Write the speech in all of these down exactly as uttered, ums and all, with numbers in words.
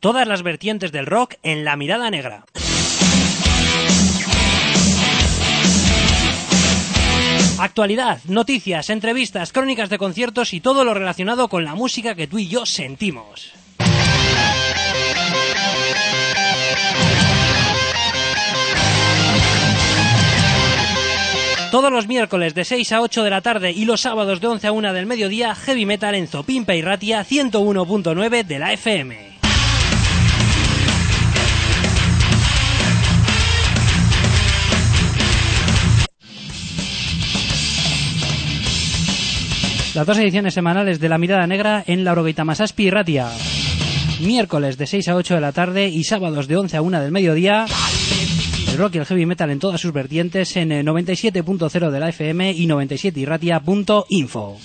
Todas las vertientes del rock en La Mirada Negra. Actualidad, noticias, entrevistas, crónicas de conciertos y todo lo relacionado con la música que tú y yo sentimos. Todos los miércoles de seis a ocho de la tarde y los sábados de once a una del mediodía, Heavy Metal en Zopimpa y Ratia ciento uno punto nueve de la F M. Las dos ediciones semanales de La Mirada Negra en la Orogeita Masaspi y Ratia. Miércoles de seis a ocho de la tarde y sábados de once a una del mediodía. El rock y el heavy metal en todas sus vertientes en noventa y siete punto cero de la F M y noventa y siete y ratia punto info.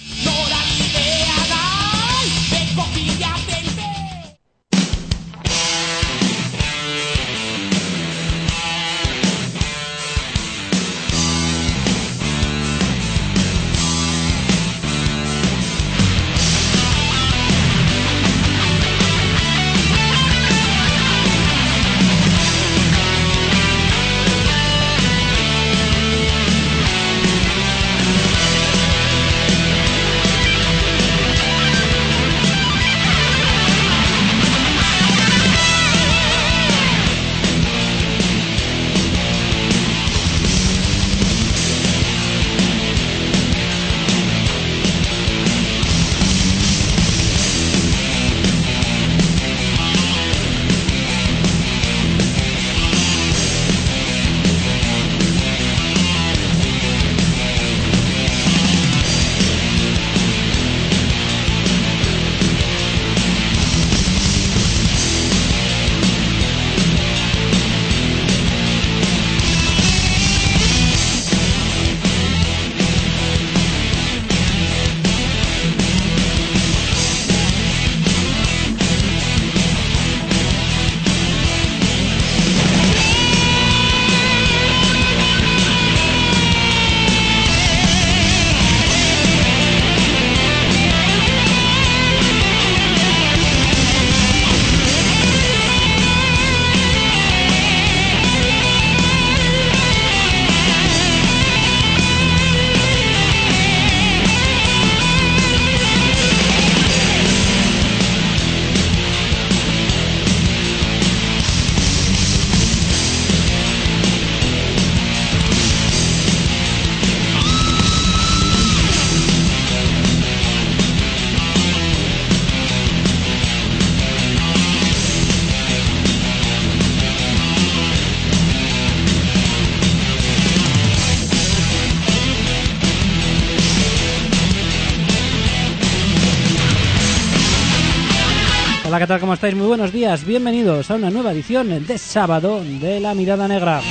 Hola, ¿qué tal? ¿Cómo estáis? Muy buenos días. Bienvenidos a una nueva edición de sábado de La Mirada Negra.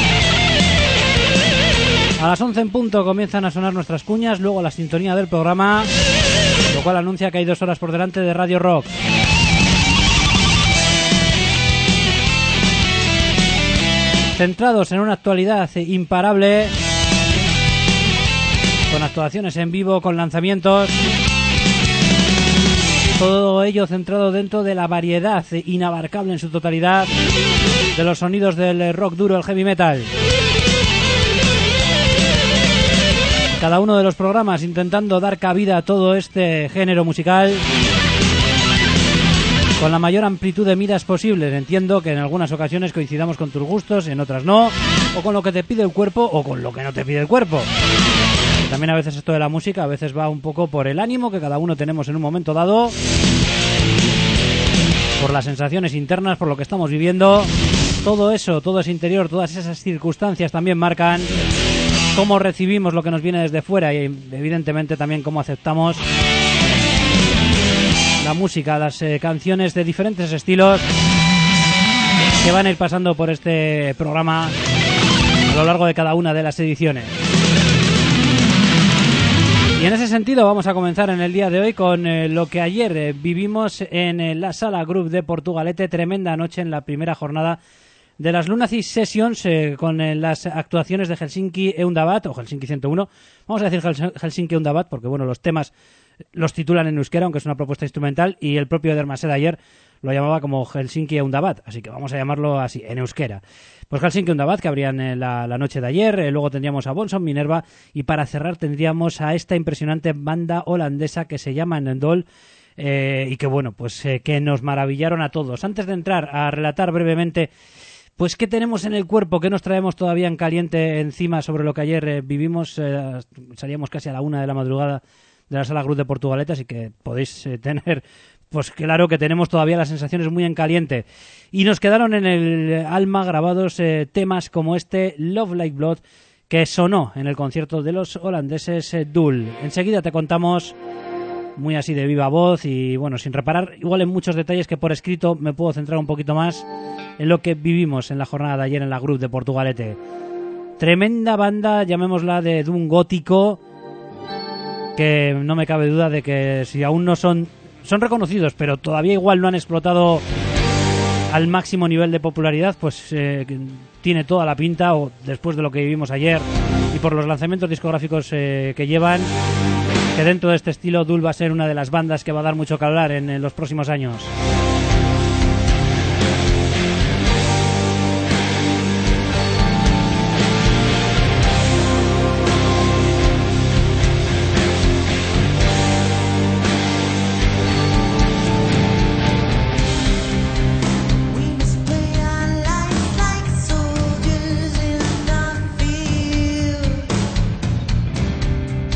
A las once en punto comienzan a sonar nuestras cuñas, luego la sintonía del programa, lo cual anuncia que hay dos horas por delante de Radio Rock. Centrados en una actualidad imparable, con actuaciones en vivo, con lanzamientos. Todo ello centrado dentro de la variedad inabarcable en su totalidad de los sonidos del rock duro, el heavy metal. Cada uno de los programas intentando dar cabida a todo este género musical con la mayor amplitud de miras posibles. Entiendo que en algunas ocasiones coincidamos con tus gustos, en otras no, o con lo que te pide el cuerpo o con lo que no te pide el cuerpo. También a veces esto de la música a veces va un poco por el ánimo que cada uno tenemos en un momento dado, por las sensaciones internas, por lo que estamos viviendo. Todo eso, todo ese interior, todas esas circunstancias también marcan cómo recibimos lo que nos viene desde fuera y evidentemente también cómo aceptamos la música, las eh, canciones de diferentes estilos que van a ir pasando por este programa a lo largo de cada una de las ediciones. Y en ese sentido vamos a comenzar en el día de hoy con eh, lo que ayer eh, vivimos en eh, la Sala Group de Portugalete. Tremenda noche en la primera jornada de las Lunatic Sessions eh, con eh, las actuaciones de Helsinki Eundabat o Helsinki ciento uno. Vamos a decir Hels- Helsinki Eundabat porque bueno, los temas los titulan en euskera, aunque es una propuesta instrumental, y el propio Dermased ayer lo llamaba como Helsinki Ahundabat, así que vamos a llamarlo así, en euskera. Pues Helsinki Ahundabat, que abrían eh, la, la noche de ayer, eh, luego tendríamos a Bonson Minerva, y para cerrar tendríamos a esta impresionante banda holandesa que se llama Nendol, eh, y que bueno, pues eh, que nos maravillaron a todos. Antes de entrar a relatar brevemente pues qué tenemos en el cuerpo, qué nos traemos todavía en caliente encima sobre lo que ayer eh, vivimos, eh, salíamos casi a la una de la madrugada de la Sala Cruz de Portugalete, así que podéis eh, tener... Pues claro que tenemos todavía las sensaciones muy en caliente. Y nos quedaron en el alma grabados eh, temas como este Love Like Blood, que sonó en el concierto de los holandeses eh, Dul. Enseguida te contamos muy así de viva voz y bueno, sin reparar igual en muchos detalles que por escrito me puedo centrar un poquito más en lo que vivimos en la jornada de ayer en la Cruz de Portugalete. Tremenda banda, llamémosla de doom gótico, que no me cabe duda de que si aún no son... Son reconocidos, pero todavía igual no han explotado al máximo nivel de popularidad, pues eh, tiene toda la pinta, o después de lo que vivimos ayer y por los lanzamientos discográficos eh, que llevan, que dentro de este estilo Dul va a ser una de las bandas que va a dar mucho que hablar en, en los próximos años.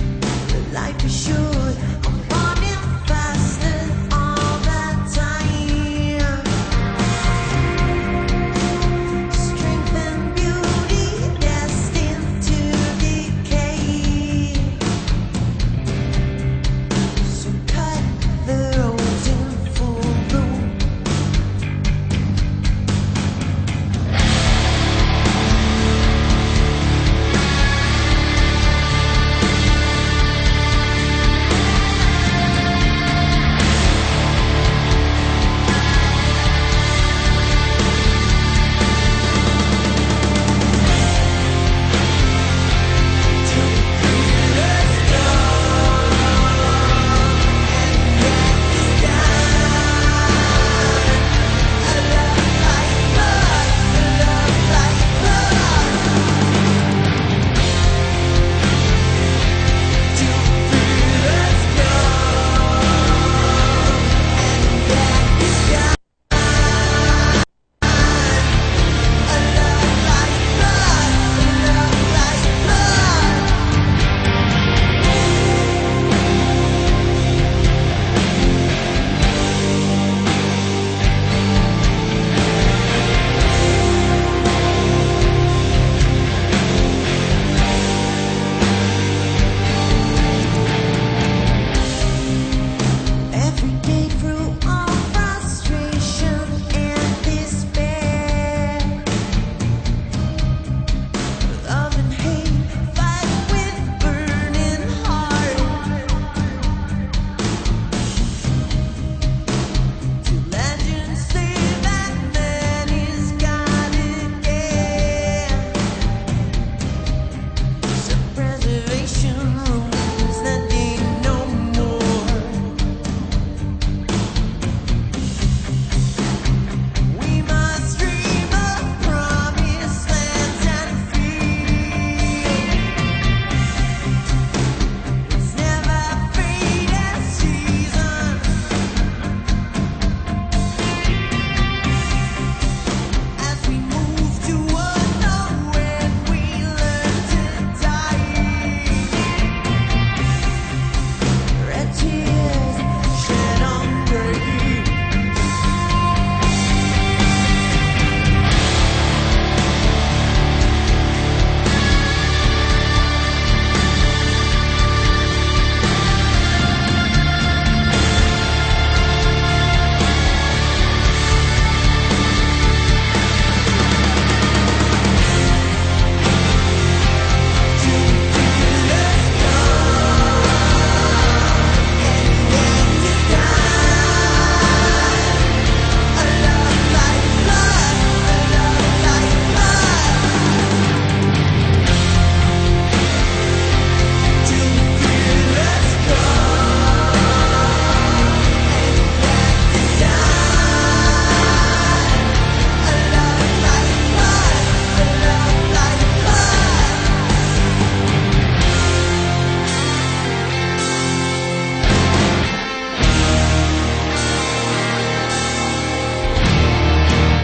Sure, I'm running faster all that time.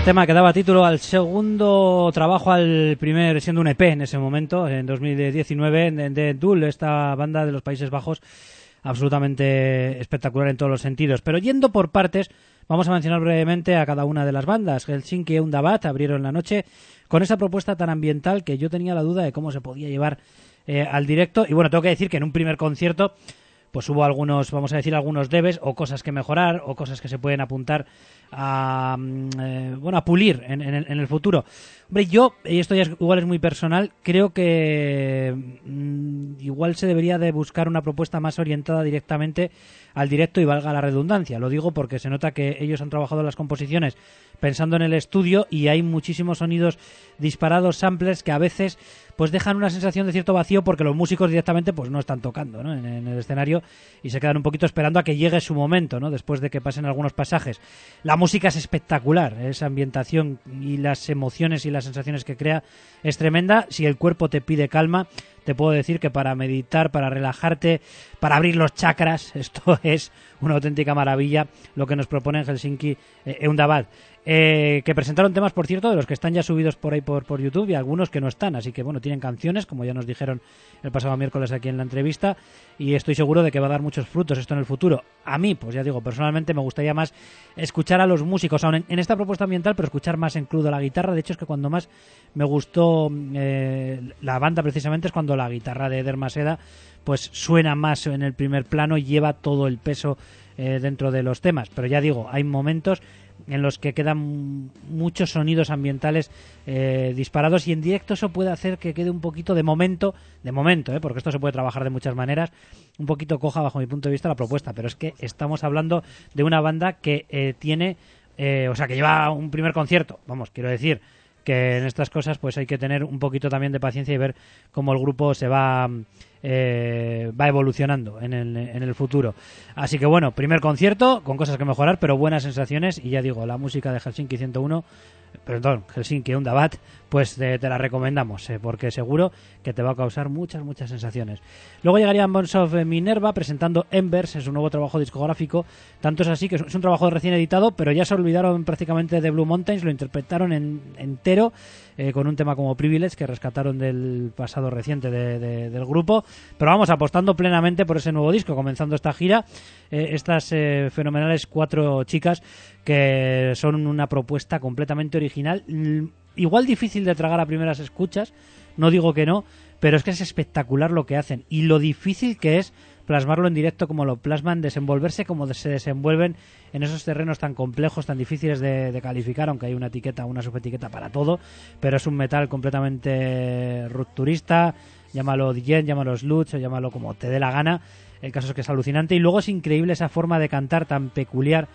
Tema que daba título al segundo trabajo, al primer, siendo un E P en ese momento, en dos mil diecinueve, de, de Dul, esta banda de los Países Bajos, absolutamente espectacular en todos los sentidos. Pero yendo por partes, vamos a mencionar brevemente a cada una de las bandas. Helsinki Undabat abrieron la noche con esa propuesta tan ambiental que yo tenía la duda de cómo se podía llevar eh, al directo. Y bueno, tengo que decir que en un primer concierto pues hubo algunos, vamos a decir, algunos debes o cosas que mejorar o cosas que se pueden apuntar a, eh, bueno, a pulir en, en, el, en el futuro. Hombre, yo, y esto ya es, igual es muy personal, creo que mmm, igual se debería de buscar una propuesta más orientada directamente al directo y valga la redundancia. Lo digo porque se nota que ellos han trabajado las composiciones pensando en el estudio y hay muchísimos sonidos disparados, samplers que a veces pues dejan una sensación de cierto vacío porque los músicos directamente pues no están tocando, ¿no? en, en el escenario y se quedan un poquito esperando a que llegue su momento, ¿no? Después de que pasen algunos pasajes. La música es espectacular, esa ambientación y las emociones y las sensaciones que crea es tremenda. Si el cuerpo te pide calma, te puedo decir que para meditar, para relajarte, para abrir los chakras, esto es una auténtica maravilla lo que nos propone en Helsinki eh, Undabat. Eh, que presentaron temas, por cierto, de los que están ya subidos por ahí por, por YouTube y algunos que no están, así que bueno, tienen canciones, como ya nos dijeron el pasado miércoles aquí en la entrevista, y estoy seguro de que va a dar muchos frutos esto en el futuro. A mí, pues ya digo, personalmente me gustaría más escuchar a los músicos, aún en, en esta propuesta ambiental, pero escuchar más en crudo la guitarra. De hecho, es que cuando más me gustó eh, la banda precisamente es cuando la guitarra de Eder Maseda pues suena más en el primer plano y lleva todo el peso eh, dentro de los temas, pero ya digo, hay momentos en los que quedan muchos sonidos ambientales eh, disparados y en directo eso puede hacer que quede un poquito de momento, de momento, ¿eh? Porque esto se puede trabajar de muchas maneras, un poquito coja bajo mi punto de vista la propuesta, pero es que estamos hablando de una banda que eh, tiene, eh, o sea, que lleva un primer concierto, vamos, quiero decir que en estas cosas pues hay que tener un poquito también de paciencia y ver cómo el grupo se va eh, va evolucionando en el, en el futuro. Así que bueno, primer concierto con cosas que mejorar, pero buenas sensaciones y ya digo, la música de Helsinki ciento uno, perdón, Helsinki Undabat, pues te, te la recomendamos, eh, porque seguro que te va a causar muchas, muchas sensaciones. Luego llegarían Bones of Minerva presentando Embers, es un nuevo trabajo discográfico, tanto es así que es un trabajo recién editado, pero ya se olvidaron prácticamente de Blue Mountains, lo interpretaron en, entero, eh, con un tema como Privilege que rescataron del pasado reciente de, de, del grupo, pero vamos apostando plenamente por ese nuevo disco, comenzando esta gira, eh, estas eh, fenomenales cuatro chicas que son una propuesta completamente original, igual difícil de tragar a primeras escuchas, no digo que no, pero es que es espectacular lo que hacen y lo difícil que es plasmarlo en directo como lo plasman, desenvolverse como se desenvuelven en esos terrenos tan complejos, tan difíciles de, de calificar, aunque hay una etiqueta, una subetiqueta para todo, pero es un metal completamente rupturista, llámalo djent, llámalo sludge o llámalo como te dé la gana, el caso es que es alucinante y luego es increíble esa forma de cantar tan peculiar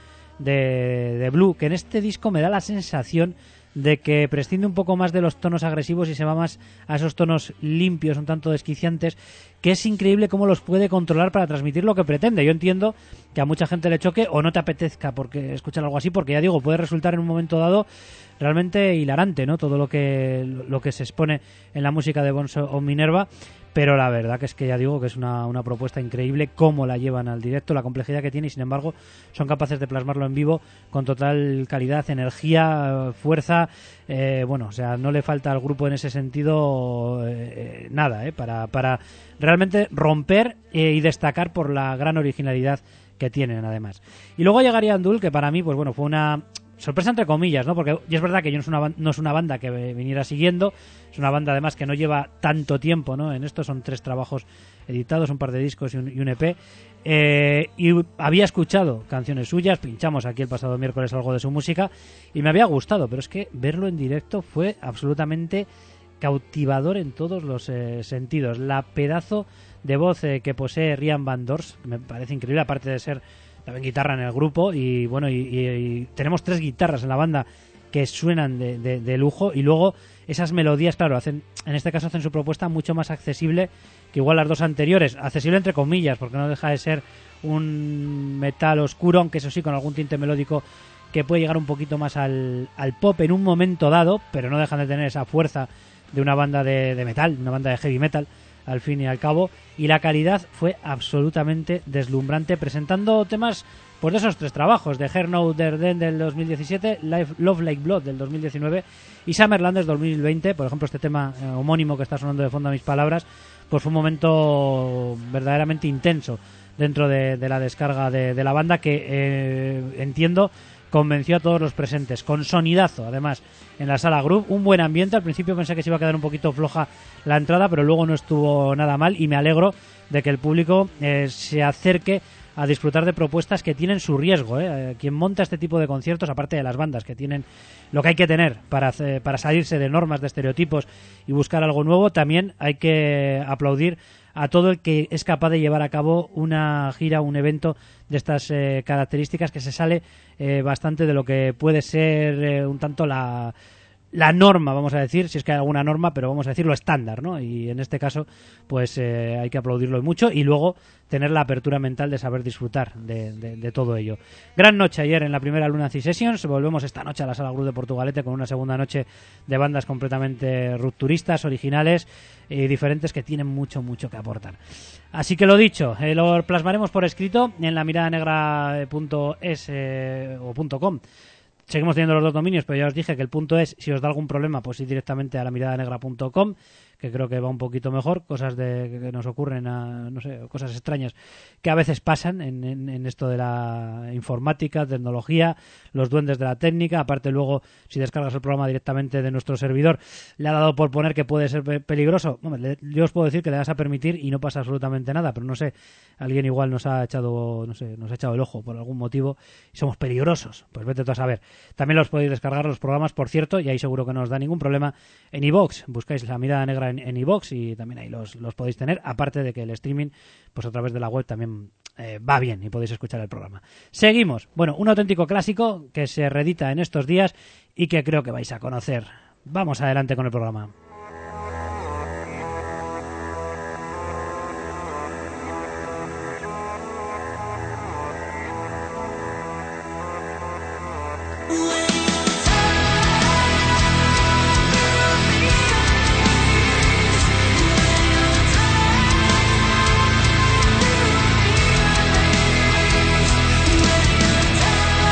de, de Blue, que en este disco me da la sensación de que prescinde un poco más de los tonos agresivos y se va más a esos tonos limpios, un tanto desquiciantes, que es increíble cómo los puede controlar para transmitir lo que pretende. Yo entiendo que a mucha gente le choque o no te apetezca porque escuchar algo así, porque ya digo, puede resultar en un momento dado realmente hilarante, ¿no? Todo lo que lo que se expone en la música de Bones of Minerva, pero la verdad que es que ya digo que es una, una propuesta increíble cómo la llevan al directo, la complejidad que tiene y sin embargo son capaces de plasmarlo en vivo con total calidad, energía, fuerza, eh, bueno, o sea, no le falta al grupo en ese sentido eh, nada, eh, para, para realmente romper eh, y destacar por la gran originalidad que tienen además. Y luego llegaría Andul, que para mí pues bueno, fue una sorpresa entre comillas, ¿no? Porque y es verdad que yo no es una no es una banda que viniera siguiendo, es una banda además que no lleva tanto tiempo, ¿no? En esto son tres trabajos editados, un par de discos y un, y un E P, eh, y había escuchado canciones suyas, pinchamos aquí el pasado miércoles algo de su música y me había gustado, pero es que verlo en directo fue absolutamente cautivador en todos los eh, sentidos. La pedazo de voz eh, que posee Rian Van Dors me parece increíble, aparte de ser también guitarra en el grupo y bueno y, y, y tenemos tres guitarras en la banda que suenan de, de, de lujo y luego esas melodías, claro, hacen en este caso hacen su propuesta mucho más accesible que igual las dos anteriores, accesible entre comillas porque no deja de ser un metal oscuro, aunque eso sí con algún tinte melódico que puede llegar un poquito más al, al pop en un momento dado, pero no dejan de tener esa fuerza de una banda de, de metal, una banda de heavy metal al fin y al cabo, y la calidad fue absolutamente deslumbrante, presentando temas pues de esos tres trabajos, de Her No Der Den del dos mil diecisiete, Life, Love Like Blood del dos mil diecinueve y Summerland del dos mil veinte. Por ejemplo, este tema eh, homónimo que está sonando de fondo a mis palabras, pues fue un momento verdaderamente intenso dentro de, de la descarga de, de la banda, que eh, entiendo convenció a todos los presentes, con sonidazo además en la sala Groove, un buen ambiente. Al principio pensé que se iba a quedar un poquito floja la entrada, pero luego no estuvo nada mal, y me alegro de que el público eh, se acerque a disfrutar de propuestas que tienen su riesgo, ¿eh? Quien monta este tipo de conciertos, aparte de las bandas que tienen lo que hay que tener para, hacer, para salirse de normas, de estereotipos y buscar algo nuevo, también hay que aplaudir a todo el que es capaz de llevar a cabo una gira, un evento de estas eh, características, que se sale eh, bastante de lo que puede ser eh, un tanto la... la norma, vamos a decir, si es que hay alguna norma, pero vamos a decir lo estándar, ¿no? Y en este caso, pues eh, hay que aplaudirlo mucho, y luego tener la apertura mental de saber disfrutar de, de, de todo ello. Gran noche ayer en la primera Lunacy Sessions. Volvemos esta noche a la Sala Groove de Portugalete con una segunda noche de bandas completamente rupturistas, originales y diferentes, que tienen mucho, mucho que aportar. Así que lo dicho, eh, lo plasmaremos por escrito en la mirada negra punto es eh, o .com. Seguimos teniendo los dos dominios, pero ya os dije que el punto es, si os da algún problema, pues ir directamente a la mirada negra punto com, que creo que va un poquito mejor. Cosas de que nos ocurren, a, no sé, cosas extrañas que a veces pasan en, en, en esto de la informática, tecnología, los duendes de la técnica. Aparte, luego, si descargas el programa directamente de nuestro servidor, le ha dado por poner que puede ser pe- peligroso. Bueno, le, yo os puedo decir que le vas a permitir y no pasa absolutamente nada, pero no sé, alguien igual nos ha echado, no sé, nos ha echado el ojo por algún motivo y somos peligrosos. Pues vete tú a saber. También los podéis descargar los programas, por cierto, y ahí seguro que no os da ningún problema, en iVoox. Buscáis la mirada negra en, en iVoox y también ahí los, los podéis tener. Aparte de que el streaming, pues a través de la web también eh, va bien y podéis escuchar el programa. Seguimos. Bueno, un auténtico clásico que se reedita en estos días y que creo que vais a conocer. Vamos adelante con el programa.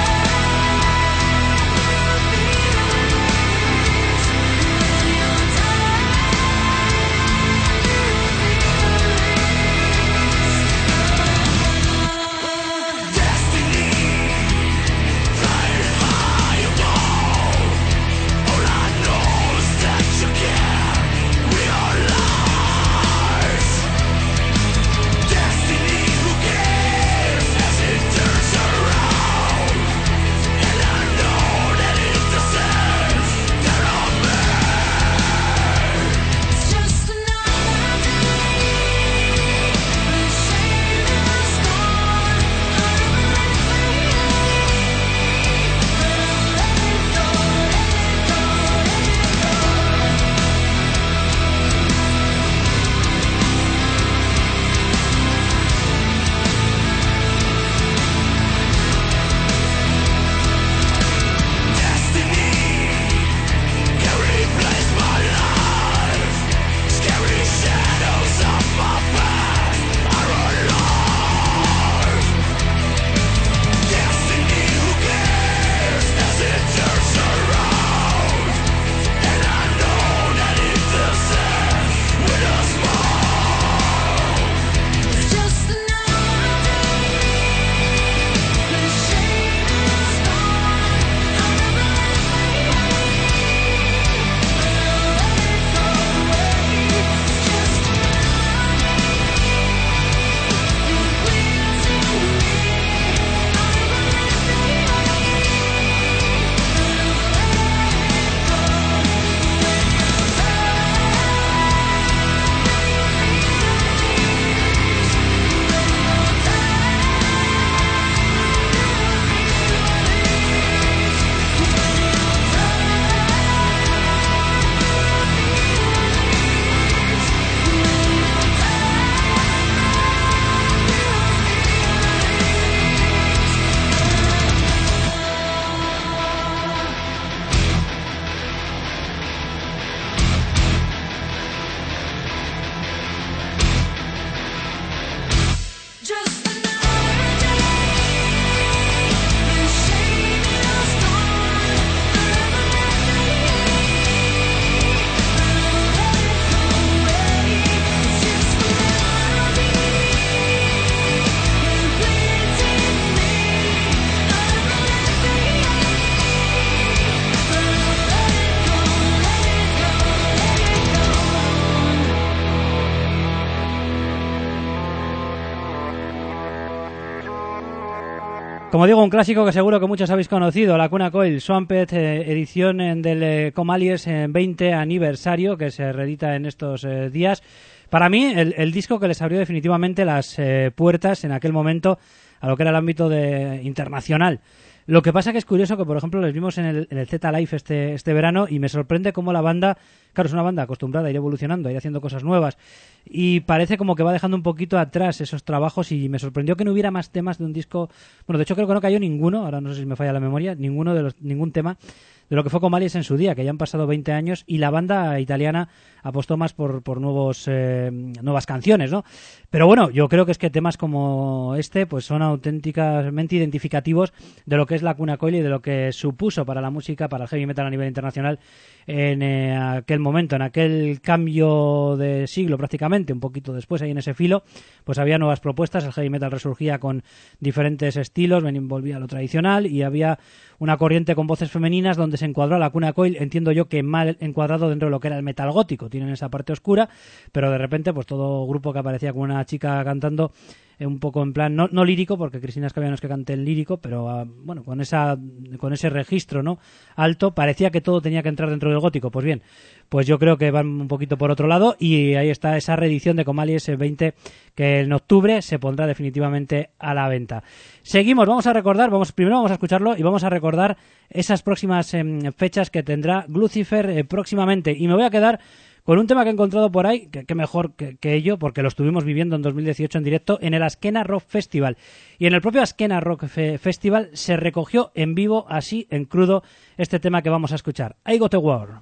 Time como digo, un clásico que seguro que muchos habéis conocido, la Cuna Coil, Swamped, eh, edición en del eh, Comalies en veinte aniversario, que se reedita en estos eh, días. Para mí, el, el disco que les abrió definitivamente las eh, puertas en aquel momento a lo que era el ámbito de, internacional. Lo que pasa que es curioso que, por ejemplo, les vimos en el, en el Z Live este, este verano y me sorprende cómo la banda, claro, es una banda acostumbrada a ir evolucionando, a ir haciendo cosas nuevas y parece como que va dejando un poquito atrás esos trabajos y me sorprendió que no hubiera más temas de un disco. Bueno, de hecho creo que no cayó ninguno, ahora no sé si me falla la memoria, ninguno de los, ningún tema de lo que fue Comalies en su día, que ya han pasado veinte años y la banda italiana apostó más por, por nuevos eh, nuevas canciones, ¿no? Pero bueno, yo creo que es que temas como este pues son auténticamente identificativos de lo que es la Cuna Coil y de lo que supuso para la música, para el heavy metal a nivel internacional en eh, aquel momento, en aquel cambio de siglo prácticamente, un poquito después ahí en ese filo, pues había nuevas propuestas, el heavy metal resurgía con diferentes estilos, volvía a lo tradicional y había una corriente con voces femeninas donde se encuadró a la Cuna Coil, entiendo yo que mal encuadrado dentro de lo que era el metal gótico, tienen esa parte oscura, pero de repente pues todo grupo que aparecía con una chica cantando eh, un poco en plan, no, no lírico, porque Cristina Scabiano es que cante en lírico, pero uh, bueno, con esa con ese registro, ¿no?, alto, parecía que todo tenía que entrar dentro del gótico. Pues bien, pues yo creo que van un poquito por otro lado y ahí está esa reedición de Comalies veinte que en octubre se pondrá definitivamente a la venta. Seguimos, vamos a recordar, vamos primero vamos a escucharlo y vamos a recordar esas próximas eh, fechas que tendrá Glucifer eh, próximamente, y me voy a quedar con un tema que he encontrado por ahí, que, que mejor que, que ello, porque lo estuvimos viviendo en dos mil dieciocho en directo en el Askena Rock Festival. Y en el propio Askena Rock Fe- Festival se recogió en vivo, así en crudo, este tema que vamos a escuchar. I Got a War.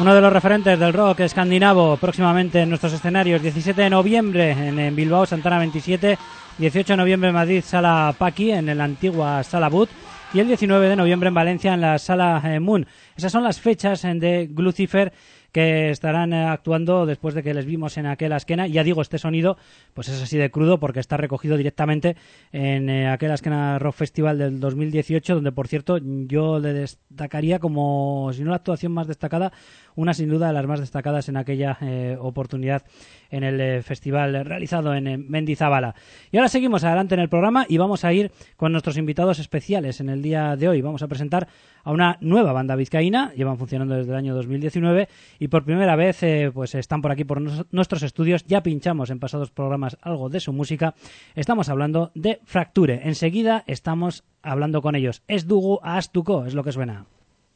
Uno de los referentes del rock escandinavo, próximamente en nuestros escenarios, diecisiete de noviembre en, en Bilbao, Santana veintisiete, dieciocho de noviembre en Madrid, Sala Paqui, en la antigua Sala But, y el diecinueve de noviembre en Valencia, en la Sala eh, Moon. Esas son las fechas eh, de Glucifer, que estarán eh, actuando después de que les vimos en aquel Asquena. Ya digo, este sonido pues es así de crudo porque está recogido directamente en eh, aquel Asquena Rock Festival del dos mil dieciocho, donde, por cierto, yo le destacaría como, si no la actuación más destacada, una sin duda de las más destacadas en aquella eh, oportunidad en el eh, festival realizado en eh, Mendizábala. Y ahora seguimos adelante en el programa y vamos a ir con nuestros invitados especiales en el día de hoy. Vamos a presentar a una nueva banda vizcaína, llevan funcionando desde el año dos mil diecinueve y por primera vez eh, pues están por aquí por nos- nuestros estudios. Ya pinchamos en pasados programas algo de su música. Estamos hablando de Fracture. Enseguida estamos hablando con ellos. Es dugu astuko, es lo que suena.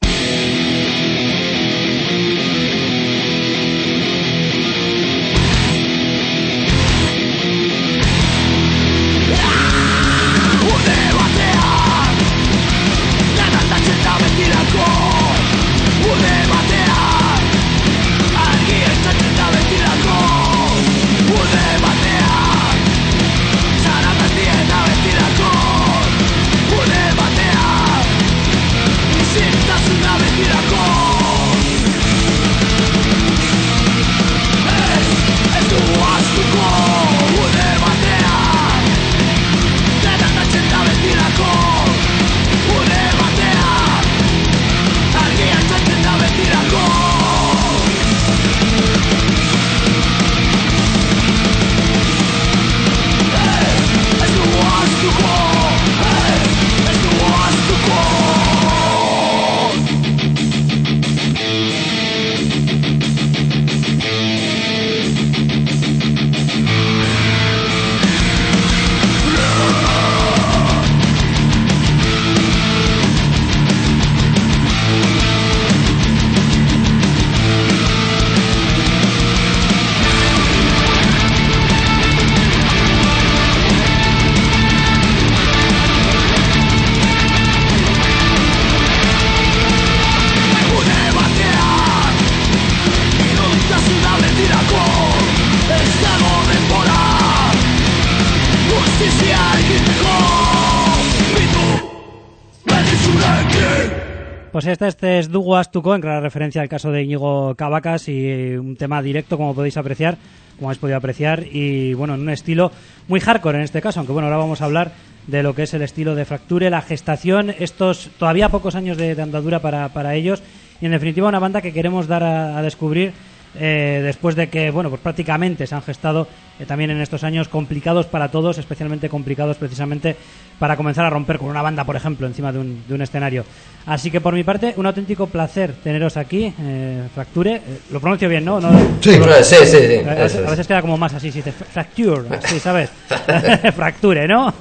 Pues este, este es Dugu Astuko, en clara referencia al caso de Íñigo Cabacas, y un tema directo, como podéis apreciar, como habéis podido apreciar, y bueno, en un estilo muy hardcore en este caso, aunque bueno, ahora vamos a hablar de lo que es el estilo de Fracture, la gestación, estos todavía pocos años de, de andadura para, para ellos, y en definitiva una banda que queremos dar a, a descubrir eh, después de que, bueno, pues prácticamente se han gestado eh, también en estos años complicados para todos, especialmente complicados precisamente para comenzar a romper con una banda, por ejemplo, encima de un, de un escenario. Así que por mi parte, un auténtico placer teneros aquí, eh, Fracture. Eh, lo pronuncio bien, ¿no? ¿No? Sí, lo, sí, sí, sí. A, a, veces, a veces queda como más así, si dice Fracture, así, ¿sabes? Fracture, ¿no?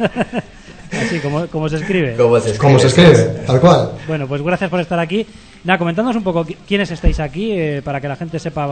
Así, como, como se escribe. ¿Cómo se escribe? ¿Cómo se escribe? Tal cual. Bueno, pues gracias por estar aquí. Nada, comentándonos un poco quiénes estáis aquí, eh, para que la gente sepa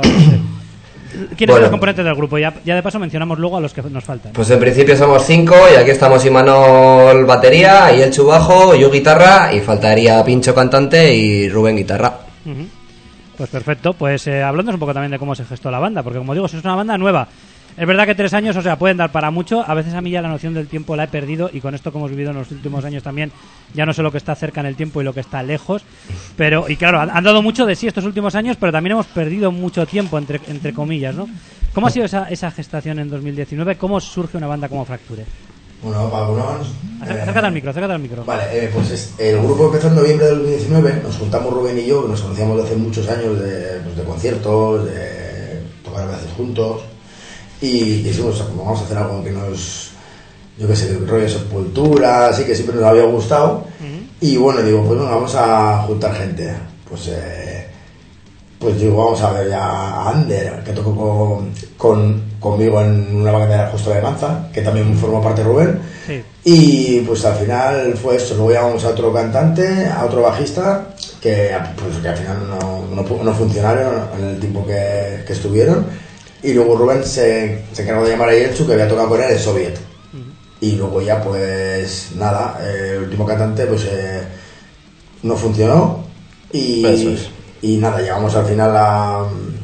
quiénes Bueno. son los componentes del grupo. Ya, ya de paso mencionamos luego a los que nos faltan. Pues en principio somos cinco y aquí estamos Imanol batería, y el chubajo, yo guitarra, y faltaría Pincho cantante y Rubén guitarra. Uh-huh. Pues perfecto, pues eh, hablándonos un poco también de cómo se gestó la banda, porque como digo, es una banda nueva. Es verdad que tres años, o sea, pueden dar para mucho. A veces a mí ya la noción del tiempo la he perdido, y con esto que hemos vivido en los últimos años también, ya no sé lo que está cerca en el tiempo y lo que está lejos. Pero, y claro, han, han dado mucho de sí estos últimos años, pero también hemos perdido mucho tiempo, entre, entre comillas, ¿no? ¿Cómo ha sido esa, esa gestación en dos mil diecinueve? ¿Cómo surge una banda como Fracture? Bueno, para algunos... Acércate, acércate al micro, acércate al micro. Vale, eh, pues es, el grupo empezó en noviembre del dos mil diecinueve, nos juntamos Rubén y yo, que nos conocíamos desde hace muchos años de, pues, de conciertos, de tocar a veces juntos, y, y dijimos, como vamos a hacer algo que nos, yo qué sé, el rollo de Sepultura, así que siempre nos había gustado, uh-huh. Y bueno, digo, pues bueno, vamos a juntar gente, pues eh, pues digo, vamos a ver ya a Ander, que tocó con, con, conmigo en una banda de Justo de Manza, que también formó parte de Rubén, sí. Y pues al final fue esto, luego llamamos a otro cantante, a otro bajista, que, pues, que al final no, no, no funcionaron en el tiempo que, que estuvieron, y luego Rubén se, se encargó de llamar a Yelchu, que había tocado con él en Soviet, uh-huh. Y luego ya pues nada, eh, el último cantante pues eh, no funcionó, y... Eso es. y nada, llegamos al final a...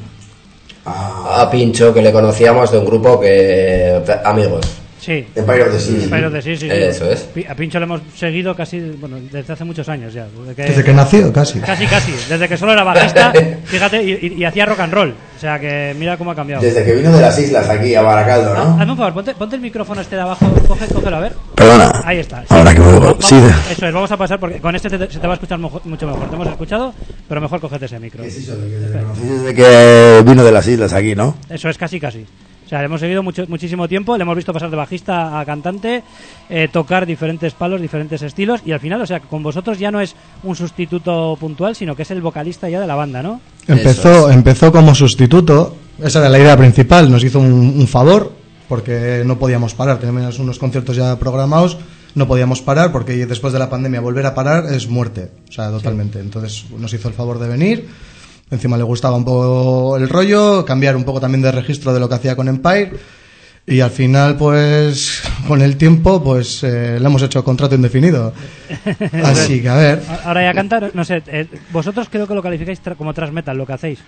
A, a Pincho, que le conocíamos de un grupo que... amigos. Sí. Empire of the Sea. Empire of the Sea, sí, sí. Eso es. A Pincho le hemos seguido casi, bueno, desde hace muchos años ya. Desde que, Desde que nació, casi. Casi, casi. Desde que solo era bajista, fíjate, y, y, y hacía rock and roll. O sea que mira cómo ha cambiado. Desde que vino de las islas aquí a Baracaldo, ¿no? Ah, hazme un favor, ponte, ponte el micrófono este de abajo, coge, cógelo, a ver. Perdona. Ahí está. Sí. Ahora que me Va- sí. vamos- Eso es, vamos a pasar porque con este te- se te va a escuchar mojo- mucho mejor. Te hemos escuchado, pero mejor cogete ese micro. ¿Qué es eso de que le conocéis? Desde que vino de las islas aquí, ¿no? Eso es, casi, casi. O sea, le hemos seguido mucho, muchísimo tiempo, le hemos visto pasar de bajista a cantante, eh, tocar diferentes palos, diferentes estilos, y al final, o sea, con vosotros ya no es un sustituto puntual, sino que es el vocalista ya de la banda, ¿no? Empezó, empezó como sustituto, esa era la idea principal, nos hizo un, un favor, porque no podíamos parar, teníamos unos conciertos ya programados, no podíamos parar, porque después de la pandemia volver a parar es muerte, o sea, totalmente. Entonces nos hizo el favor de venir, encima le gustaba un poco el rollo, cambiar un poco también de registro de lo que hacía con Empire, y al final, pues, con el tiempo, pues, eh, le hemos hecho contrato indefinido. Así que, a ver... Ahora ya cantar, no sé, eh, vosotros creo que lo calificáis tra- como thrash metal, lo que hacéis.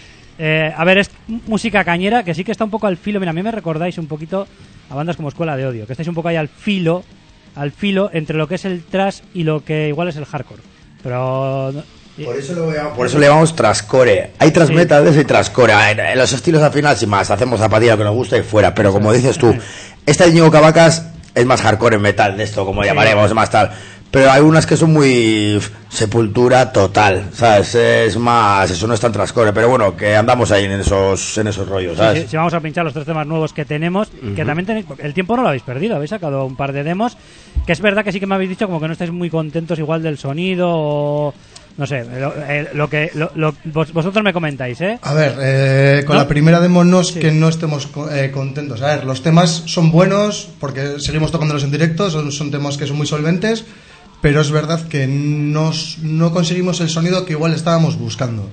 Eh, a ver, es música cañera que sí que está un poco al filo. Mira, a mí me recordáis un poquito a bandas como Escuela de Odio, que estáis un poco ahí al filo, al filo entre lo que es el thrash y lo que igual es el hardcore. Pero Por eso, lo veamos, Por eso le llamamos trascore. Hay tras Sí. metales y trascore. En, en los estilos al final, sin más, hacemos zapatilla lo que nos gusta y fuera. Pero como dices tú, esta de Íñigo Cavacas es más hardcore en metal, de esto, como llamaremos, más tal. Pero hay unas que son muy f, sepultura total, ¿sabes? Es más, eso no es tan trascore. Pero bueno, que andamos ahí en esos, en esos rollos, ¿sabes? Sí, sí, sí, vamos a pinchar los tres temas nuevos que tenemos, que también tenéis, el tiempo no lo habéis perdido, habéis sacado un par de demos, que es verdad que sí que me habéis dicho como que no estáis muy contentos igual del sonido o no sé, lo, eh, lo que lo, lo- vos- vosotros me comentáis, ¿eh? A ver, eh, con ¿No? la primera demo no es Sí. que no estemos co- eh, contentos. A ver, los temas son buenos porque seguimos tocándolos en directo, son, son temas que son muy solventes, pero es verdad que no, s- no conseguimos el sonido que igual estábamos buscando.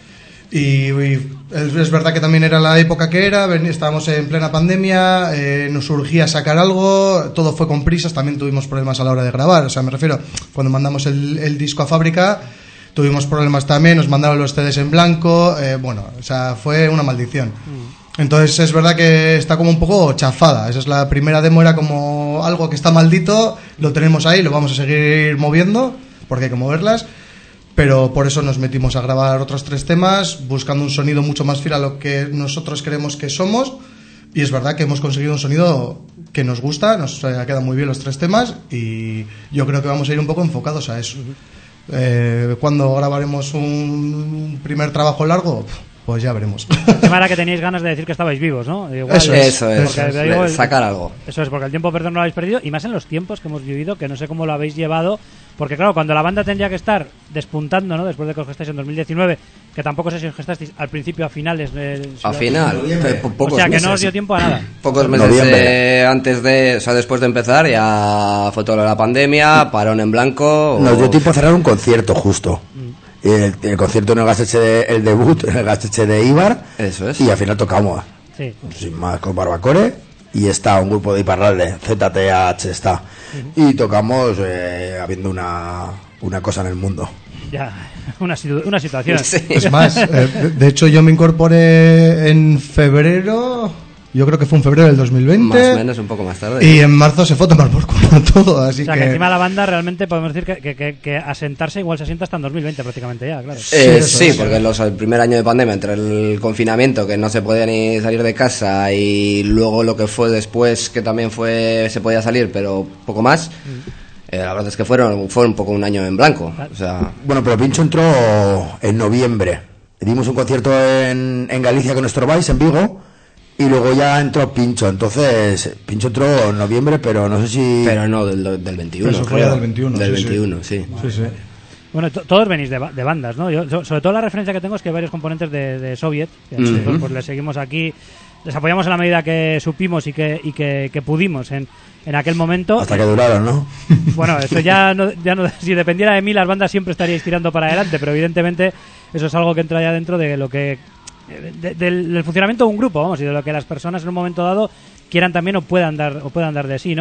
Y, y es, es verdad que también era la época que era, ven- estábamos en plena pandemia, eh, nos urgía sacar algo, todo fue con prisas, también tuvimos problemas a la hora de grabar, o sea, me refiero, cuando mandamos el, el disco a fábrica, tuvimos problemas también, nos mandaron los C Ds en blanco, eh, bueno, o sea, fue una maldición. Entonces es verdad que está como un poco chafada, esa es la primera demo, era como algo que está maldito, lo tenemos ahí, lo vamos a seguir moviendo, porque hay que moverlas, pero por eso nos metimos a grabar otros tres temas, buscando un sonido mucho más fiel a lo que nosotros creemos que somos, y es verdad que hemos conseguido un sonido que nos gusta, nos eh, quedan muy bien los tres temas, y yo creo que vamos a ir un poco enfocados a eso. Eh, cuando grabaremos un, un primer trabajo largo, pues ya veremos. El tema era que teníais ganas de decir que estabais vivos, ¿no? Igual, Eso es, Eso es, porque de digo, el- sacar algo. Eso es, porque el tiempo, perdón, no lo habéis perdido, y más en los tiempos que hemos vivido, que no sé cómo lo habéis llevado, porque claro, cuando la banda tendría que estar despuntando, ¿no? Después de que os gestáis en dos mil diecinueve, que tampoco sé si os gestasteis al principio, a finales de... Al final, Noviembre. po- O pocos sea, que no meses. os dio tiempo a nada. Pocos meses Noviembre. eh, antes de, o sea, después de empezar, ya fue toda la pandemia, parón en blanco. Nos dio o- tiempo a cerrar un concierto justo. Y el, el concierto en el Gasteche, de, el debut en el Gasteche de Ibar. Eso es. Y al final tocamos, Sí. sin más, con Barbacore. Y está un grupo de Iparralde, Z T H está. Y tocamos eh, habiendo una, una cosa en el mundo. Ya, una, situ- una situación. Sí. Es más, eh, de- de hecho yo me incorporé en febrero, yo creo que fue en febrero del dos mil veinte. Más o menos un poco más tarde. Y en marzo se fue a tomar por culo todo, así O sea, que, que... encima la banda realmente podemos decir que, que, que, que asentarse igual se asienta hasta en dos mil veinte prácticamente ya, claro. Eh, eso sí, es. porque los, el primer año de pandemia, entre el confinamiento, que no se podía ni salir de casa, y luego lo que fue después, que también fue se podía salir, pero poco más, eh, la verdad es que fueron fue un poco un año en blanco. O sea, Bueno, pero Pincho entró en noviembre. Dimos un concierto en, en Galicia con Estorbais, en Vigo. Y luego ya entró Pincho. Entonces, Pincho entró en noviembre, pero no sé si... pero no del, del veintiuno. Eso fue creo. ya del veintiuno, Del sí, sí. veintiuno, sí. Sí, sí. Bueno, to- todos venís de, ba- de bandas, ¿no? Yo, yo- sobre todo la referencia que tengo es que hay varios componentes de, de Soviet, que nosotros pues les seguimos aquí, les apoyamos en la medida que supimos y que, y que, que pudimos en, en aquel momento. Hasta que duraron, ¿no? Bueno, esto ya no, ya no, si dependiera de mí, las bandas siempre estaríais tirando para adelante, pero evidentemente eso es algo que entra ya dentro de lo que de- del, del funcionamiento de un grupo, vamos, y de lo que las personas en un momento dado quieran también o puedan dar o puedan dar de sí, ¿no?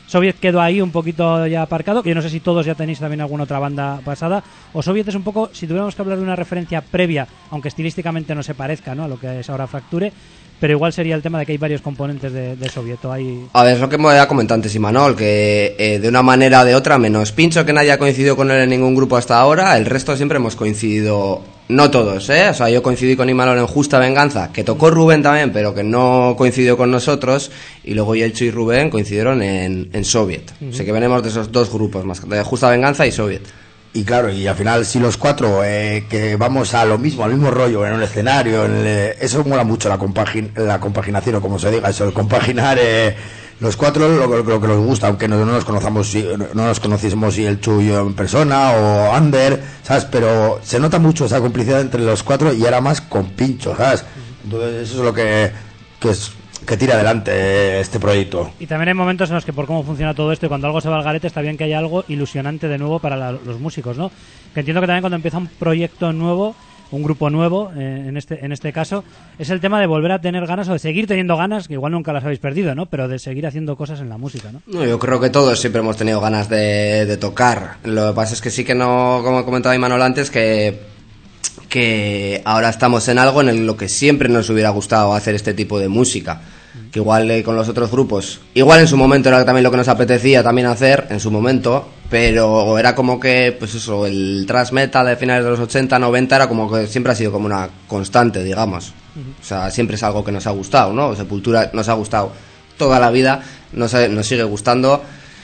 Soviet quedó ahí un poquito ya aparcado, que yo no sé si todos ya tenéis también alguna otra banda pasada, o Soviet es un poco, si tuviéramos que hablar de una referencia previa, aunque estilísticamente no se parezca, ¿no?, a lo que es ahora Fracture, pero igual sería el tema de que hay varios componentes de, de Soviet. Hay... A ver, es lo que me había comentado antes Imanol, que eh, de una manera o de otra, menos Pincho, que nadie ha coincidido con él en ningún grupo hasta ahora, el resto siempre hemos coincidido, no todos, ¿eh? O sea, yo coincidí con Imanol en Justa Venganza, que tocó Rubén también, pero que no coincidió con nosotros, y luego Yelcho y Rubén coincidieron en, en Soviet. Uh-huh. O sea, que venimos de esos dos grupos, más de Justa Venganza y Soviet. Y claro, y al final si los cuatro eh, que vamos a lo mismo, al mismo rollo, en un escenario, en el, eh, eso mola mucho, la, compagin, la compaginación, o como se diga, eso, el compaginar eh, los cuatro lo, lo, lo que nos gusta, aunque no, no nos conozcamos, no nos conociésemos si el Chu y yo en persona, o Ander, ¿sabes? Pero se nota mucho esa complicidad entre los cuatro y ahora más con Pincho, ¿sabes? Entonces eso es lo que, que es... que tira adelante este proyecto. Y también hay momentos en los que por cómo funciona todo esto y cuando algo se va al garete está bien que haya algo ilusionante de nuevo para la, los músicos, ¿no? Que entiendo que también cuando empieza un proyecto nuevo, un grupo nuevo, eh, en este en este caso, es el tema de volver a tener ganas o de seguir teniendo ganas, que igual nunca las habéis perdido, ¿no? Pero de seguir haciendo cosas en la música, ¿no? No, yo creo que todos siempre hemos tenido ganas de, de tocar. Lo que pasa es que sí que no, como comentaba Imanol antes, que que ahora estamos en algo en lo que siempre nos hubiera gustado hacer este tipo de música, que igual eh, con los otros grupos, igual en su momento era también lo que nos apetecía también hacer en su momento, pero era como que, pues eso, el thrash metal de finales de los ochenta, noventa era como que siempre ha sido como una constante, digamos. O sea, siempre es algo que nos ha gustado, ¿no? Sepultura nos ha gustado toda la vida, nos, nos sigue gustando.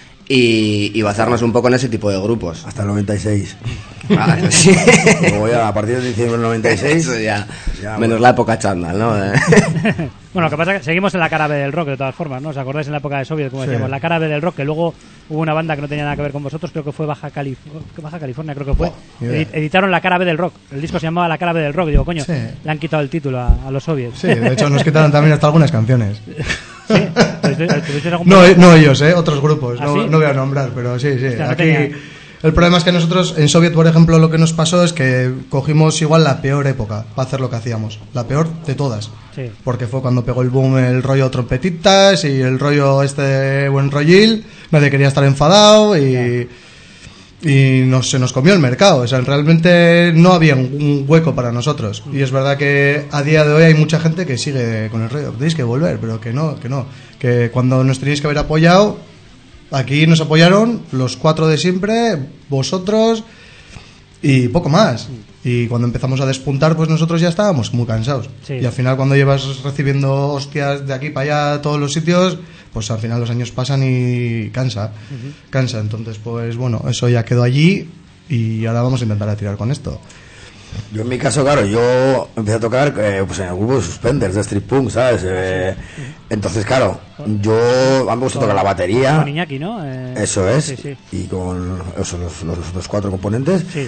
Y, y basarnos un poco en ese tipo de grupos. Hasta el noventa y seis. Ah, sí. Luego ya, a partir de diciembre del noventa y seis... Eso ya, ya menos bueno. La época chándal, ¿no? Bueno, lo que pasa es que seguimos en la cara B del rock de todas formas, ¿no? ¿Os acordáis en la época de Soviet, como Sí. decíamos? La cara B del rock, que luego hubo una banda que no tenía nada que ver con vosotros, creo que fue Baja, Calif Baja California, creo que fue. Oh, yeah. Edi- editaron la cara B del rock. El disco se llamaba La cara B del rock. Y digo, coño, Sí. le han quitado el título a, a los Soviets. Sí, de hecho nos quitaron también hasta algunas canciones. ¿Sí? ¿Tuvisteis- tuvisteis algún No, problema? eh, no ellos, ¿eh? Otros grupos. ¿Ah, no, sí? no voy a nombrar, pero sí, sí. Hostia, no Aquí tenía- el problema es que nosotros en Soviet, por ejemplo, lo que nos pasó es que cogimos igual la peor época para hacer lo que hacíamos. La peor de todas. Sí. Porque fue cuando pegó el boom el rollo trompetitas y el rollo este buen rollil. Nadie quería estar enfadado y... y nos, se nos comió el mercado. O sea, realmente no había un, un hueco para nosotros. Y es verdad que a día de hoy hay mucha gente que sigue con el rollo. Tenéis que volver, pero que no, que no. Que cuando nos tenéis que haber apoyado, aquí nos apoyaron los cuatro de siempre, vosotros y poco más. Y cuando empezamos a despuntar, pues nosotros ya estábamos muy cansados. Sí. Y al final, cuando llevas recibiendo hostias de aquí para allá a todos los sitios, pues al final los años pasan y cansa. Ujú. Cansa. Entonces, pues bueno, eso ya quedó allí y ahora vamos a intentar a tirar con esto. Yo en mi caso, claro, yo empecé a tocar eh, pues en el grupo de Suspenders, de Street Punk, ¿sabes? Eh, entonces, claro, yo a mí me gusta tocar la batería. Con Iñaki, ¿no? Eh, Eso es. Sí, sí. Y con eso, los, los otros cuatro componentes. Sí.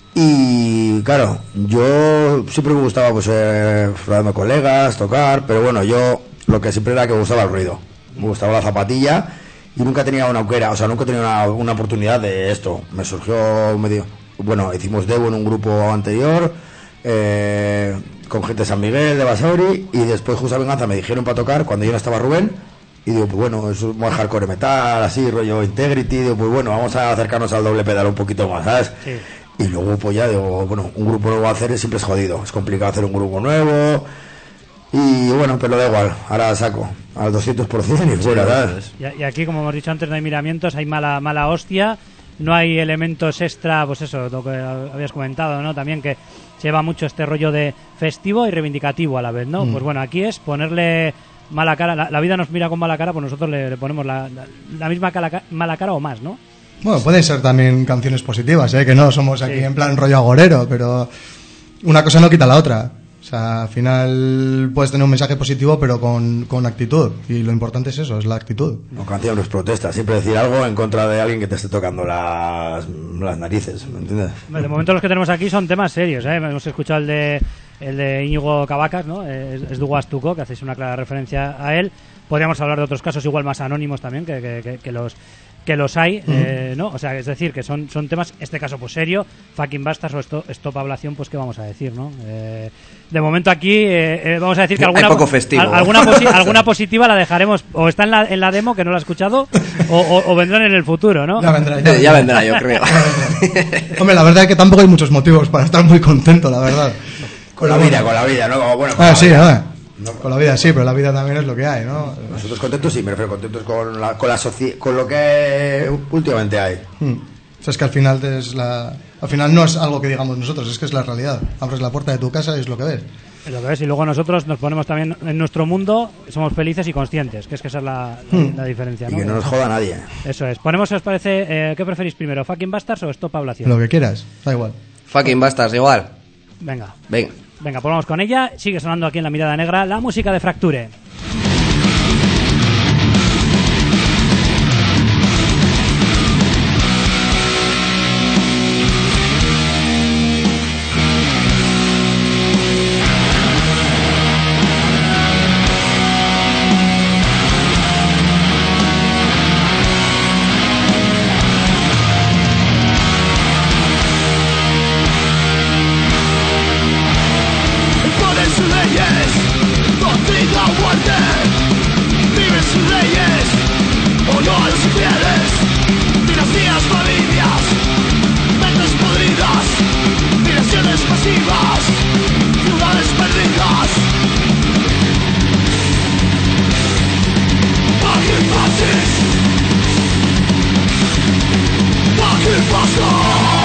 Y claro, yo siempre me gustaba pues eh, rodearme con colegas, tocar, pero bueno, yo lo que siempre era que me gustaba el ruido. Me gustaba la zapatilla y nunca tenía una auquera, o sea, nunca tenía una, una oportunidad de esto. Me surgió medio... Bueno, hicimos Devo en un grupo anterior, eh, con gente de San Miguel, de Basauri, y después Justa Venganza me dijeron para tocar cuando yo no estaba Rubén, y digo, pues bueno, es más hardcore metal, así, rollo Integrity, digo, pues bueno, vamos a acercarnos al doble pedal un poquito más, ¿sabes? Sí. Y luego pues ya digo, bueno, un grupo nuevo a hacer siempre es jodido, es complicado hacer un grupo nuevo, y bueno, pero da igual, ahora saco al doscientos por ciento y fuera, ¿sabes? Y, y aquí, como hemos dicho antes, no hay miramientos, hay mala mala hostia, no hay elementos extra, pues eso, lo que habías comentado, ¿no? También que se lleva mucho este rollo de festivo y reivindicativo a la vez, ¿no? Mm. Pues bueno, aquí es ponerle mala cara, la, la vida nos mira con mala cara, pues nosotros le, le ponemos la, la, la misma cara, mala cara o más, ¿no? Bueno, pueden ser también canciones positivas, ¿eh? Que no somos aquí Sí. en plan rollo agorero, pero una cosa no quita la otra. O sea, al final puedes tener un mensaje positivo, pero con, con actitud. Y lo importante es eso, es la actitud. No canciones, protestas, siempre decir algo en contra de alguien que te esté tocando las, las narices, ¿me entiendes? De momento los que tenemos aquí son temas serios, ¿eh? Hemos escuchado el de el de Íñigo Cavacas, ¿no? Es, es Dugas Tuco, que hacéis una clara referencia a él. Podríamos hablar de otros casos igual más anónimos también que, que, que, que los que los hay, Uh-huh. eh, ¿no? O sea, es decir, que son, son temas, este caso pues serio, Fucking Bastards o Stop, Stop Ablación, pues qué vamos a decir, ¿no? Eh, de momento aquí eh, eh, vamos a decir que Hay alguna, poco festivo. al- alguna, posi- alguna positiva la dejaremos, o está en la, en la demo, que no la he escuchado, o, o, o vendrán en el futuro, ¿no? Ya vendrá, Eh, ya vendrá, yo creo. Hombre, la verdad es que tampoco hay muchos motivos para estar muy contento, la verdad. Con la vida, con la vida, ¿no? Como, bueno, con Ah, la sí, vida. ¿no? Con la vida sí, pero la vida también es lo que hay, ¿no? Nosotros contentos sí, me refiero contentos con la, con la soci- con lo que últimamente hay. Hmm. O sea, es que al final es la... al final no es algo que digamos nosotros, es que es la realidad. Abres la puerta de tu casa y es lo que ves. Es lo que ves, y luego nosotros nos ponemos también en nuestro mundo, somos felices y conscientes, que es que esa es la, la, Hmm. la diferencia, Y ¿no? que no nos joda nadie. Eso es. Ponemos, si os parece, eh, ¿qué preferís primero, Fucking Bastards o Stop Ablación? Lo que quieras, da igual. Fucking Bastards, igual. Venga. Venga. Venga, pues vamos con ella. Sigue sonando aquí en La Mirada Negra la música de Fracture. Imponen sus leyes, contigo a muerte. Viven sus leyes, o no a los infieles. Dinastías, familias, mentes podridas, migraciones masivas, ciudades perdidas. Fucking fascists, fucking bastards.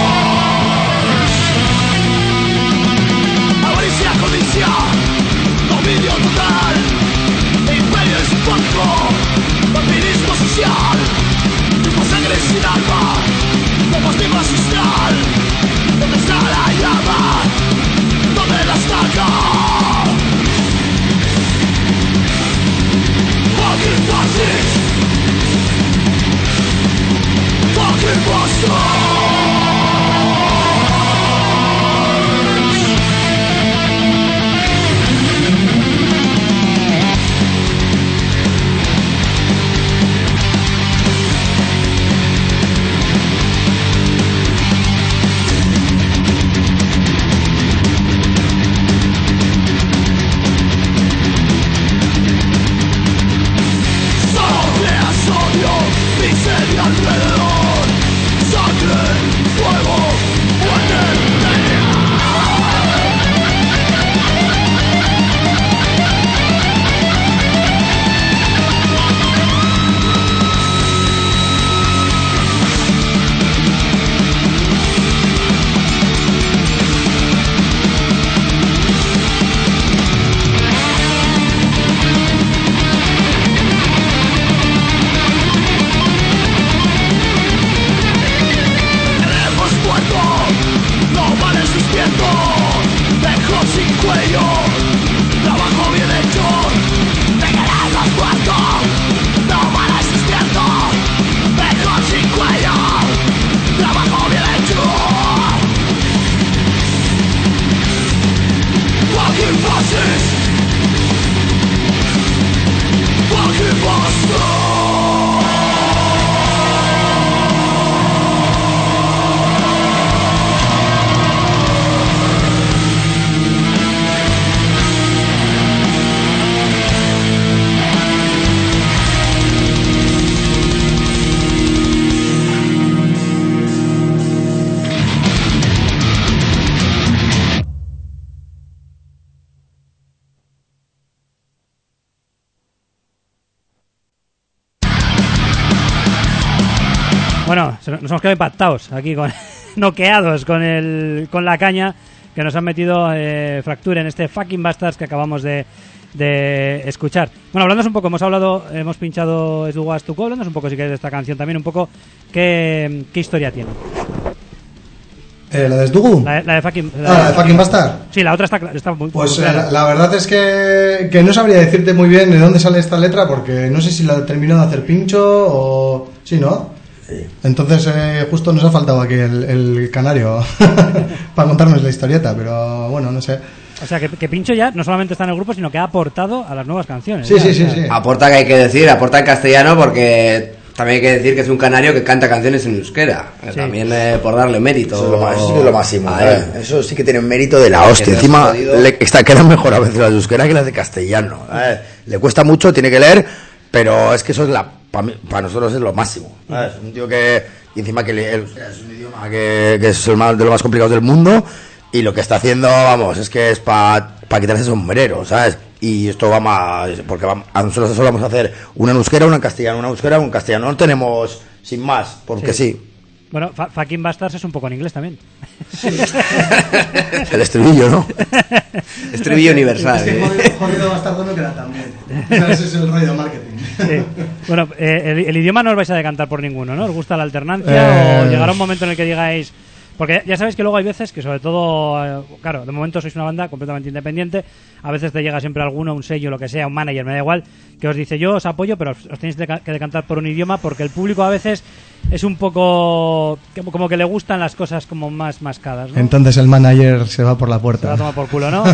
Avaricia, codicia, dominio total, imperio espantro, vampirismo social, tipo sangre sin alma, como estima social. ¿Dónde está la llama? ¿Dónde la estaca? Fucking fascists, fucking bastards. Solo creas odio, miseria alrededor. Sangre, fuego, muerte, hemos muerto, no vales despierto, dejo sin cuello, trabajo bien hecho, te quedarás muerto, no vales despierto, dejo sin cuello, trabajo bien hecho. Fucking fascists, fucking bastards. Bueno, se- nos hemos quedado impactados aquí, con noqueados con el con la caña que nos han metido eh, Fracture en este Fucking Bastards que acabamos de, de escuchar. Bueno, hablándonos un poco, hemos hablado, hemos pinchado Es Du Was Tu Co, hablándonos un poco si queréis de esta canción también, un poco qué, qué historia tiene. Eh, ¿La de Sdugu? La, de- la de Fucking... Ah, la de Fucking Bastard. Sí, la otra está, cla- está muy, Pues muy eh, clara. la, la verdad es que, que no sabría decirte muy bien de dónde sale esta letra porque no sé si la terminó de hacer Pincho o... Sí, ¿no? Sí. Entonces eh, justo nos ha faltado aquí el, el canario para contarnos la historieta, pero bueno, no sé. O sea, que, que Pincho ya no solamente está en el grupo, sino que ha aportado a las nuevas canciones. Sí, ya, sí, o sí, sea, sí. Aporta, que hay que decir, aporta en castellano porque También hay que decir que es un canario que canta canciones en euskera. Sí. También eh, por darle mérito. Eso es lo, más, eso es lo máximo. Eh. Eso sí que tiene un mérito de la hostia. Encima le, está, quedan mejor a veces las de euskera que las de castellano. Eh. Le cuesta mucho, tiene que leer, pero es que eso es la para pa nosotros es lo máximo. Eh. Es un tío que, y encima que le, el, es un idioma que, que es el más, de los más complicados del mundo, y lo que está haciendo, vamos, es que es para pa quitarse el sombrero, ¿sabes? Y esto va más, porque va, a nosotros solo vamos a hacer una en euskera, una en castellano, una en euskera, una en castellano. No tenemos sin más, porque sí. sí. Bueno, Fucking Bastards es un poco en inglés también. Sí. El estribillo, ¿no? Estribillo universal. Es que jodido, jodido bastardo no queda tan bien. Ese es el rollo de marketing. Sí. Bueno, eh, el, el idioma no os vais a decantar por ninguno, ¿no? ¿Os gusta la alternancia? Eh... ¿O llegará un momento en el que digáis... Porque ya sabéis que luego hay veces que, sobre todo, claro, de momento sois una banda completamente independiente, a veces te llega siempre alguno, un sello, lo que sea, un manager, me da igual, que os dice yo os apoyo, pero os tenéis que decantar por un idioma, porque el público a veces es un poco como que le gustan las cosas como más mascadas, ¿no? Entonces el manager se va por la puerta. Se va a tomar por culo, ¿no?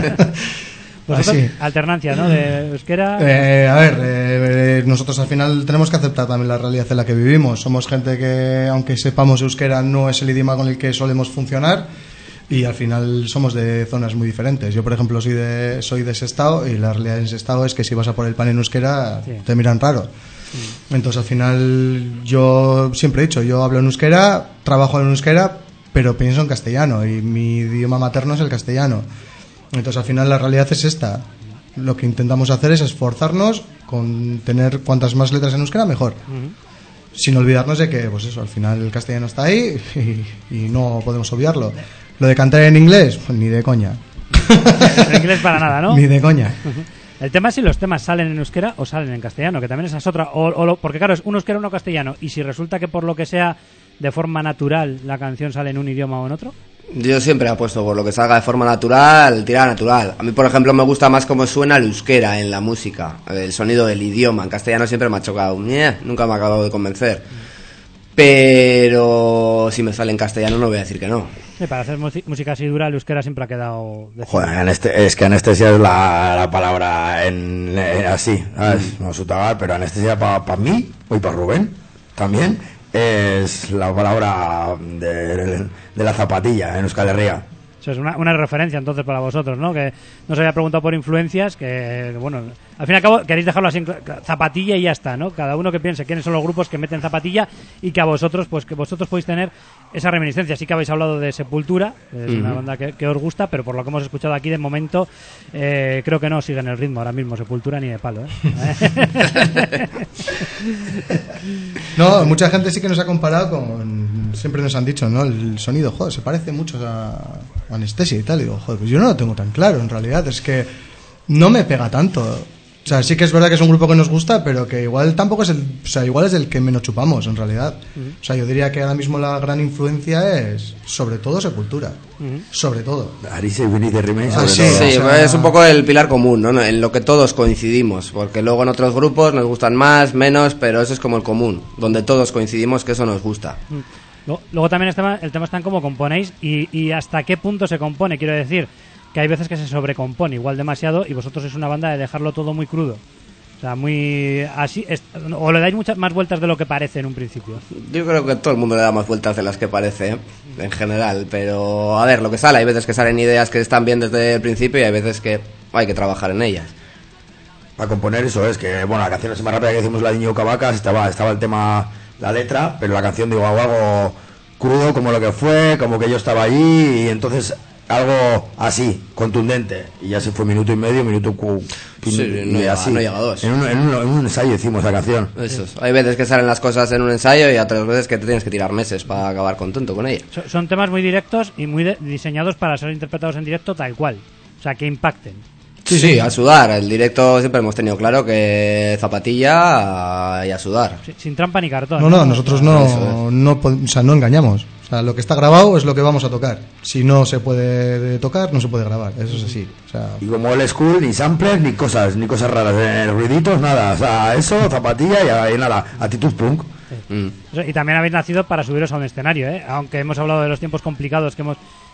Pues sí. Alternancia, ¿no? De euskera. Eh, a ver, eh, nosotros al final tenemos que aceptar también la realidad en la que vivimos. Somos gente que, aunque sepamos euskera, no es el idioma con el que solemos funcionar, y al final somos de zonas muy diferentes. Yo, por ejemplo, soy de soy de Sestao, y la realidad en Sestao es que si vas a por el pan en euskera, sí, te miran raro. Sí. Entonces, al final, yo siempre he dicho, yo hablo en euskera, trabajo en euskera, pero pienso en castellano, y mi idioma materno es el castellano. Entonces, al final, la realidad es esta. Lo que intentamos hacer es esforzarnos con tener cuantas más letras en euskera, mejor. Uh-huh. Sin olvidarnos de que, pues eso, al final el castellano está ahí y, y no podemos obviarlo. Lo de cantar en inglés, pues ni de coña. En inglés para nada, ¿no? Ni de coña. Uh-huh. El tema es si los temas salen en euskera o salen en castellano, que también esa es otra. O, o lo, porque claro, es uno euskera, uno castellano. Y si resulta que por lo que sea, de forma natural, la canción sale en un idioma o en otro... Yo siempre apuesto por lo que salga de forma natural, tirar natural. A mí, por ejemplo, me gusta más cómo suena el euskera en la música, el sonido del idioma. En castellano siempre me ha chocado, eh, nunca me ha acabado de convencer. Pero si me sale en castellano no voy a decir que no. Sí, para hacer música así dura, el euskera siempre ha quedado... Joder, aneste- es que anestesia es la, la palabra en, en así, ¿sabes? Mm. No sutagar, pero anestesia para pa mí, y para Rubén también, es la palabra de, de la zapatilla en Euskal Herria. Eso es una, una referencia entonces para vosotros, ¿no? Que no se había preguntado por influencias, que bueno, al fin y al cabo queréis dejarlo así, zapatilla y ya está, ¿no? Cada uno que piense quiénes son los grupos que meten zapatilla, y que a vosotros, pues que vosotros podéis tener esa reminiscencia. Sí que habéis hablado de Sepultura, es uh-huh. una banda que, que os gusta, pero por lo que hemos escuchado aquí de momento, eh, creo que no siguen el ritmo ahora mismo Sepultura ni de palo, ¿eh? No, mucha gente sí que nos ha comparado con, siempre nos han dicho, ¿no? El sonido, joder, se parece mucho a Anestesia y tal, y digo, joder, pues yo no lo tengo tan claro en realidad, es que no me pega tanto. O sea, sí que es verdad que es un grupo que nos gusta, pero que igual tampoco es el, o sea, igual es el que menos chupamos en realidad. Uh-huh. O sea, yo diría que ahora mismo la gran influencia es sobre todo Sepultura, uh-huh. sobre todo. Arise y de Remake, ah, sí, sí, o sea... es un poco el pilar común, ¿no? En lo que todos coincidimos, porque luego en otros grupos nos gustan más, menos, pero eso es como el común, donde todos coincidimos que eso nos gusta. Uh-huh. Luego, luego también el tema, el tema está en cómo componéis y, y hasta qué punto se compone. Quiero decir que hay veces que se sobrecompone igual demasiado, y vosotros es una banda de dejarlo todo muy crudo. O sea, muy así, es, o le dais muchas más vueltas de lo que parece en un principio. Yo creo que todo el mundo le da más vueltas de las que parece, ¿eh? En general, pero a ver, lo que sale, hay veces que salen ideas que están bien desde el principio y hay veces que hay que trabajar en ellas. Para componer eso es que, bueno, la canción es más rápida que hicimos la de Niño Cavacas, estaba, estaba el tema, la letra, pero la canción, digo, hago algo crudo como lo que fue, como que yo estaba allí, y entonces algo así, contundente, y ya se fue minuto y medio, minuto cu, sí, no, llega, así. no llega a dos. En un, en, un, en un ensayo hicimos la canción. Eso es. Hay veces que salen las cosas en un ensayo y otras veces que te tienes que tirar meses para acabar contento con ella. Son, son temas muy directos y muy de, diseñados para ser interpretados en directo tal cual, o sea, que impacten. Sí, sí, a sudar. El directo siempre hemos tenido claro que zapatilla y a sudar. Sí, sin trampa ni cartón. No, no, no, nosotros no, no, o sea, no engañamos. O sea, lo que está grabado es lo que vamos a tocar. Si no se puede tocar, no se puede grabar. Eso es así. O sea... Y como el school, ni samplers, ni cosas, ni cosas raras, eh, ruiditos, nada. O sea, eso, zapatilla y, y nada, actitud punk. Sí. Mm. Y también habéis nacido para subiros a un escenario, ¿eh? Aunque hemos hablado de los tiempos complicados que hemos que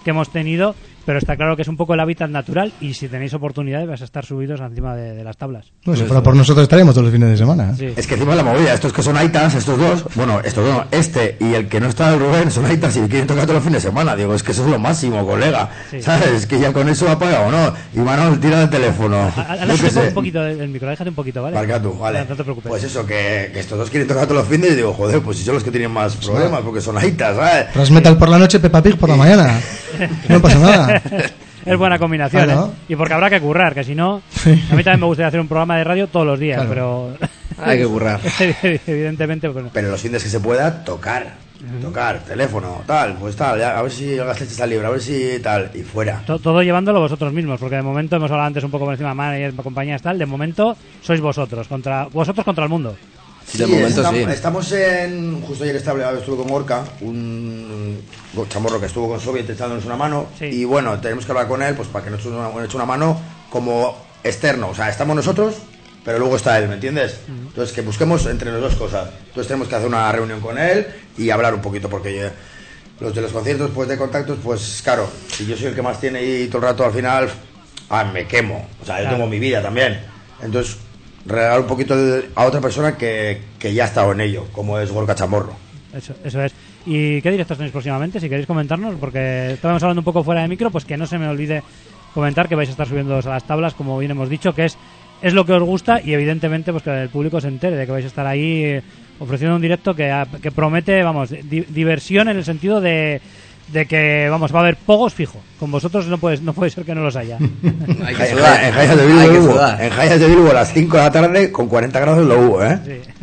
que hemos tenido, pero está claro que es un poco el hábitat natural y si tenéis oportunidades vais a estar subidos encima de, de las tablas. No, si fuera por nosotros estaríamos todos los fines de semana. Sí. Es que encima de la movida, estos que son aitas, estos dos, bueno, estos dos, este y el que no está, el Rubén, son aitas y quieren tocar todos los fines de semana. Digo, es que eso es lo máximo, colega. Sí. ¿Sabes? Es que ya con eso apaga o no. Y Manuel, tira el teléfono. Aléjate un poquito del micro, déjate un poquito, ¿vale? Marca tú, vale. No, no te preocupes. Pues eso, que, que estos dos quieren tocar todos los fines y digo, joder, pues si son los que tienen más problemas, porque son aitas, ¿sabes? Tras metal por la noche, Peppa Pig por la mañana. No pasa nada. Es buena combinación, Claro. ¿eh? Y porque habrá que currar, que si no... Sí. A mí también me gustaría hacer un programa de radio todos los días, Claro. pero... Hay que currar. Evidentemente, pues no. Pero los fines que se pueda, tocar. Tocar, teléfono, tal, pues tal, ya, a ver si las leches está libre, a ver si tal, y fuera. To- Todo llevándolo vosotros mismos, porque de momento hemos hablado antes un poco por encima de managers, compañías tal, de momento sois vosotros, contra vosotros contra el mundo. De momento estamos, sí. Estamos en. Justo ayer estaba, estuve con Gorka, un chamorro que estuvo con Soviet echándonos una mano. Sí. Y bueno, tenemos que hablar con él, pues para que nos eche una, eche una mano como externo. O sea, estamos nosotros, pero luego está él, ¿me entiendes? Uh-huh. Entonces, que busquemos entre las dos cosas. Entonces, tenemos que hacer una reunión con él y hablar un poquito, porque yo, los de los conciertos, pues de contactos, pues claro, si yo soy el que más tiene y todo el rato al final, ah, me quemo. O sea, yo Claro. tengo mi vida también. Entonces, regalar un poquito a otra persona que, que ya ha estado en ello, como es Gorka Chamorro. Eso, eso es. ¿Y qué directos tenéis próximamente? Si queréis comentarnos, porque estábamos hablando un poco fuera de micro, pues que no se me olvide comentar que vais a estar subiéndoos a las tablas, como bien hemos dicho, que es es lo que os gusta y evidentemente pues que el público se entere de que vais a estar ahí eh, ofreciendo un directo que, que promete, vamos, di- diversión en el sentido de, de que, vamos, va a haber pogos fijo. Con vosotros no puede, no puede ser que no los haya. Hay que En sudar. en Jaias de Bilbo, Hay que hubo. sudar. En Jaias de Bilbo a las cinco de la tarde con cuarenta grados lo hubo, ¿eh? Sí.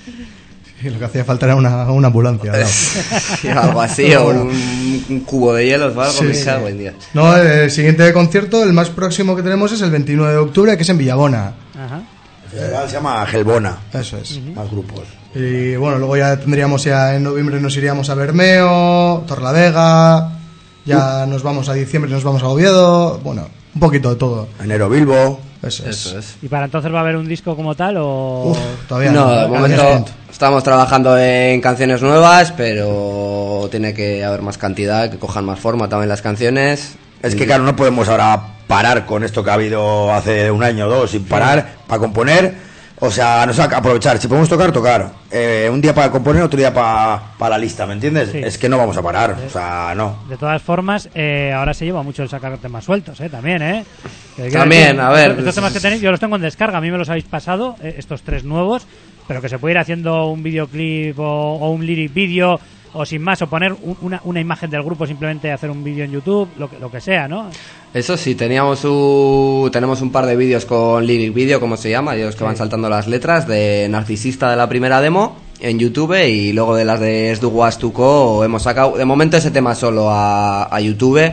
Y lo que hacía falta era una, una ambulancia. ¿no? Sí, algo así, o un, un cubo de hielos o algo, Sí, me sí. cago en Dios. No, el siguiente concierto, el más próximo que tenemos es el veintinueve de octubre, que es en Villabona. Ajá. El festival se llama Gelbona. Eso es. Más grupos. Y bueno, luego ya tendríamos ya en noviembre nos iríamos a Bermeo, Torlavega, ya nos vamos a diciembre, nos vamos a Oviedo, bueno, un poquito de todo. Enero Bilbo. Eso es. Eso es. ¿Y para entonces va a haber un disco como tal o...? Uf, todavía No, no. de Todavía momento es pronto. estamos trabajando en canciones nuevas, pero tiene que haber más cantidad, que cojan más forma también las canciones. Es que claro, no podemos ahora parar con esto que ha habido hace un año o dos, sin parar para componer. O sea, no sé, aprovechar. Si podemos tocar, tocar. Eh, un día para componer, otro día para pa la lista, ¿me entiendes? Sí. Es que no vamos a parar. O sea, no. De todas formas, eh, ahora se lleva mucho el sacar temas sueltos, ¿eh? También, ¿eh? Que quiero También, decir, a ver. Estos temas que tenéis, yo los tengo en descarga, a mí me los habéis pasado, eh, estos tres nuevos, pero que se puede ir haciendo un videoclip o, o un lyric video, o sin más, o poner un- una, una imagen del grupo, simplemente hacer un vídeo en YouTube, lo que, lo que sea, ¿no? Eso sí, teníamos un, tenemos un par de vídeos con Lyric Video, como se llama, ellos que Sí. van saltando las letras, de Narcisista de la primera demo en YouTube, y luego de las de Sdu Was To Co hemos sacado de momento ese tema solo a, a YouTube,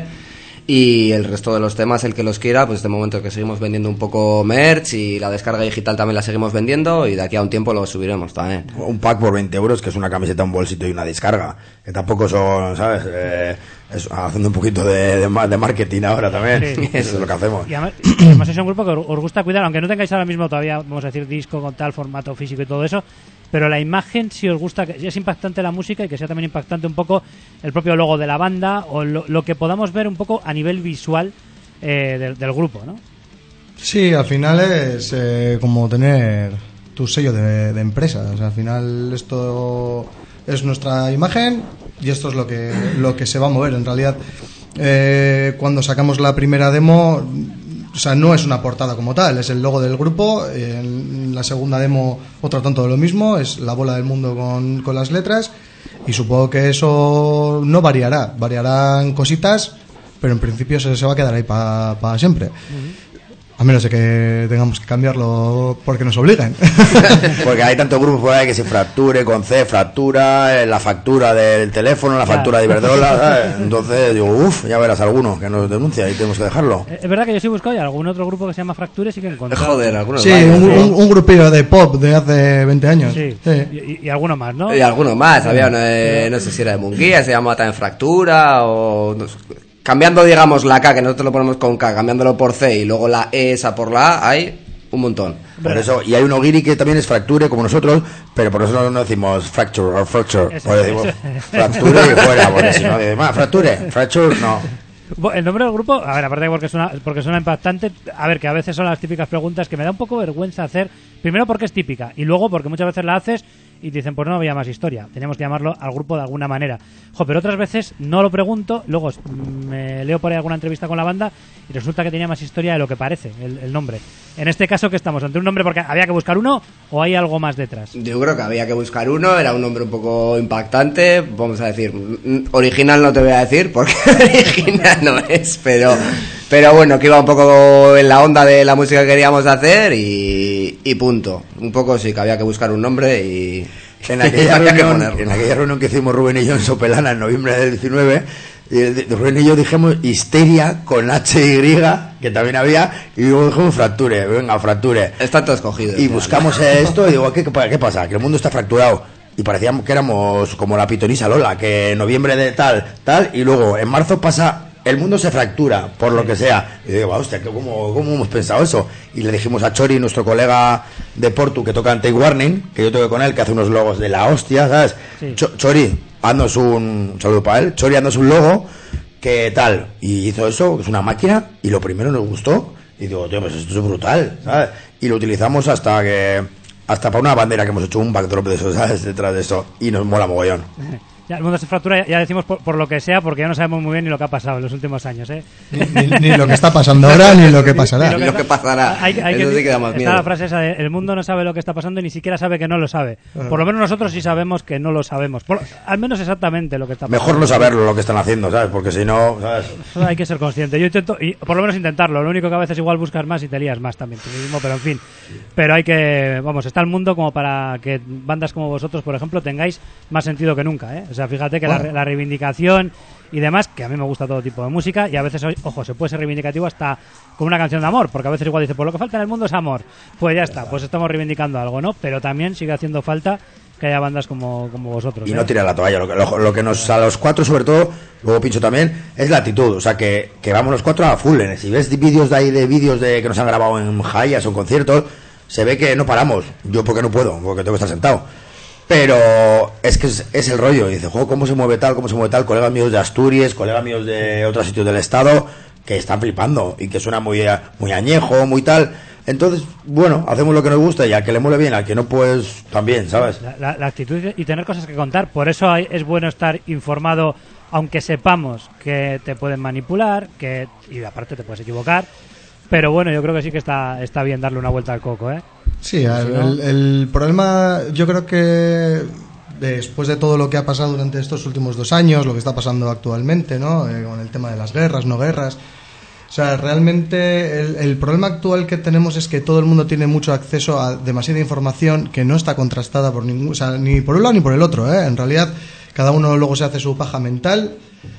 y el resto de los temas, el que los quiera, pues de momento que seguimos vendiendo un poco merch, y la descarga digital también la seguimos vendiendo, y de aquí a un tiempo lo subiremos también. Un pack por veinte euros, que es una camiseta, un bolsito y una descarga. Que tampoco son, ¿sabes? Eh, es- haciendo un poquito de, de, ma- de marketing ahora también. Sí. Eso es lo que hacemos. Y además, y además es un grupo que os os gusta cuidar, aunque no tengáis ahora mismo todavía, vamos a decir, disco con tal formato físico y todo eso, pero la imagen, si os gusta, que es impactante la música y que sea también impactante un poco el propio logo de la banda o lo, lo que podamos ver un poco a nivel visual eh, del, del grupo, ¿no? Sí, al final es eh, como tener tu sello de, de empresa. O sea, al final esto es nuestra imagen y esto es lo que, lo que se va a mover. En realidad, eh, cuando sacamos la primera demo, o sea, no es una portada como tal, es el logo del grupo. En la segunda demo, otro tanto de lo mismo, es la bola del mundo con, con las letras. Y supongo que eso no variará, variarán cositas, pero en principio se, se va a quedar ahí para pa siempre. A menos de que tengamos que cambiarlo porque nos obliguen. Porque hay tantos grupos por ahí que se fracture con C, fractura, eh, la factura del teléfono, la Claro. factura de Iberdrola, ¿sabes? Entonces digo, uff, ya verás alguno que nos denuncia y tenemos que dejarlo. Eh, Es verdad que yo sí he buscado y algún otro grupo que se llama Fracture sí que he encontrado. Joder, algunos Sí, varios, un, ¿no? un, un grupillo de pop de hace veinte años. Sí, Sí. Y, y alguno más, ¿no? Y algunos más, había, no, eh, no sé si era de Munguía, se llamaba también Fractura, o no sé, cambiando, digamos, la K, que nosotros lo ponemos con K, cambiándolo por C y luego la E esa por la A, hay un montón. Por eso, y hay un Ogiri que también es fracture como nosotros, pero por eso no, no decimos fracture o fracture, Eso, por decimos eso. fracture y fuera, porque si no, decimos, ah, fracture, fracture, no. El nombre del grupo, a ver, aparte de porque suena, porque suena impactante, a ver, que a veces son las típicas preguntas que me da un poco vergüenza hacer. Primero porque es típica y luego porque muchas veces la haces y te dicen, pues no había más historia, teníamos que llamarlo al grupo de alguna manera. Jo, pero otras veces no lo pregunto, luego me leo por ahí alguna entrevista con la banda y resulta que tenía más historia de lo que parece el, el nombre. En este caso, ¿qué estamos? ¿Ante un nombre porque había que buscar uno o hay algo más detrás? Yo creo que había que buscar uno, era un nombre un poco impactante, vamos a decir, original no te voy a decir porque original no es, pero pero bueno, que iba un poco en la onda de la música que queríamos hacer y, y punto. Un poco sí que había que buscar un nombre y en aquella, reunión, en aquella reunión que hicimos Rubén y yo en Sopelana en noviembre del diecinueve, Rubén y yo dijimos histeria con H Y, que también había, y luego dijimos fracture, venga, fracture. Está todo escogido. Y buscamos esto y digo, ¿qué, ¿qué pasa? Que el mundo está fracturado. Y parecíamos que éramos como la pitonisa Lola, que en noviembre de tal, tal, y luego en marzo pasa... El mundo se fractura, por lo que sea. Y digo, hostia, ¿cómo, ¿cómo hemos pensado eso? Y le dijimos a Chori, nuestro colega de Portu, que toca en Take Warning, que yo toqué con él, que hace unos logos de la hostia, ¿sabes? Sí. Ch- Chori, haznos un... un saludo para él. Chori, haznos un logo, que tal. Y hizo eso, que es una máquina, y lo primero nos gustó. Y digo, tío, pues esto es brutal, ¿sabes? Y lo utilizamos hasta que... Hasta para una bandera que hemos hecho un backdrop de eso, ¿sabes? Detrás de eso. Y nos mola mogollón. Ya, el mundo se fractura, ya decimos por, por lo que sea, porque ya no sabemos muy bien ni lo que ha pasado en los últimos años, ¿eh? Ni, ni, ni lo que está pasando ahora, ni lo que pasará. Ni lo que, lo que pasará. Hay, hay Eso que, sí que da más miedo. Está la frase esa de, el mundo no sabe lo que está pasando y ni siquiera sabe que no lo sabe. Por lo menos nosotros sí sabemos que no lo sabemos. Por, al menos exactamente lo que está pasando. Mejor no saberlo lo que están haciendo, ¿sabes? Porque si no, ¿sabes? Hay que ser consciente. Yo intento, y por lo menos intentarlo. Lo único que a veces igual buscas más y te lías más también, tú mismo, pero en fin. Pero hay que, vamos, está el mundo como para que bandas como vosotros, por ejemplo, tengáis más sentido que nunca, ¿eh? O sea, fíjate que bueno. la, la reivindicación y demás, que a mí me gusta todo tipo de música y a veces, ojo, se puede ser reivindicativo hasta con una canción de amor, porque a veces igual dice, pues lo que falta en el mundo es amor. Pues ya está, pues estamos reivindicando algo, ¿no? Pero también sigue haciendo falta que haya bandas como, como vosotros. Y ¿eh? no tirar la toalla, lo que, lo, lo que nos, a los cuatro sobre todo, luego Pincho también, es la actitud, o sea, que, que vamos los cuatro a full. Si ves vídeos de ahí, de vídeos de que nos han grabado en Jayas o en conciertos, se ve que no paramos. Yo porque no puedo, porque tengo que estar sentado. Pero es que es, es el rollo. Y dice, jo, ¿cómo se mueve tal? ¿Cómo se mueve tal? Colegas míos de Asturias, colegas míos de otros sitios del estado, que están flipando y que suena muy, muy añejo, muy tal. Entonces, bueno, hacemos lo que nos gusta y al que le muele bien, al que no, pues también, ¿sabes? La, la, la actitud y tener cosas que contar. Por eso hay, es bueno estar informado, aunque sepamos que te pueden manipular, que y aparte te puedes equivocar. Pero bueno, yo creo que sí que está, está bien darle una vuelta al coco, ¿eh? Sí, el, el, el problema, yo creo que después de todo lo que ha pasado durante estos últimos dos años, lo que está pasando actualmente, ¿no? Eh, con el tema de las guerras, no guerras. O sea, realmente el, el problema actual que tenemos es que todo el mundo tiene mucho acceso a demasiada información que no está contrastada por ningún, o sea, ni por un lado ni por el otro, ¿eh? En realidad, cada uno luego se hace su paja mental.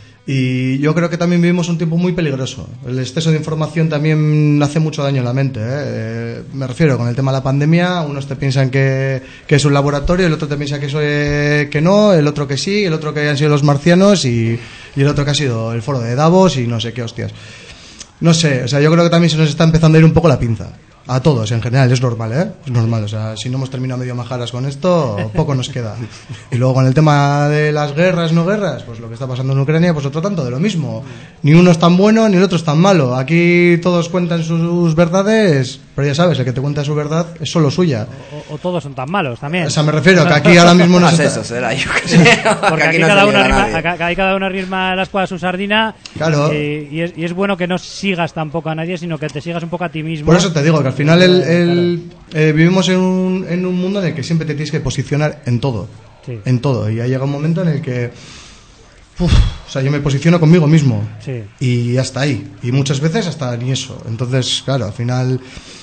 Y yo creo que también vivimos un tiempo muy peligroso. El exceso de información también hace mucho daño en la mente, ¿eh? Eh, me refiero, con el tema de la pandemia, unos te piensan que, que es un laboratorio, el otro te piensa que, eso, eh, que no, el otro que sí, el otro que han sido los marcianos y, y el otro que ha sido el foro de Davos y no sé qué hostias. No sé, o sea, yo creo que también se nos está empezando a ir un poco la pinza. A todos, en general, es normal, ¿eh? Es normal, o sea, si no hemos terminado medio majaras con esto, poco nos queda. Y luego con el tema de las guerras, no guerras, pues lo que está pasando en Ucrania, pues otro tanto de lo mismo. Ni uno es tan bueno, ni el otro es tan malo. Aquí todos cuentan sus verdades, pero ya sabes, el que te cuenta su verdad es solo suya. O, o todos son tan malos también. O sea, me refiero que aquí ahora mismo no se está... eso será, yo que sé. Porque aquí, aquí no cada, uno arrima, acá, aquí cada uno arrima la escuadra a su sardina. Claro. Y, y, es, y es bueno que no sigas tampoco a nadie, sino que te sigas un poco a ti mismo. Por eso te digo que al final el, el, eh, vivimos en un, en un mundo en el que siempre te tienes que posicionar en todo. Sí. En todo. Y ha llegado un momento en el que... Uf, o sea, yo me posiciono conmigo mismo. Sí. Y hasta ahí. Y muchas veces hasta ni eso. Entonces, claro, al final...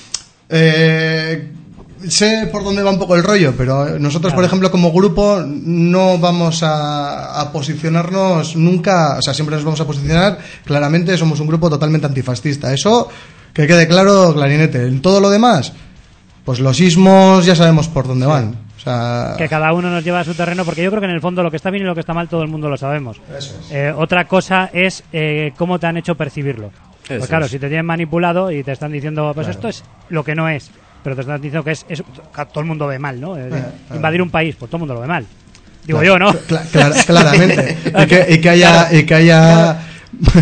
Eh, sé por dónde va un poco el rollo, pero nosotros, claro, por ejemplo, como grupo no vamos a, a posicionarnos nunca, o sea, siempre nos vamos a posicionar claramente, somos un grupo totalmente antifascista, eso que quede claro, clarinete. En todo lo demás, pues los ismos ya sabemos por dónde, sí, van. O sea... Que cada uno nos lleva a su terreno, porque yo creo que en el fondo lo que está bien y lo que está mal todo el mundo lo sabemos. Eso es. Eh, otra cosa es eh, cómo te han hecho percibirlo. Pues claro, es. Si te tienen manipulado y te están diciendo, pues claro, esto es lo que no es, pero te están diciendo que es, es todo el mundo ve mal, ¿no? Eh, eh, invadir un país, pues todo el mundo lo ve mal. Digo claro, yo, ¿no? Cl- cl- claramente. y, que, y que haya, y que haya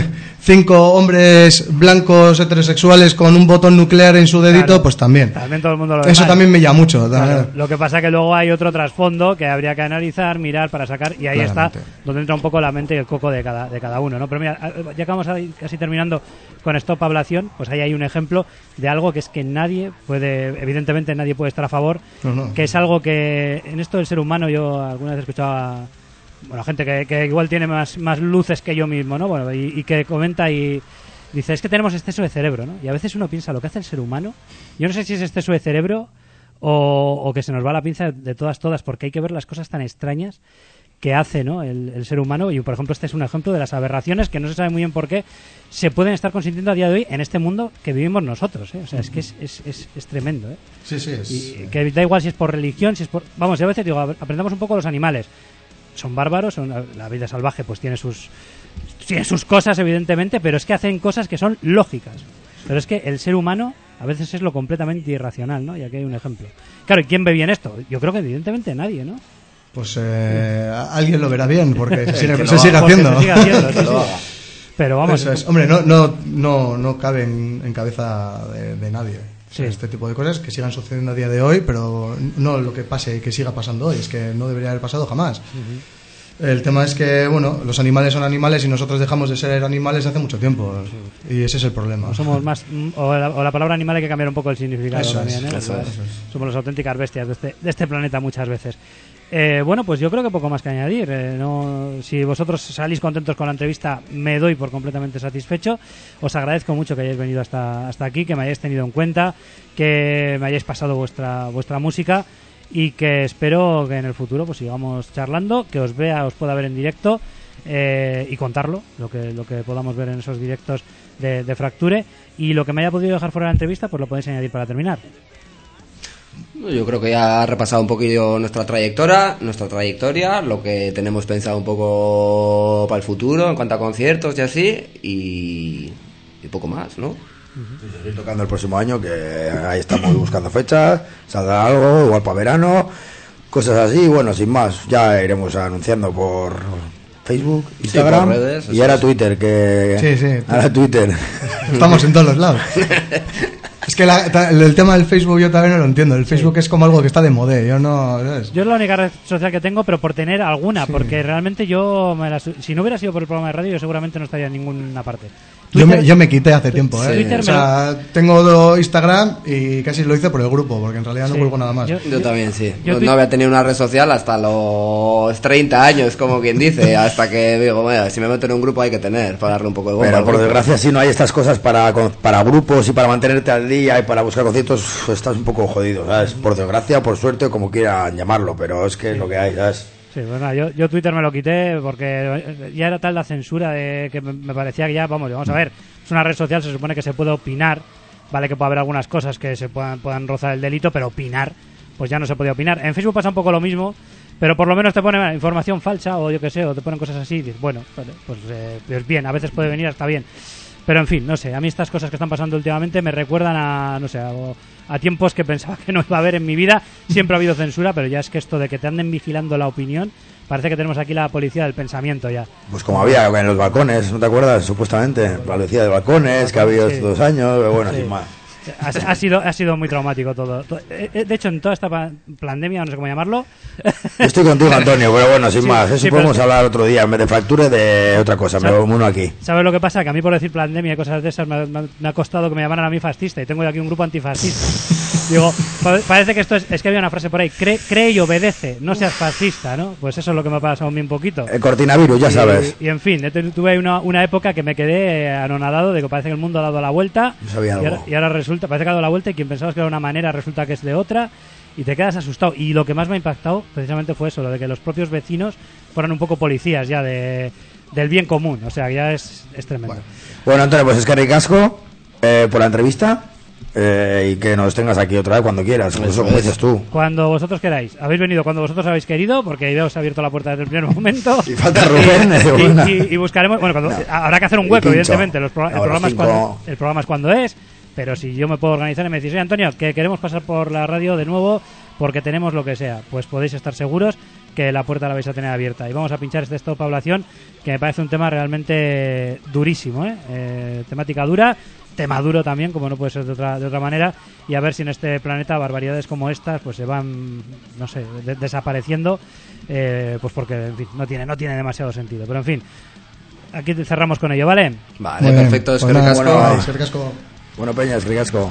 cinco hombres blancos heterosexuales con un botón nuclear en su dedito, Claro, pues también. También todo el mundo lo ve Eso mal. también me llama mucho. Claro, lo que pasa que luego hay otro trasfondo que habría que analizar, mirar para sacar, y ahí Claramente. está donde entra un poco la mente y el coco de cada, de cada uno, ¿no? Pero mira, ya que vamos a ir casi terminando con Stop Ablación, pues ahí hay un ejemplo de algo que es que nadie puede, evidentemente nadie puede estar a favor, No, no. que es algo que en esto del ser humano yo alguna vez he escuchado a bueno, gente que, que igual tiene más, más luces que yo mismo, ¿no? Bueno, y, y que comenta y dice, es que tenemos exceso de cerebro, ¿no? Y a veces uno piensa lo que hace el ser humano, yo no sé si es exceso de cerebro o, o que se nos va la pinza de todas, todas, porque hay que ver las cosas tan extrañas que hace, ¿no? el, el ser humano. Y, por ejemplo, este es un ejemplo de las aberraciones que no se sabe muy bien por qué se pueden estar consintiendo a día de hoy en este mundo que vivimos nosotros, ¿eh? O sea, es que es, es, es, es tremendo, ¿eh? Sí, sí, es... Y que da igual si es por religión, si es por... Vamos, yo a veces digo, aprendamos un poco los animales. Son bárbaros, son, la vida salvaje pues tiene sus tiene sus cosas evidentemente, pero es que hacen cosas que son lógicas. Pero es que el ser humano a veces es lo completamente irracional, ¿no? Y aquí hay un ejemplo. Claro, ¿y quién ve bien esto? Yo creo que evidentemente nadie, ¿no? Pues eh, alguien lo verá bien, porque se sigue, Que lo se sigue haga, Porque haciendo. se sigue haciendo, sí, Que lo sí. haga. Pero vamos, Eso es. Hombre, no, no, no, no cabe en, en cabeza de, de nadie. O sea, Sí. este tipo de cosas que sigan sucediendo a día de hoy, pero no lo que pase, que siga pasando hoy, es que no debería haber pasado jamás. El tema es que, bueno, los animales son animales y nosotros dejamos de ser animales hace mucho tiempo. Y ese es el problema. o somos más o la, o la palabra animal hay que cambiar un poco el significado Eso también, es, ¿eh? eso Pues, es, eso es. somos las auténticas bestias de este, de este planeta muchas veces. Eh, bueno, pues yo creo que poco más que añadir. Eh, no, si vosotros salís contentos con la entrevista, me doy por completamente satisfecho. Os agradezco mucho que hayáis venido hasta, hasta aquí, que me hayáis tenido en cuenta, que me hayáis pasado vuestra, vuestra música y que espero que en el futuro pues sigamos charlando, que os vea, os pueda ver en directo eh, y contarlo, lo que, lo que podamos ver en esos directos de, de Fracture, y lo que me haya podido dejar fuera de la entrevista pues lo podéis añadir para terminar. Yo creo que ya ha repasado un poquillo nuestra trayectoria, nuestra trayectoria, lo que tenemos pensado un poco para el futuro en cuanto a conciertos y así, y, y poco más, ¿no? Y seguir tocando el próximo año, que ahí estamos buscando fechas, saldrá algo, igual para verano, cosas así. Bueno, sin más, ya iremos anunciando por Facebook, Instagram, por redes, y eso ahora es. Twitter, que Sí, sí. ahora Twitter. Estamos en todos los lados. Es que la- ta- el tema del Facebook yo también no lo entiendo. El Facebook es como algo que está de moda. Yo no... ¿sabes? Yo es la única red social que tengo, pero por tener alguna, porque realmente yo, me la su- si no hubiera sido por el programa de radio, yo seguramente no estaría en ninguna parte. Yo me, Twitter- yo me quité hace tiempo, ¿eh? Twitter O sea, tengo do- Instagram y casi lo hice por el grupo, porque en realidad no Sí. cuelgo nada más. Yo- Yo también, sí. yo no, tui- no había tenido una red social hasta los treinta años, como quien dice, hasta que digo, bueno, si me meto en un grupo hay que tener, para darle un poco de bomba. Pero al por grupo. desgracia, si no hay estas cosas para, con- para grupos y para mantenerte al día y para buscar conciertos, uf, estás un poco jodido, ¿sabes? Por desgracia, por suerte, como quieran llamarlo, pero es que es lo que hay, ¿sabes? Sí, pues nada, yo, yo Twitter me lo quité porque ya era tal la censura de que me, me parecía que ya, vamos, vamos a ver, es una red social, se supone que se puede opinar, vale que puede haber algunas cosas que se puedan, puedan rozar el delito, pero opinar, pues ya no se podía opinar. En Facebook pasa un poco lo mismo, pero por lo menos te pone bueno, información falsa o yo qué sé, o te ponen cosas así y dices, bueno, vale, pues, eh, pues bien, a veces puede venir hasta bien. Pero en fin, no sé, a mí estas cosas que están pasando últimamente me recuerdan a, no sé, a, a tiempos que pensaba que no iba a haber en mi vida. Siempre ha habido censura, pero ya es que esto de que te anden vigilando la opinión, parece que tenemos aquí la policía del pensamiento ya. Pues como había en los balcones, ¿no te acuerdas? Supuestamente, la policía de balcones, que ha habido Sí. estos dos años, pero bueno, Sí. sin más. Ha, ha sido ha sido muy traumático todo. To- eh, eh, De hecho, en toda esta pa- pandemia, no sé cómo llamarlo, Yo estoy contigo, Antonio, pero bueno, sin Sí, más. Eso sí, podemos pero- hablar otro día, en vez de fracture, de otra cosa. Me ¿Sabes? lo uno aquí. ¿sabes lo que pasa? Que a mí por decir pandemia y cosas de esas me, ha- me ha- me ha costado que me llamaran a mí fascista, y tengo yo aquí un grupo antifascista. Digo, pa- parece que esto es, es que había una frase por ahí, cree, cree y obedece, no seas fascista, ¿no? Pues eso es lo que me ha pasado a mí un poquito. El cortinavirus, ya Y- sabes. Y, en fin, he ten- tuve ahí una, una época que me quedé eh, anonadado de que parece que el mundo ha dado la vuelta. Yo sabía y, algo. ahora, y ahora resulta, parece que ha dado la vuelta y quien pensabas que era una manera resulta que es de otra. Y te quedas asustado. Y lo que más me ha impactado precisamente fue eso, lo de que los propios vecinos fueran un poco policías ya de, del bien común. O sea, ya es, es tremendo. Bueno, Antonio, pues es que ricasco eh, por la entrevista eh, y que nos tengas aquí otra vez cuando quieras. Eso, Eso como es. dices tú. Cuando vosotros queráis. Habéis venido cuando vosotros habéis querido, porque ya os ha abierto la puerta desde el primer momento. Y falta Rubén. eh, Y, venga. y- y buscaremos, bueno, cuando- No. habrá que hacer un Y hueco, Pincho. evidentemente. Los pro- el, Ahora programa es cinco. cuando, el programa es cuando es, pero si yo me puedo organizar y me decís, oye, Antonio, que queremos pasar por la radio de nuevo porque tenemos lo que sea, pues podéis estar seguros que la puerta la vais a tener abierta. Y vamos a pinchar este Stop Población, que me parece un tema realmente durísimo, ¿eh? Eh, temática dura, tema duro también, como no puede ser de otra, de otra manera, y a ver si en este planeta barbaridades como estas pues se van, no sé, de, desapareciendo, eh, pues porque, en fin, no tiene, no tiene demasiado sentido. Pero en fin, aquí cerramos con ello, ¿vale? Vale, bien, perfecto, es que bueno, ricasco. bueno, Es que ricasco. Bueno, Peña, es ricasco.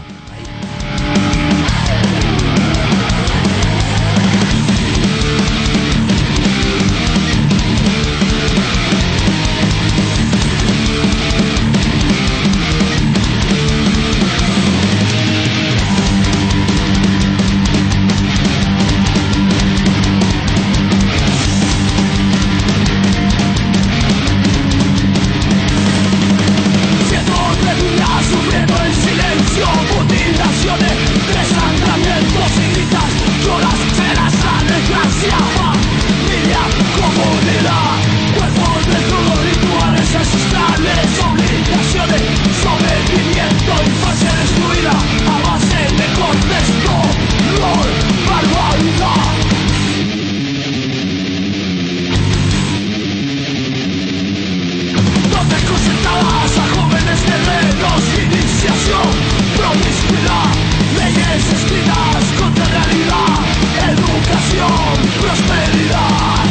Sufriendo en silencio, mutilaciones, desangramientos y gritas, lloras, cenas, desgracia, familia, comunidad, cuerpos desnudos, rituales ancestrales, obligaciones, sobrevivimiento, infancia destruida, a base de contexto, dolor, barbaridad. Donde concentradas a jóvenes guerreros, iniciación, promiscuidad, leyes escritas contra realidad, educación, prosperidad.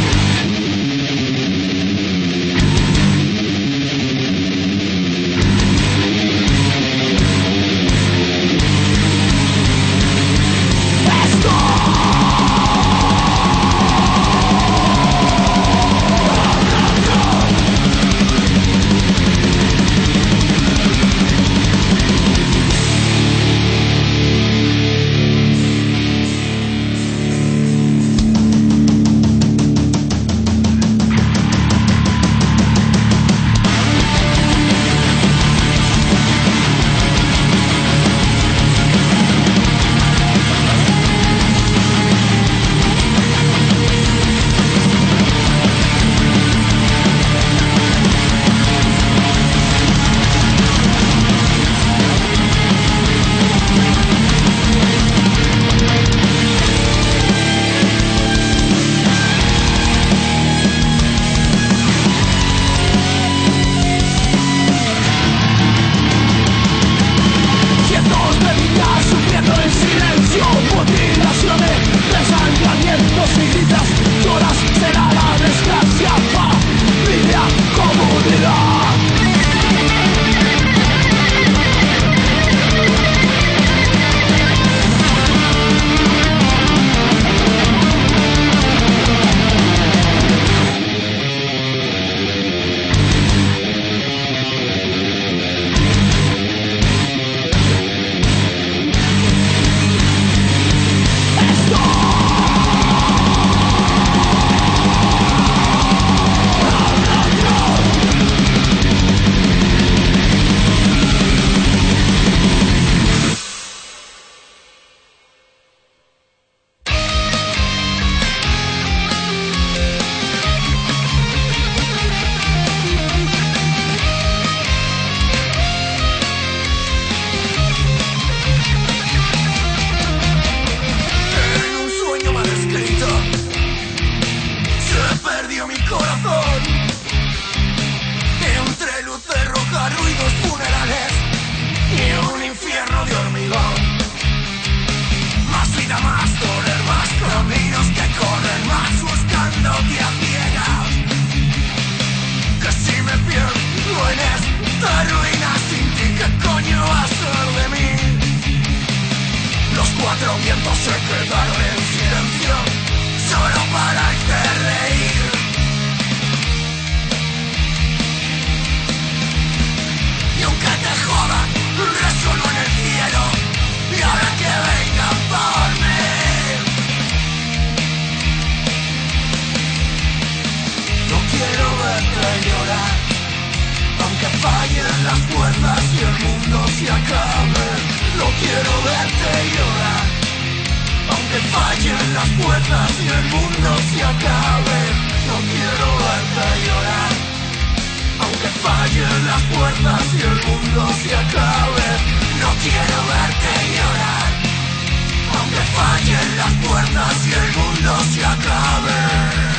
Fallen las puertas y el mundo se acabe.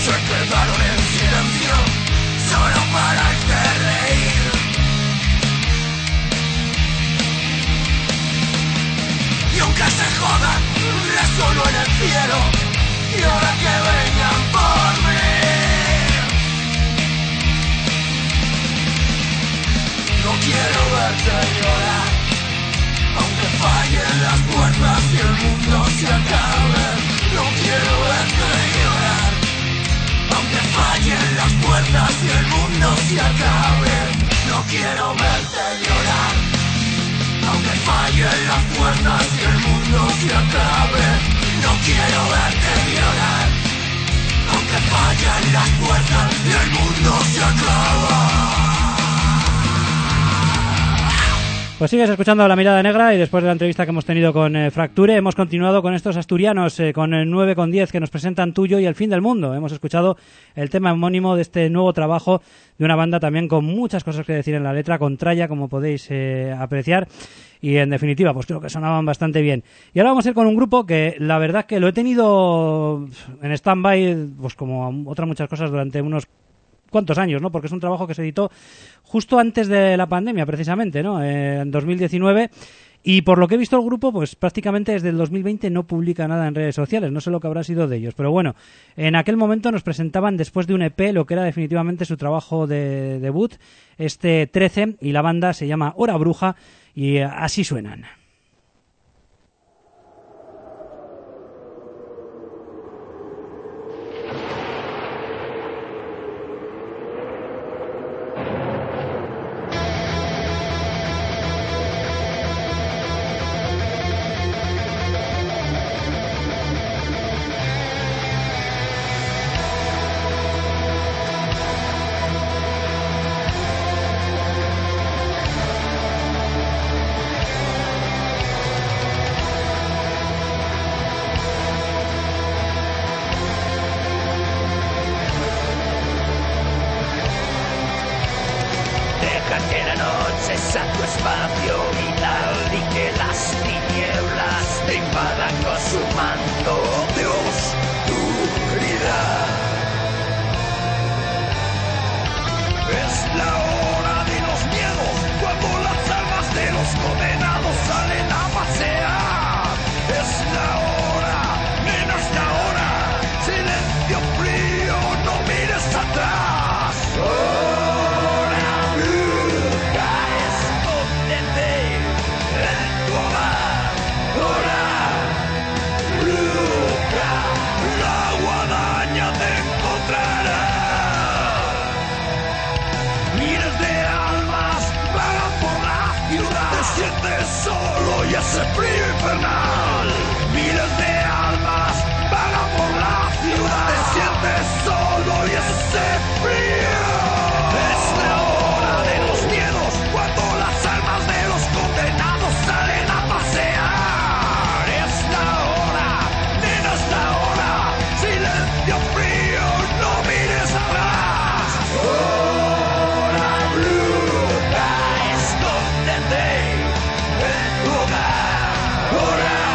se quedaron en silencio, solo para hacer reír. Y aunque se jodan, resuelvo en el cielo, y ahora que vengan por mí. No quiero verte llorar, aunque fallen las puertas y el mundo se acabe. No quiero verte llorar, aunque fallen las puertas y el mundo se acabe. No quiero verte llorar, aunque fallen las puertas y el mundo se acabe. No quiero verte llorar, aunque fallen las puertas y el mundo se acaba. Pues sigues escuchando La Mirada Negra y después de la entrevista que hemos tenido con eh, Fracture hemos continuado con estos asturianos eh, con el nueve con diez que nos presentan Tuyo y El Fin del Mundo. Hemos escuchado el tema homónimo de este nuevo trabajo de una banda también con muchas cosas que decir en la letra, con tralla, como podéis eh, apreciar, y en definitiva pues creo que sonaban bastante bien. Y ahora vamos a ir con un grupo que la verdad que lo he tenido en stand-by, pues como otras muchas cosas, durante unos cuántos años, ¿no? Porque es un trabajo que se editó justo antes de la pandemia, precisamente, ¿no? Eh, en dos mil diecinueve. Y por lo que he visto el grupo, pues prácticamente desde el dos mil veinte no publica nada en redes sociales. No sé lo que habrá sido de ellos. Pero bueno, en aquel momento nos presentaban después de un E P lo que era definitivamente su trabajo de debut, este trece, y la banda se llama Hora Bruja y así suenan. Escóndete en tu hogar, hora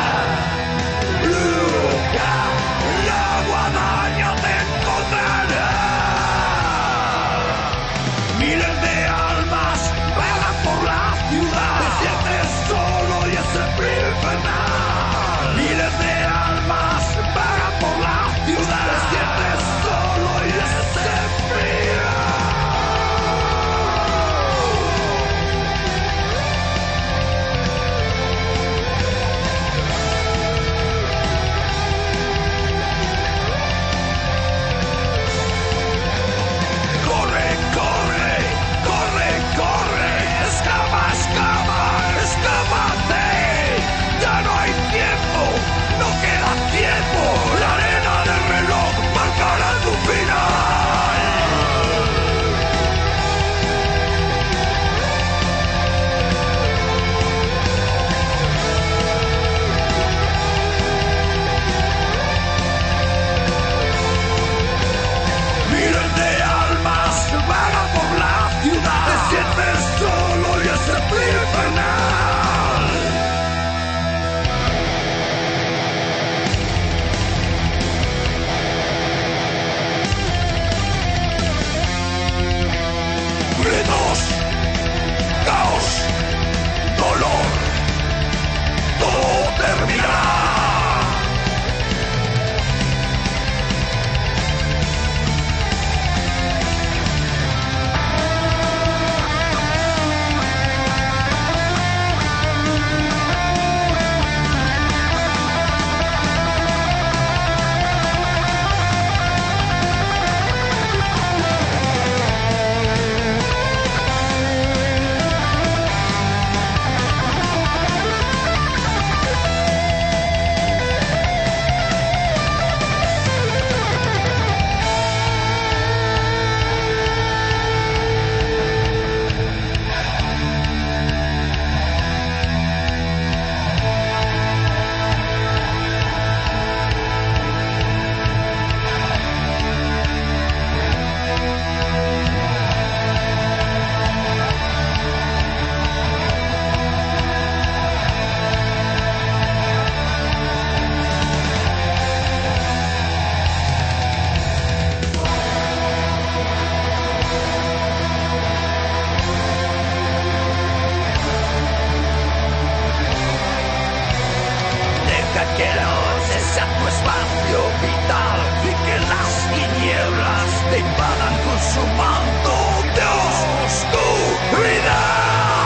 su manto de oscuridad.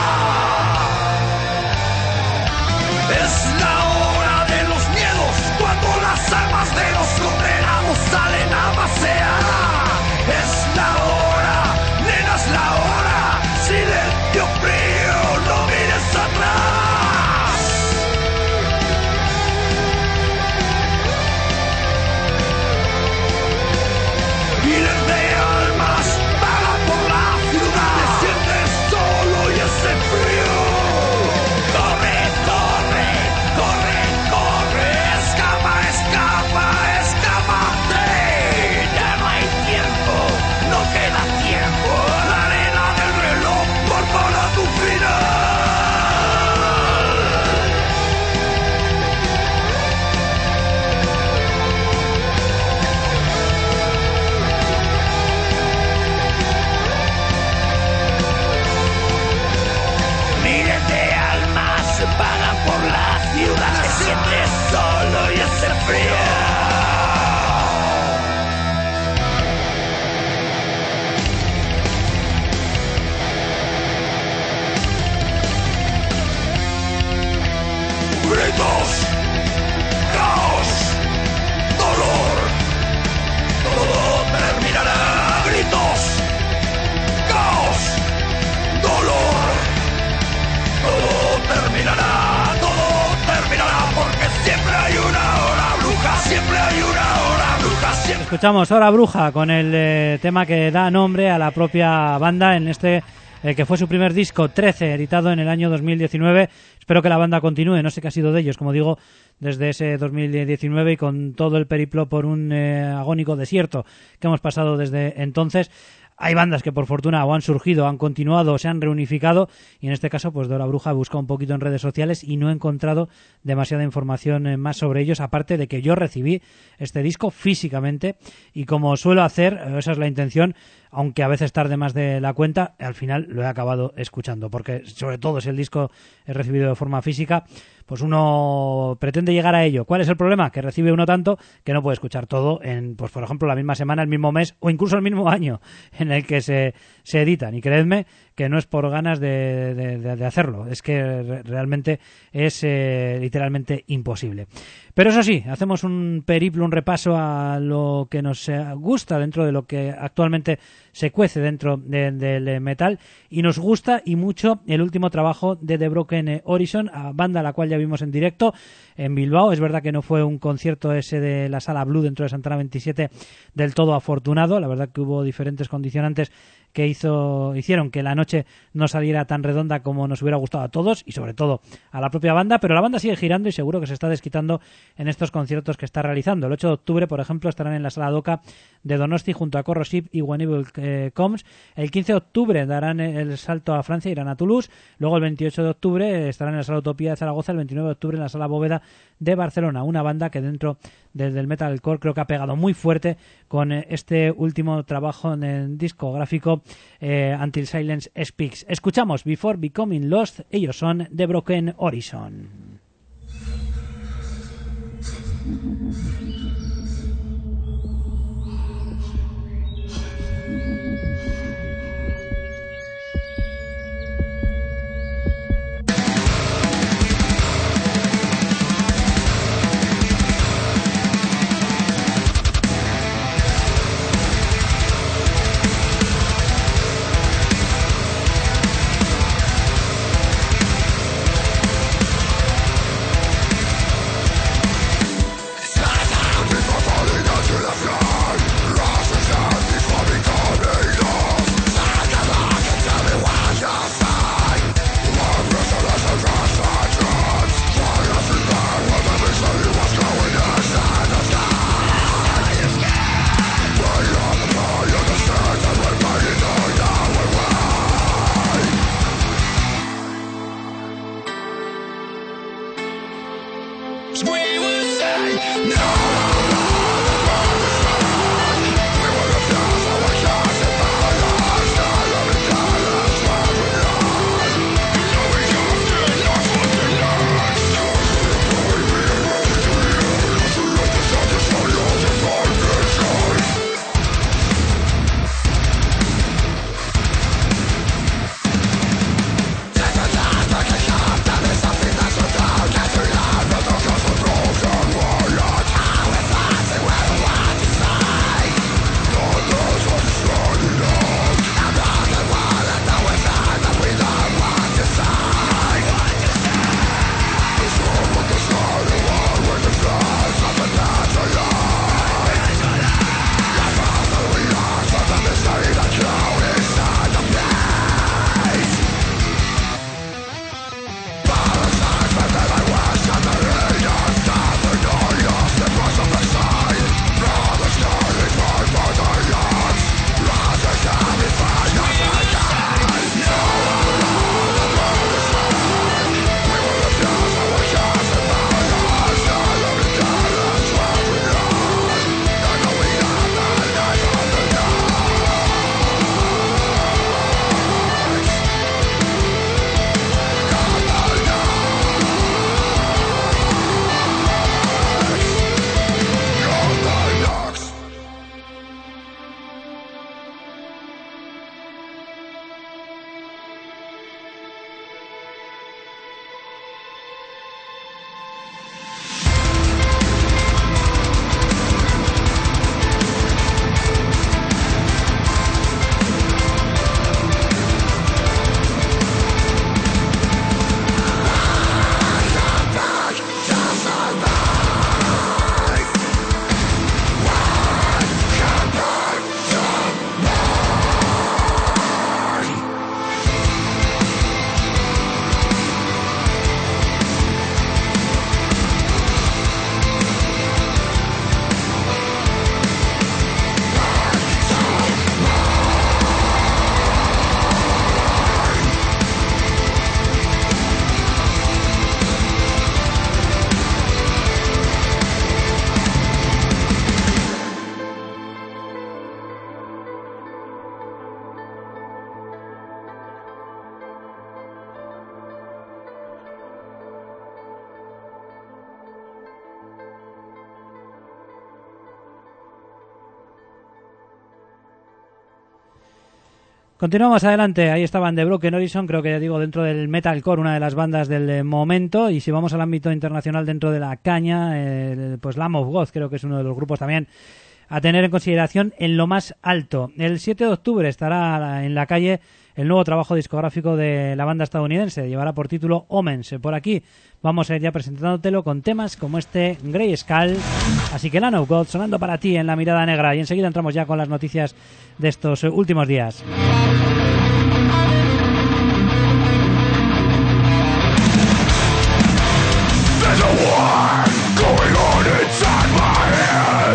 Es la hora de los miedos, cuando las almas de los condenados salen a pasear. Es la hora, nena, es la hora. Silencio frío, no mires atrás. Miles de almas vagan por la ciudad. Te sientes solo y ese frío. Corre, corre, corre, corre. Escapa, escapa, escápate. Ya no hay tiempo, no queda tiempo. La arena del reloj marcará tu final. Miles de almas vagan por la ciudad. Te sientes solo y hace frío. Gritos, caos, dolor, todo terminará. Gritos, caos, dolor, todo terminará, todo terminará, porque siempre hay una hora bruja, siempre hay una hora bruja, siempre. Escuchamos Hora Bruja con el eh, tema que da nombre a la propia banda en este eh, que fue su primer disco, trece, editado en el año dos mil diecinueve. Espero que la banda continúe, no sé qué ha sido de ellos, como digo, desde ese dos mil diecinueve y con todo el periplo por un eh, agónico desierto que hemos pasado desde entonces. Hay bandas que por fortuna o han surgido, han continuado, se han reunificado y en este caso pues Hora Bruja he buscado un poquito en redes sociales y no he encontrado demasiada información eh, más sobre ellos, aparte de que yo recibí este disco físicamente y como suelo hacer, esa es la intención, aunque a veces tarde más de la cuenta, al final lo he acabado escuchando, porque sobre todo si el disco es recibido de forma física, pues uno pretende llegar a ello. ¿Cuál es el problema? Que recibe uno tanto que no puede escuchar todo en, pues por ejemplo, la misma semana, el mismo mes o incluso el mismo año en el que se, se editan. Y creedme que no es por ganas de, de, de, de hacerlo, es que re- realmente es eh, literalmente imposible. Pero eso sí, hacemos un periplo, un repaso a lo que nos eh, gusta dentro de lo que actualmente se cuece dentro de, del metal y nos gusta y mucho el último trabajo de The Broken Horizon, a banda a la cual ya vimos en directo en Bilbao. Es verdad que no fue un concierto ese de la Sala Blue dentro de Santana veintisiete del todo afortunado, la verdad que hubo diferentes condicionantes que hizo hicieron que la noche no saliera tan redonda como nos hubiera gustado a todos y sobre todo a la propia banda, pero la banda sigue girando y seguro que se está desquitando en estos conciertos que está realizando. El ocho de octubre, por ejemplo, estarán en la Sala Doca de Donosti junto a Corrosive y When Evil eh, Comes. El quince de octubre darán el salto a Francia, irán a Toulouse. Luego el veintiocho de octubre estarán en la Sala Utopía de Zaragoza. El veintinueve de octubre en la Sala Bóveda de Barcelona. Una banda que dentro del, del metalcore creo que ha pegado muy fuerte con eh, este último trabajo en el discográfico eh, Until Silence Speaks. Escuchamos Before Becoming Lost. Ellos son The Broken Horizon. It's gonna Continuamos adelante, ahí estaban The Broken Horizon, creo que ya digo dentro del metalcore, una de las bandas del eh, momento, y si vamos al ámbito internacional dentro de la caña, eh, pues Lamb of God creo que es uno de los grupos también a tener en consideración en lo más alto. El siete de octubre estará en la calle el nuevo trabajo discográfico de la banda estadounidense, llevará por título Omens. Por aquí vamos a ir ya presentándotelo con temas como este Grey Skull, así que Lamb of God sonando para ti en La Mirada Negra, y enseguida entramos ya con las noticias de estos últimos días. There's a war going on inside my head.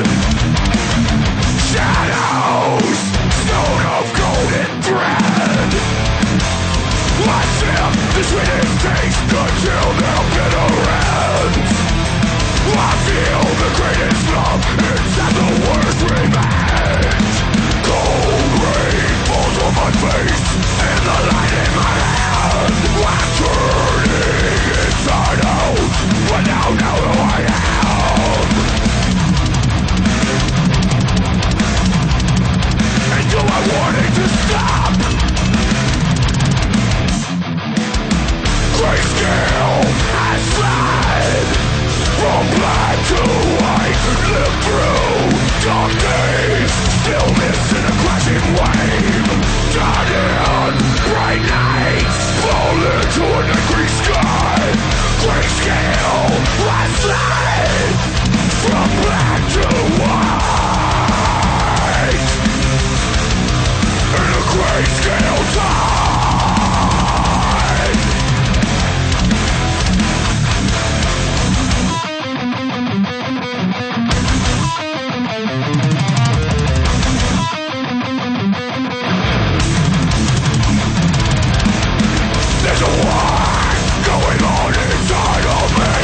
Shadows, stone of golden thread. Watch them, the sweetest taste until their bitter ends. I feel the greatest love inside the worst revenge. Cold rain falls on my face and the light in my hand. I'm turning inside out, but now know who I am. And do I want it to stop? Grayscale has slid from black to white, live through dark days, stillness in a crashing wave. Turn in bright nights, fall into an angry sky. Grayscale has slid from black to white in a grayscale tide. There's a war going on inside of me.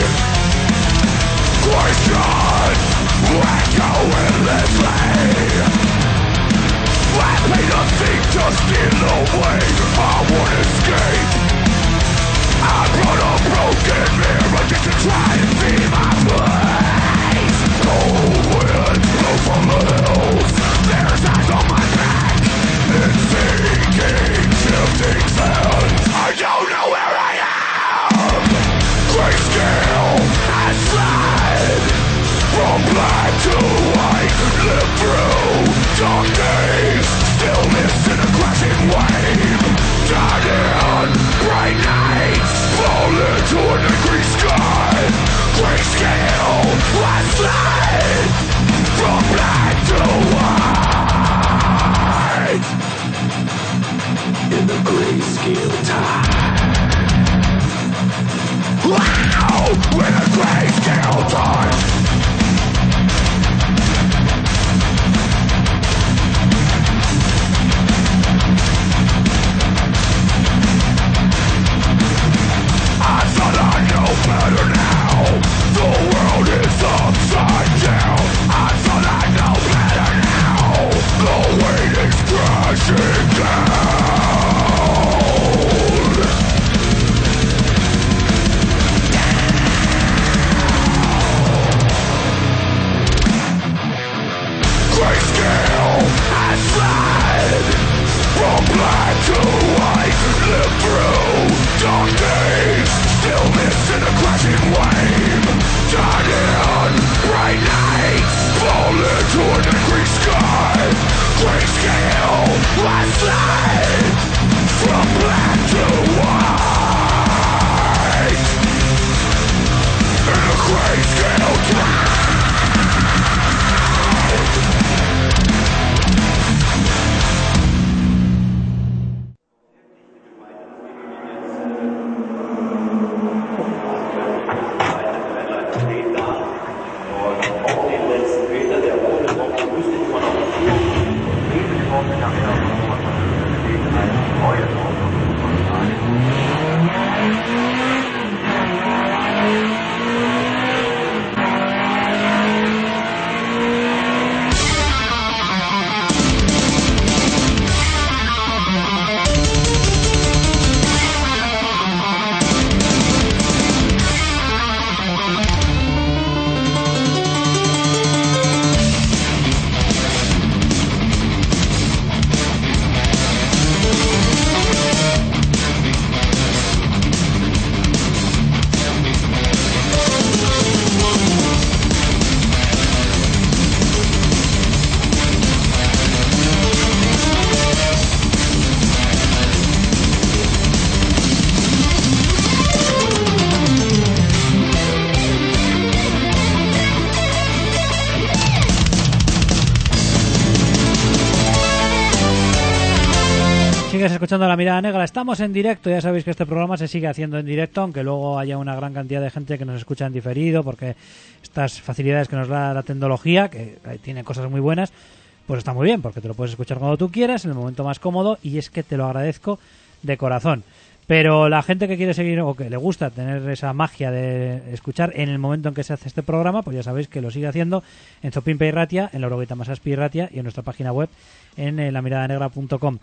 Questions echo endlessly. I pay nothing just in the way I won't escape. I brought a broken mirror just to try and see my place. Cold winds blow from the hills. There's eyes on my back. It's sinking, shifting sands. I don't know where I am. Grayscale has slid from black to white. Live through dark days, stillness in a crashing wave. Turn in bright nights, fall into an angry sky. Grayscale has slid from black to white in the grayscale tide. Wow, in a grayscale tide. I thought I know better now. The world is upside down. I thought I know better now. The weight is crashing down. Grayscale has slid from black to white. Live through dark days, stillness in a crashing wave. Turn in bright nights, fall into an angry sky. Grayscale has slid from black to white in a grayscale tide. Sigues escuchando La Mirada Negra, estamos en directo, ya sabéis que este programa se sigue haciendo en directo, aunque luego haya una gran cantidad de gente que nos escucha en diferido, porque estas facilidades que nos da la tecnología, que tiene cosas muy buenas, pues está muy bien, porque te lo puedes escuchar cuando tú quieras, en el momento más cómodo, y es que te lo agradezco de corazón. Pero la gente que quiere seguir o que le gusta tener esa magia de escuchar en el momento en que se hace este programa, pues ya sabéis que lo sigue haciendo en Zopimpe y Ratia, en la Orogeita Masaspi y Ratia y en nuestra página web en eh, la mirada negra punto com.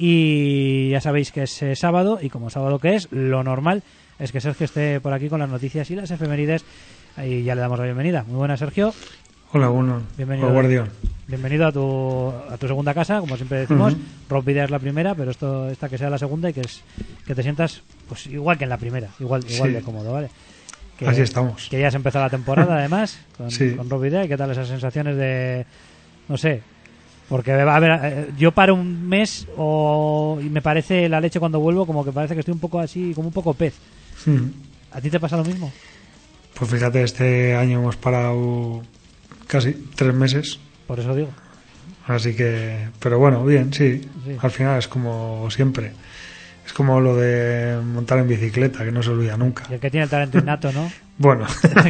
Y ya sabéis que es eh, sábado, y como sábado que es, lo normal es que Sergio esté por aquí con las noticias y las efemérides, y ya le damos la bienvenida. Muy buenas, Sergio. Hola, bueno. Bienvenido. Guardián. Bienvenido a tu, a tu segunda casa, como siempre decimos. Uh-huh. Rob Vida es la primera, pero esto esta que sea la segunda y que es que te sientas pues igual que en la primera, igual igual Sí. de cómodo, ¿vale? Que, Así estamos. Que ya has empezado la temporada, además, con, Sí. con Rob Vida. ¿Y qué tal esas sensaciones de, no sé, porque a ver, eh, yo paro un mes o y me parece la leche cuando vuelvo, como que parece que estoy un poco así, como un poco pez. Uh-huh. ¿A ti te pasa lo mismo? Pues fíjate, este año hemos parado casi tres meses. Por eso digo. Así que, pero bueno, bien, sí. Sí. Al final es como siempre. Es como lo de montar en bicicleta, que no se olvida nunca. Y el que tiene el talento innato, ¿no? Bueno,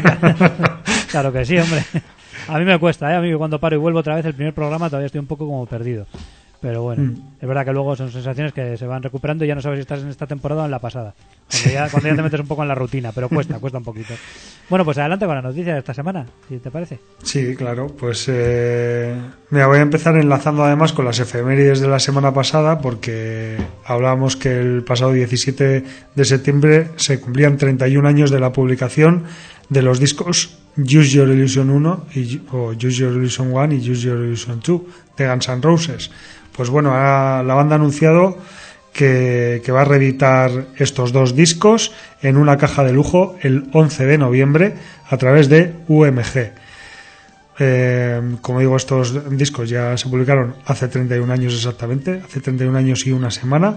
Claro que sí, hombre. A mí me cuesta, ¿eh? A mí cuando paro y vuelvo otra vez el primer programa todavía estoy un poco como perdido. Pero bueno, Mm. es verdad que luego son sensaciones que se van recuperando y ya no sabes si estás en esta temporada o en la pasada. Cuando ya, cuando ya te metes un poco en la rutina, pero cuesta, cuesta un poquito. Bueno, pues adelante con la noticia de esta semana, si te parece. sí, claro. Pues eh, mira, voy a empezar enlazando además con las efemérides de la semana pasada, porque hablábamos que el pasado diecisiete de septiembre se cumplían treinta y un años de la publicación de los discos Use Your Illusion uno y, o Use Your Illusion uno y Use Your Illusion dos de Guns N' Roses. Pues bueno, ha, la banda ha anunciado que, que va a reeditar estos dos discos en una caja de lujo el once de noviembre a través de U M G. Eh, como digo, estos discos ya se publicaron hace treinta y un años exactamente, hace treinta y un años y una semana,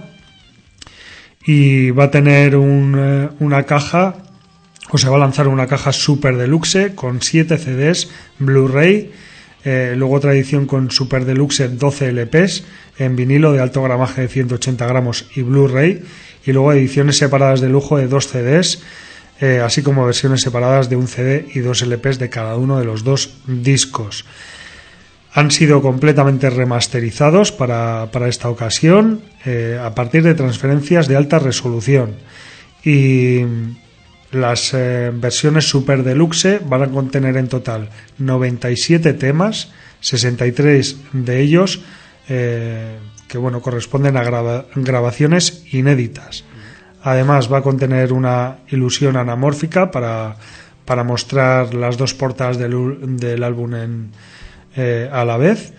y va a tener un, eh, una caja, o se va a lanzar una caja super deluxe con siete C Ds Blu-ray, eh, luego otra edición con super deluxe doce L Ps en vinilo de alto gramaje de ciento ochenta gramos y Blu-ray, y luego ediciones separadas de lujo de dos C Ds, eh, así como versiones separadas de un C D y dos L Ps de cada uno de los dos discos. Han sido completamente remasterizados para, para esta ocasión, eh, a partir de transferencias de alta resolución, y las eh, versiones Super Deluxe van a contener en total noventa y siete temas, sesenta y tres de ellos eh, que bueno, corresponden a grava- grabaciones inéditas. Además va a contener una ilusión anamórfica para, para mostrar las dos portadas del, del álbum en, eh, a la vez.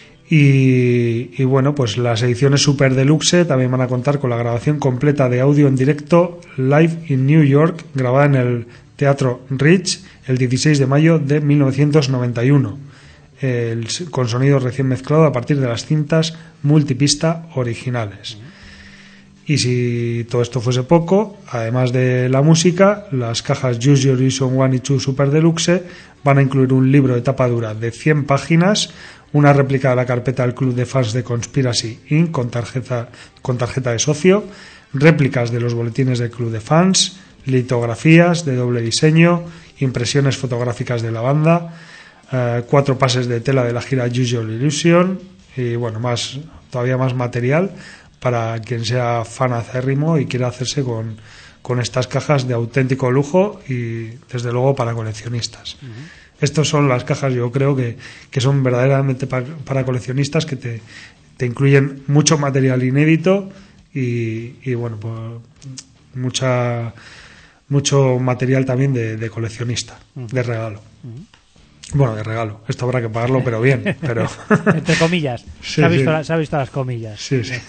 Y, y bueno, pues las ediciones Super Deluxe también van a contar con la grabación completa de audio en directo live in New York, grabada en el Teatro Rich el dieciséis de mayo de mil novecientos noventa y uno, el, con sonido recién mezclado a partir de las cintas multipista originales. Y si todo esto fuese poco, además de la música, las cajas Use Your Illusion uno y dos Super Deluxe van a incluir un libro de tapa dura de cien páginas, una réplica de la carpeta del club de fans de Conspiracy incorporated con tarjeta, con tarjeta de socio, réplicas de los boletines del club de fans, litografías de doble diseño, impresiones fotográficas de la banda, eh, cuatro pases de tela de la gira Use Your Illusion y bueno, más, todavía más material para quien sea fan acérrimo y quiera hacerse con, con estas cajas de auténtico lujo y desde luego para coleccionistas. Uh-huh. Estas son las cajas, yo creo que, que son verdaderamente para, para coleccionistas, que te, te incluyen mucho material inédito y, y bueno, pues mucha mucho material también de, de coleccionista, uh-huh. de regalo. Uh-huh. Bueno, de regalo. Esto habrá que pagarlo, pero bien. Pero entre comillas. Sí, se, ha visto, sí. se ha visto las comillas. Sí, sí.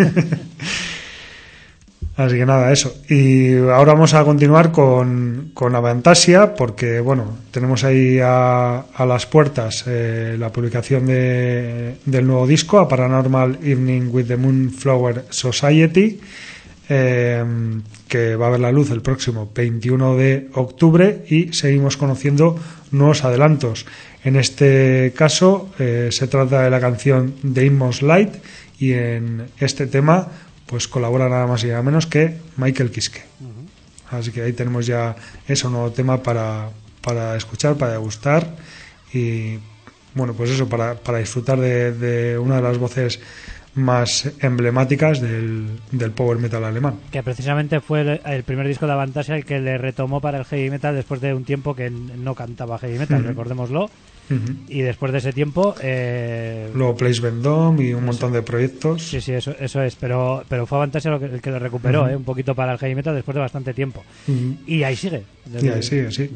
Así que nada, eso. Y ahora vamos a continuar con, con Avantasia, porque bueno, tenemos ahí a, a las puertas eh, la publicación de, del nuevo disco, A Paranormal Evening with the Moonflower Society, eh, que va a ver la luz el próximo veintiuno de octubre, y seguimos conociendo nuevos adelantos. En este caso eh, se trata de la canción The Inmost Light, y en este tema pues colabora nada más y nada menos que Michael Kiske. Uh-huh. Así que ahí tenemos ya eso, nuevo tema para, para escuchar, para degustar y bueno, pues eso, para, para disfrutar de, de una de las voces más emblemáticas del, del power metal alemán. Que precisamente fue el, el primer disco de Avantasia el que le retomó para el heavy metal después de un tiempo que no cantaba heavy metal, uh-huh. recordémoslo. Uh-huh. Y después de ese tiempo eh... luego Place Vendôme y un eso. montón de proyectos. Sí, sí, eso, eso es, pero pero fue Avantasia lo que, el que lo recuperó, uh-huh. eh, un poquito para el heavy metal después de bastante tiempo. Uh-huh. Y ahí sigue. Desde... Y ahí sigue, sí.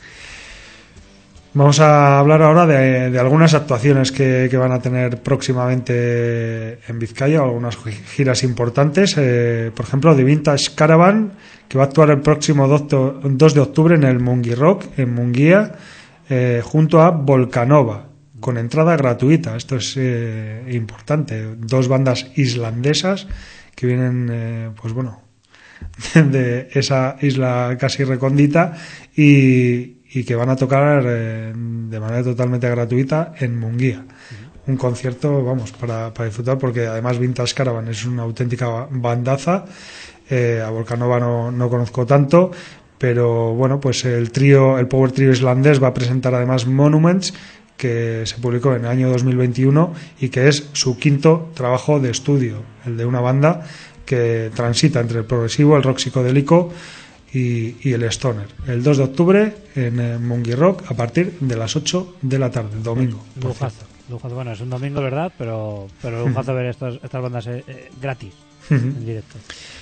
Vamos a hablar ahora de, de algunas actuaciones que, que van a tener próximamente en Vizcaya, algunas giras importantes. Eh, por ejemplo, The Vintage Caravan, que va a actuar el próximo dos de octubre en el Mungi Rock, en Munguía, eh, junto a Volcanova, con entrada gratuita. Esto es eh, importante. Dos bandas islandesas que vienen, eh, pues bueno, de esa isla casi recóndita y y que van a tocar eh, de manera totalmente gratuita en Munguía. Uh-huh. Un concierto, vamos, para, para disfrutar, porque además Vintage Caravan es una auténtica bandaza. Eh, a Volcanova no, no conozco tanto, pero bueno, pues el trío, el power trío islandés va a presentar además Monuments, que se publicó en el año dos mil veintiuno y que es su quinto trabajo de estudio, el de una banda que transita entre el progresivo, el rock psicodélico Y, y el Stoner, el dos de octubre en eh, Mungi Rock a partir de las ocho de la tarde, domingo. Lujazo, lujazo. Bueno, es un domingo, ¿verdad? Pero, pero lujazo ver estos, estas bandas eh, eh, gratis, uh-huh. en directo.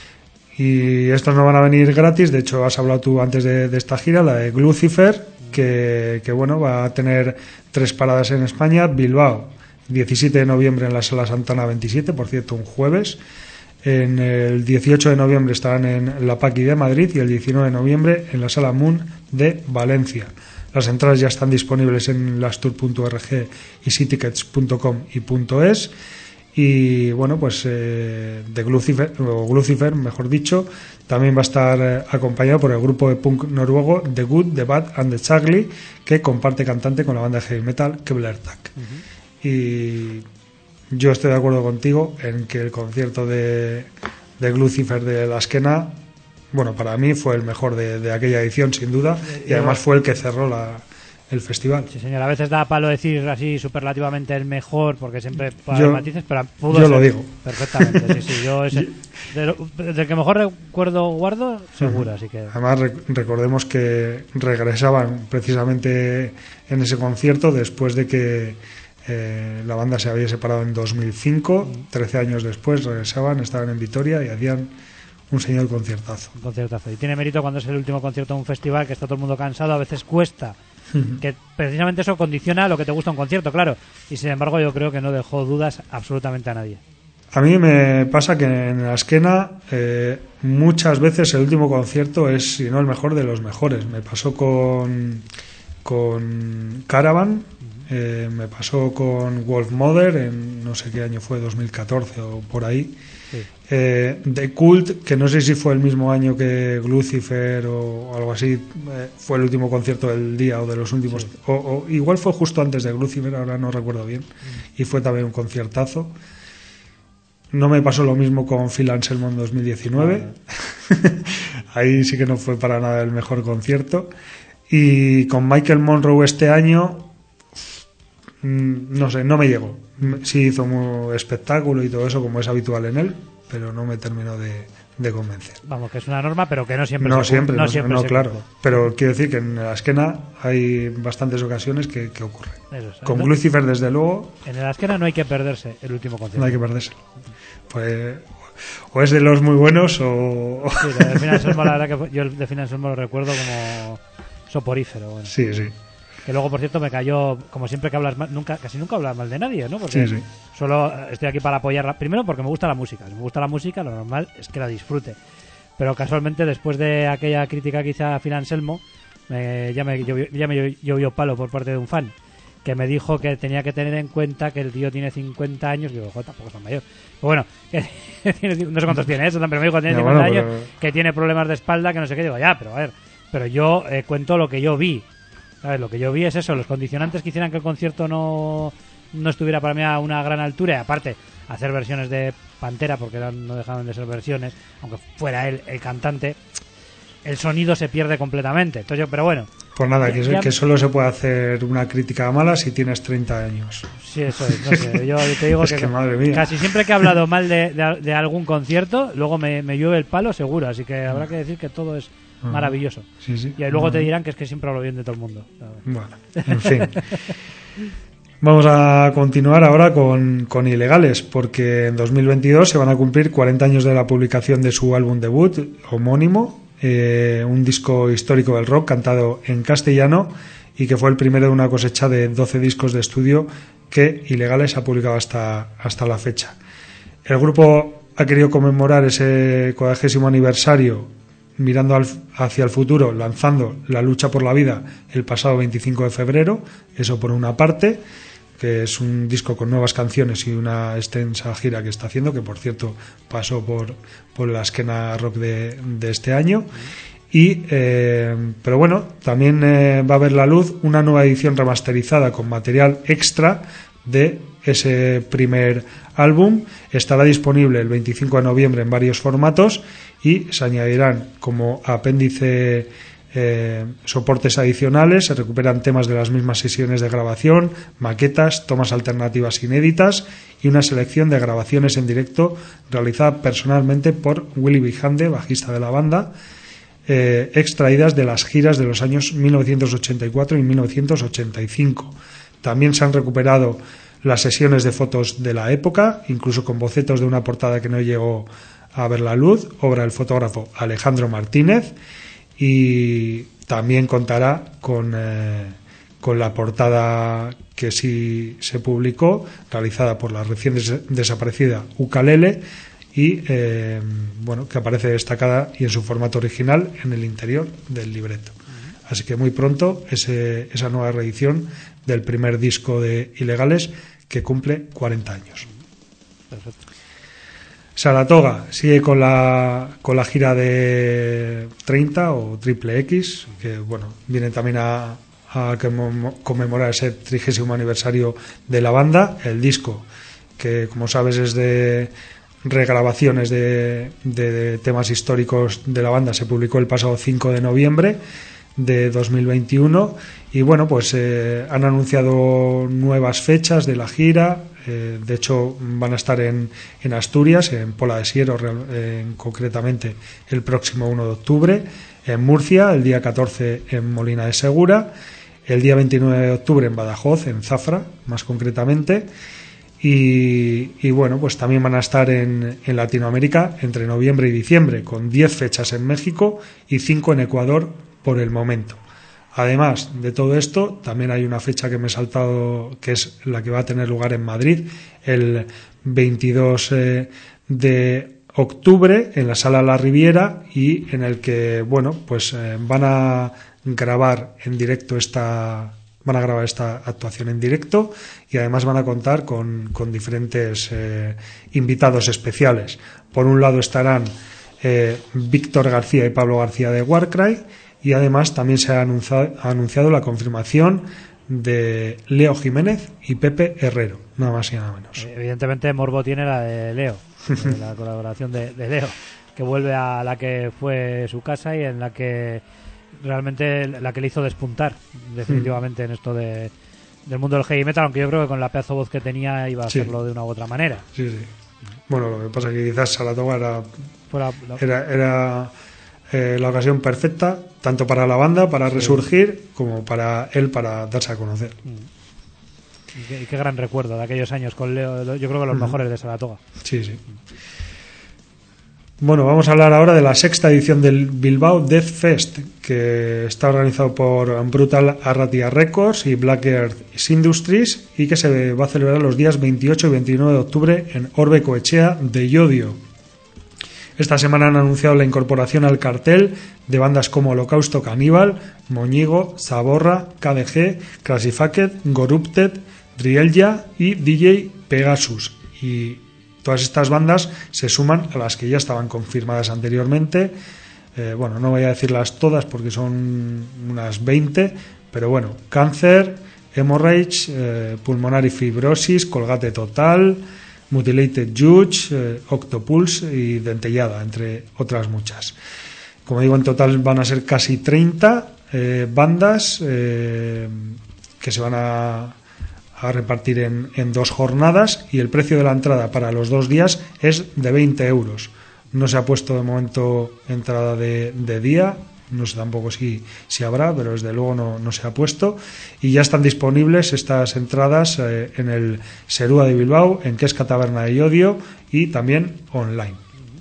Y estos no van a venir gratis, de hecho has hablado tú antes de, de esta gira, la de Glucifer, uh-huh. que, que bueno, va a tener tres paradas en España: Bilbao, diecisiete de noviembre en la Sala Santana veintisiete, por cierto, un jueves. En el dieciocho de noviembre estarán en la Paqui de Madrid y el diecinueve de noviembre en la Sala Moon de Valencia. Las entradas ya están disponibles en lastur punto org y sitickets punto com y .es. Y bueno, pues eh, de Glucifer, o Glucifer, mejor dicho, también va a estar eh, acompañado por el grupo de punk noruego The Good, The Bad and The Ugly, que comparte cantante con la banda de heavy metal Kevlertak. Uh-huh. Y yo estoy de acuerdo contigo en que el concierto de, de Glucifer de La Esquena, bueno, para mí fue el mejor de, de aquella edición, sin duda, y además fue el que cerró la, el festival. Sí, señor, a veces da palo decir así superlativamente el mejor, porque siempre puede yo, haber matices, pero pudo yo ser lo digo. Perfectamente, sí, sí, yo ese, de lo, del que mejor recuerdo guardo, seguro, uh-huh. así que... Además, rec- recordemos que regresaban precisamente en ese concierto después de que Eh, la banda se había separado en dos mil cinco, trece años después regresaban, estaban en Vitoria y hacían un señor conciertazo. Un conciertazo. Y tiene mérito cuando es el último concierto de un festival, que está todo el mundo cansado, a veces cuesta, uh-huh. que precisamente eso condiciona lo que te gusta un concierto, claro. Y sin embargo yo creo que no dejó dudas absolutamente a nadie. A mí me pasa que en La Esquena eh, muchas veces el último concierto es, si no el mejor, de los mejores. Me pasó con, con Caravan. Eh, me pasó con Wolf Mother en no sé qué año fue, dos mil catorce o por ahí. Sí. Eh, The Cult, que no sé si fue el mismo año que Glucifer o algo así, eh, fue el último concierto del día o de los últimos, sí. o, o igual fue justo antes de Glucifer, ahora no recuerdo bien, mm. y fue también un conciertazo. No me pasó lo mismo con Phil Anselmo en dos mil diecinueve. Ah, ahí sí que no fue para nada el mejor concierto. Y con Michael Monroe este año, no sé, no me llegó. Sí hizo un espectáculo y todo eso, como es habitual en él, pero no me terminó de, de convencer. Vamos, que es una norma, pero que no siempre no se siempre, no, no, siempre no se claro. cumple. Pero quiero decir que en La Esquena hay bastantes ocasiones que, que ocurren. Eso es. Con Entonces, Glucifer, desde luego, en La Esquena no hay que perderse el último concierto. no hay que perderse. Pues o es de los muy buenos o... Sí, de Phil Anselmo, la verdad que fue, yo el de Phil Anselmo lo recuerdo como soporífero. Bueno. Sí, sí. Que luego, por cierto, me cayó, como siempre que hablas mal, nunca, casi nunca hablas mal de nadie, ¿no? Porque sí, sí. solo estoy aquí para apoyarla. Primero porque me gusta la música. Si me gusta la música, lo normal es que la disfrute. Pero casualmente, después de aquella crítica que hice a Phil Anselmo, me, ya me llovió, ya me llovió palo por parte de un fan, que me dijo que tenía que tener en cuenta que el tío tiene cincuenta años. Digo, joder, tampoco es tan mayor. Pero bueno, que tiene, no sé cuántos tiene eso, pero me dijo que tiene no, cincuenta bueno, años, pero... que tiene problemas de espalda, que no sé qué. Digo, ya, pero a ver, pero yo eh, cuento lo que yo vi. A ver, lo que yo vi es eso, los condicionantes que hicieran que el concierto no, no estuviera para mí a una gran altura. Y aparte, hacer versiones de Pantera, porque eran, no dejaban de ser versiones, aunque fuera él el cantante, el sonido se pierde completamente. Entonces yo, pero bueno. Pues nada, ya, que, ya... que solo se puede hacer una crítica mala si tienes treinta años. Sí, eso es, no sé, yo te digo es que, que madre mía. Casi siempre que he hablado mal de, de, de algún concierto, luego me, me llueve el palo seguro, así que habrá que decir que todo es maravilloso. Sí, sí. Y luego te dirán que es que siempre hablo bien de todo el mundo. Bueno, en fin. Vamos a continuar ahora con, con Ilegales, porque en dos mil veintidós se van a cumplir cuarenta años de la publicación de su álbum debut homónimo, eh, un disco histórico del rock cantado en castellano y que fue el primero de una cosecha de doce discos de estudio que Ilegales ha publicado hasta, hasta la fecha. El grupo ha querido conmemorar ese cuadragésimo aniversario mirando al, hacia el futuro, lanzando La lucha por la vida el pasado veinticinco de febrero, eso por una parte, que es un disco con nuevas canciones y una extensa gira que está haciendo, que por cierto pasó por, por la escena rock de, de este año. Y, eh, pero bueno, también eh, va a ver la luz una nueva edición remasterizada con material extra de ese primer álbum. Estará disponible el veinticinco de noviembre en varios formatos y se añadirán como apéndice eh, soportes adicionales. Se recuperan temas de las mismas sesiones de grabación, maquetas, tomas alternativas inéditas y una selección de grabaciones en directo realizada personalmente por Willy Vijande, bajista de la banda, eh, extraídas de las giras de los años mil novecientos ochenta y cuatro y mil novecientos ochenta y cinco. También se han recuperado las sesiones de fotos de la época, incluso con bocetos de una portada que no llegó a ver la luz, obra del fotógrafo Alejandro Martínez, y también contará con, eh, con la portada que sí se publicó, realizada por la recién des- desaparecida Ukalele, y eh, bueno, que aparece destacada y en su formato original en el interior del libreto. Así que muy pronto ese, esa nueva reedición del primer disco de Ilegales, que cumple cuarenta años. Perfecto. Saratoga sigue con la con la gira de treinta o Triple X, que bueno, viene también a, a conmemorar ese trigésimo aniversario de la banda. El disco, que como sabes es de regrabaciones de, de, de temas históricos de la banda, se publicó el pasado cinco de noviembre de dos mil veintiuno y bueno, pues eh, han anunciado nuevas fechas de la gira. Eh, de hecho van a estar en, en Asturias, en Pola de Siero, eh, concretamente el próximo uno de octubre, en Murcia el día catorce en Molina de Segura, el día veintinueve de octubre en Badajoz, en Zafra más concretamente, y, y bueno, pues también van a estar en, en Latinoamérica entre noviembre y diciembre, con diez fechas en México y cinco en Ecuador por el momento. Además de todo esto, también hay una fecha que me he saltado, que es la que va a tener lugar en Madrid el veintidós eh, de octubre en la Sala La Riviera, y en el que bueno, pues eh, van a grabar en directo esta van a grabar esta actuación en directo, y además van a contar con, con diferentes eh, invitados especiales. Por un lado estarán eh, Víctor García y Pablo García de Warcry, y además también se ha anunciado, ha anunciado la confirmación de Leo Jiménez y Pepe Herrero, nada más y nada menos. Evidentemente Morbo tiene la de Leo, de la colaboración de, de Leo, que vuelve a la que fue su casa y en la que realmente la que le hizo despuntar definitivamente en esto de, del mundo del heavy metal, aunque yo creo que con la pedazo voz que tenía iba a Sí. hacerlo de una u otra manera. Sí, sí. Bueno, lo que pasa es que quizás Saratoga era Fue la- la- era, era eh, la ocasión perfecta tanto para la banda para resurgir como para él para darse a conocer. y, qué, y qué gran recuerdo de aquellos años con Leo, yo creo que los Ujú. mejores de Saratoga. Sí, sí. Bueno, vamos a hablar ahora de la sexta edición del Bilbao Death Fest, que está organizado por Brutal Arratia Records y Black Earth Industries, y que se va a celebrar los días veintiocho y veintinueve de octubre en Orbe Coechea de Llodio. Esta semana han anunciado la incorporación al cartel de bandas como Holocausto Caníbal, Moñigo, Zaborra, K D G, Classified, Gorupted, Drielja y D J Pegasus. Y todas estas bandas se suman a las que ya estaban confirmadas anteriormente. Eh, bueno, no voy a decirlas todas porque son unas veinte, pero bueno, Cáncer, Hemorrhage, eh, Pulmonary Fibrosis, Colgate Total, Mutilated Judge, eh, Octopulse y Dentellada, entre otras muchas. Como digo, en total van a ser casi treinta eh, bandas eh, que se van a, a repartir en, en dos jornadas, y el precio de la entrada para los dos días es de veinte euros. No se ha puesto de momento entrada de, de día, no sé tampoco si, si habrá, pero desde luego no, no se ha puesto, y ya están disponibles estas entradas eh, en el Serúa de Bilbao, en Quesca Taberna de Llodio, y también online.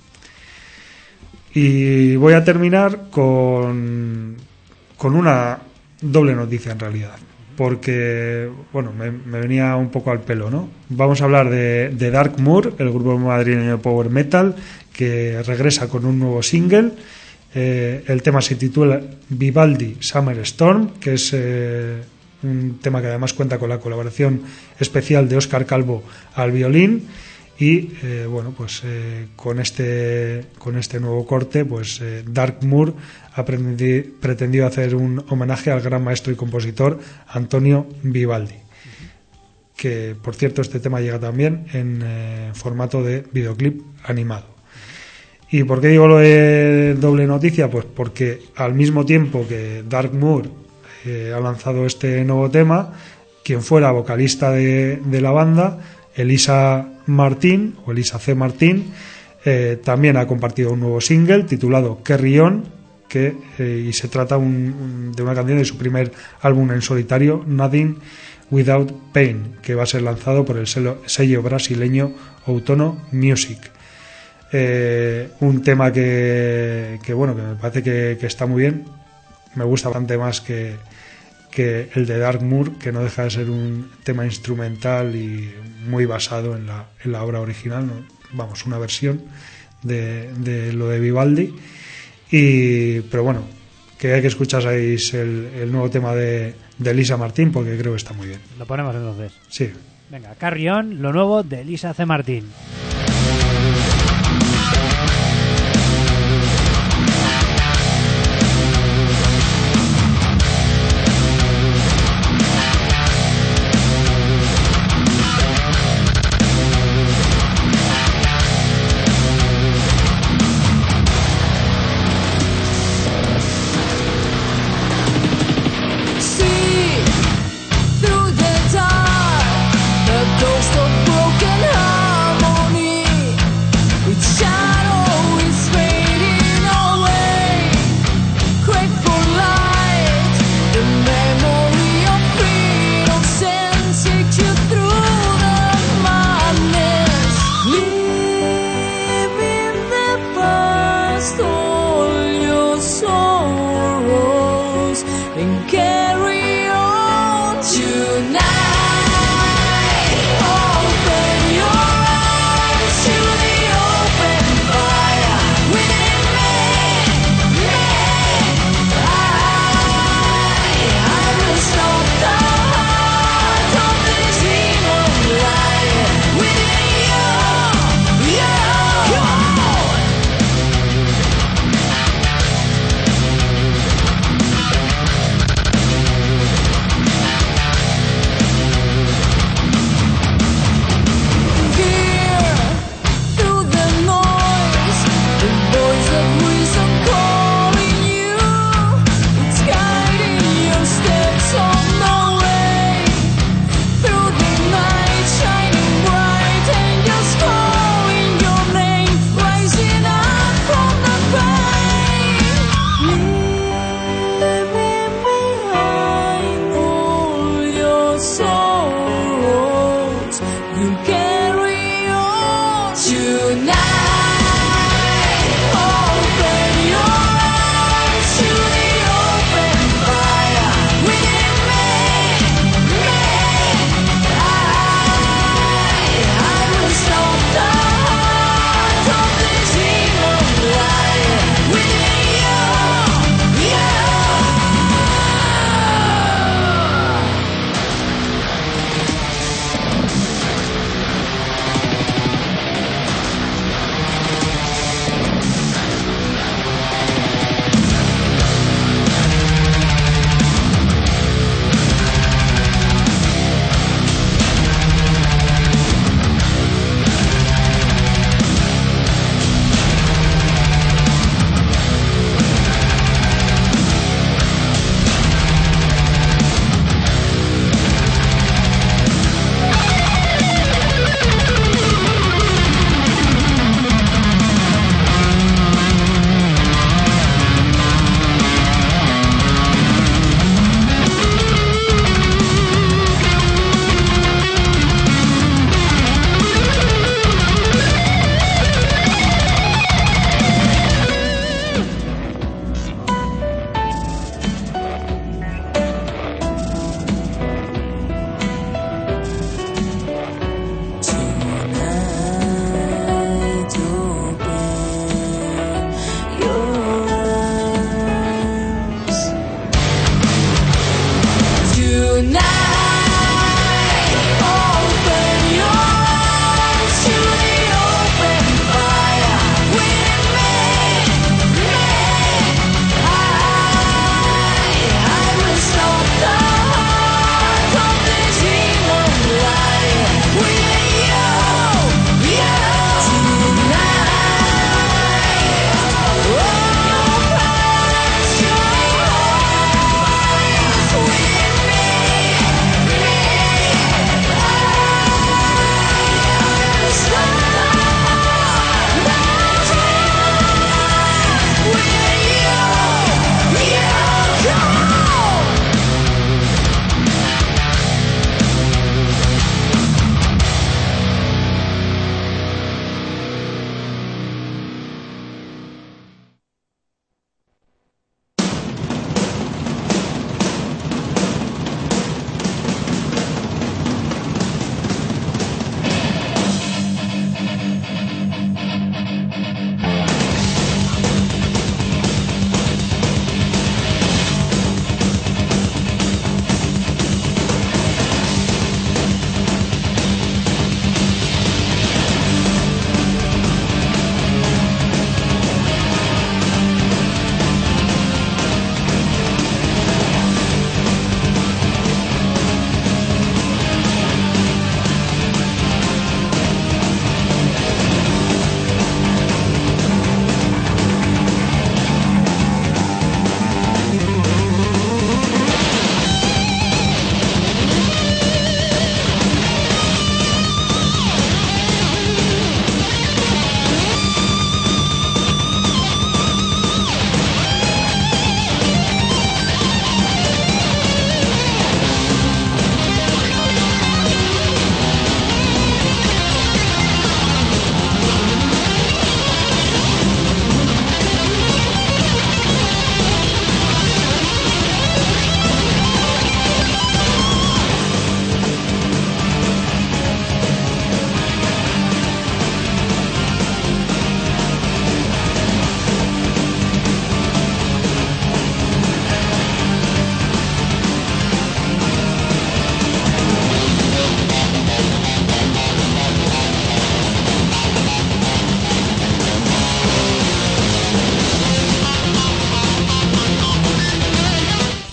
Y voy a terminar con, con una doble noticia en realidad, porque bueno, me, me venía un poco al pelo, ¿no? Vamos a hablar de, de Dark Moor, el grupo madrileño de power metal, que regresa con un nuevo single. Eh, el tema se titula Vivaldi Summer Storm, que es eh, un tema que además cuenta con la colaboración especial de Óscar Calvo al violín. Y eh, bueno, pues eh, con este con este nuevo corte, pues eh, Dark Moor ha pretendi, pretendido hacer un homenaje al gran maestro y compositor Antonio Vivaldi, que por cierto este tema llega también en eh, formato de videoclip animado. ¿Y por qué digo lo de doble noticia? Pues porque al mismo tiempo que Dark Moor eh, ha lanzado este nuevo tema, quien fuera vocalista de, de la banda, Elisa Martín, o Elisa C. Martín, eh, también ha compartido un nuevo single titulado Carry On, que, eh, y se trata un, un, de una canción de su primer álbum en solitario, Nothing Without Pain, que va a ser lanzado por el sello, sello brasileño Outono Music. Eh, un tema que, que bueno, que me parece que, que está muy bien, me gusta bastante más que que el de Dark Moor, que no deja de ser un tema instrumental y muy basado en la, en la obra original, ¿no? Vamos, una versión de, de lo de Vivaldi. Y, pero bueno, que hay que escucháis el, el nuevo tema de, de Elisa Martín, porque creo que está muy bien. Lo ponemos entonces. Sí. Venga, Carry On, lo nuevo de Elisa C. Martín.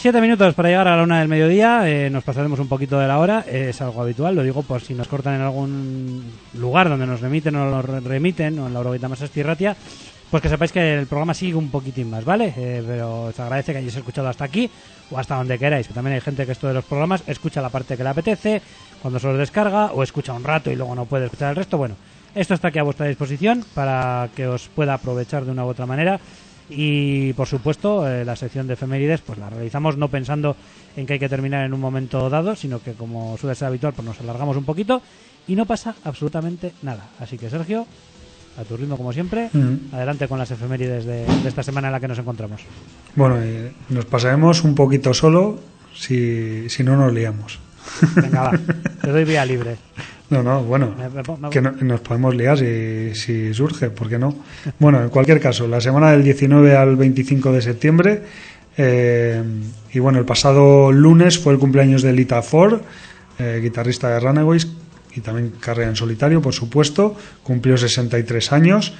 Siete minutos para llegar a la una del mediodía. Eh, nos pasaremos un poquito de la hora. Eh, es algo habitual, lo digo por si nos cortan en algún lugar donde nos remiten o nos remiten, o en la Euroguita Masaspi Ratia, pues que sepáis que el programa sigue un poquitín más, ¿vale? Eh, pero os agradece que hayáis escuchado hasta aquí o hasta donde queráis, que también hay gente que esto de los programas escucha la parte que le apetece, cuando se los descarga, o escucha un rato y luego no puede escuchar el resto. Bueno, esto está aquí a vuestra disposición para que os pueda aprovechar de una u otra manera. Y por supuesto, eh, la sección de efemérides pues la realizamos no pensando en que hay que terminar en un momento dado, sino que, como suele ser habitual, pues nos alargamos un poquito y no pasa absolutamente nada. Así que, Sergio, a tu ritmo como siempre, mm. adelante con las efemérides de, de esta semana en la que nos encontramos. Bueno, eh, nos pasaremos un poquito solo si, si no nos liamos. Venga, va, te doy vía libre. No, no, bueno, me, me, me... que no, nos podemos liar si, si surge, ¿por qué no? Bueno, en cualquier caso, la semana del diecinueve al veinticinco de septiembre, eh, y bueno, el pasado lunes fue el cumpleaños de Lita Ford, eh, guitarrista de Runaways, y también carrera en solitario, por supuesto, cumplió sesenta y tres años.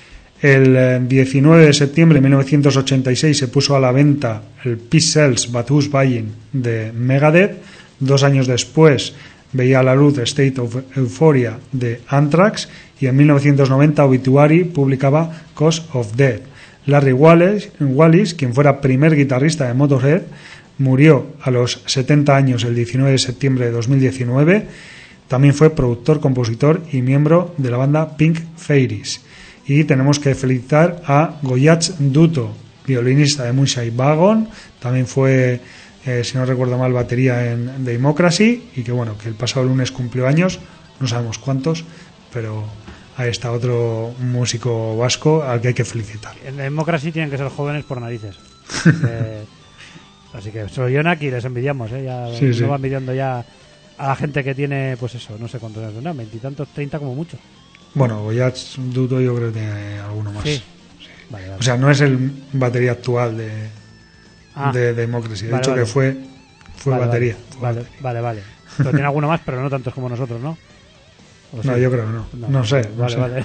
El eh, diecinueve de septiembre de mil novecientos ochenta y seis se puso a la venta el Peace Sells But Who's Buying de Megadeth. Dos años después veía a la luz State of Euphoria de Anthrax, y en mil novecientos noventa Obituary publicaba Cause of Death. Larry Wallis, Wallis, quien fuera primer guitarrista de Motorhead, murió a los setenta años el diecinueve de septiembre de dos mil diecinueve. También fue productor, compositor y miembro de la banda Pink Fairies. Y tenemos que felicitar a Goyach Duto, violinista de Moonshine Wagon, también fue... Eh, si no recuerdo mal, batería en Democracy, y que bueno, que el pasado lunes cumplió años, no sabemos cuántos, pero ahí está otro músico vasco al que hay que felicitar. En Democracy tienen que ser jóvenes por narices. eh, así que soy Yonak y les envidiamos, ¿eh? Ya sí, nos sí. van envidiando ya a la gente que tiene, pues eso, no sé cuántos años, ¿no? veintitantos, treinta como mucho. Bueno, Goyach Duto yo creo que tiene alguno más. Sí. Sí. Vale, vale. O sea, no es el batería actual de... Ah, de Democracy, he vale, dicho vale. que fue fue vale, batería vale, fue vale, batería. vale, vale. Pero tiene alguno más, pero no tantos como nosotros, ¿no? No, sí? Yo creo que no. No, no sé. No vale, sé. vale.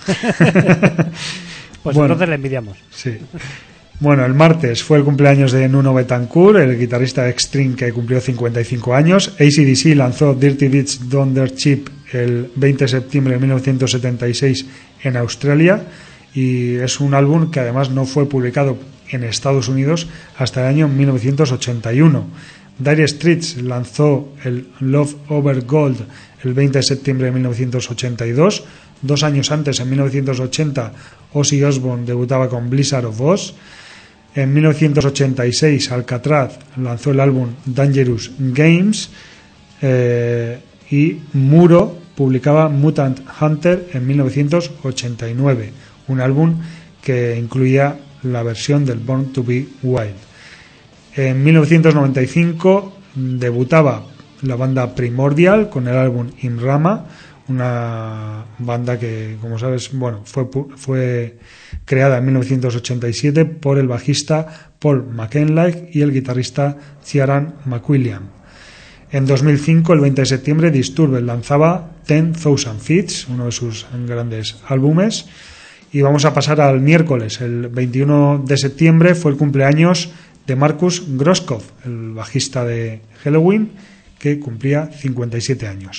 Pues bueno, entonces le envidiamos. Sí. Bueno, el martes fue el cumpleaños de Nuno Betancourt, el guitarrista de Extreme, que cumplió cincuenta y cinco años. A C D C lanzó Dirty Beats Don't Dirt Cheap el veinte de septiembre de mil novecientos setenta y seis en Australia, y es un álbum que además no fue publicado en Estados Unidos hasta el año mil novecientos ochenta y uno. Dire Straits lanzó el Love Over Gold el veinte de septiembre de mil novecientos ochenta y dos. Dos años antes, en mil novecientos ochenta, Ozzy Osbourne debutaba con Blizzard of Oz. En mil novecientos ochenta y seis, Alcatraz lanzó el álbum Dangerous Games, eh, y Muro publicaba Mutant Hunter en mil novecientos ochenta y nueve, un álbum que incluía la versión del Born to Be Wild. En mil novecientos noventa y cinco debutaba la banda Primordial con el álbum Imrama, una banda que, como sabes, bueno, fue, fue creada en mil novecientos ochenta y siete por el bajista Paul McKenley y el guitarrista Ciaran McWilliam. En dos mil cinco, el veinte de septiembre, Disturbed lanzaba Ten Thousand Feet, uno de sus grandes álbumes. Y vamos a pasar al miércoles. El veintiuno de septiembre fue el cumpleaños de Marcus Groskopf, el bajista de Helloween, que cumplía cincuenta y siete años.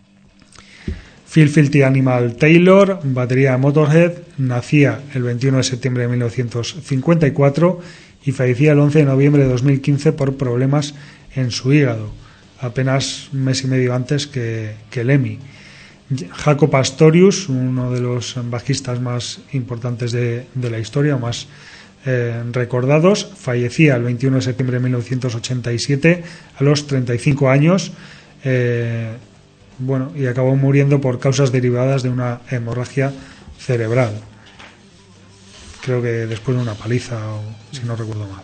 Phil Filthy Animal Taylor, batería de Motorhead, nacía el veintiuno de septiembre de mil novecientos cincuenta y cuatro y fallecía el once de noviembre de dos mil quince por problemas en su hígado, apenas un mes y medio antes que, que Lemmy. Jaco Pastorius, uno de los bajistas más importantes de, de la historia, más eh, recordados, fallecía el veintiuno de septiembre de mil novecientos ochenta y siete a los treinta y cinco años, eh, bueno, y acabó muriendo por causas derivadas de una hemorragia cerebral. Creo que después de una paliza, o, si no recuerdo mal.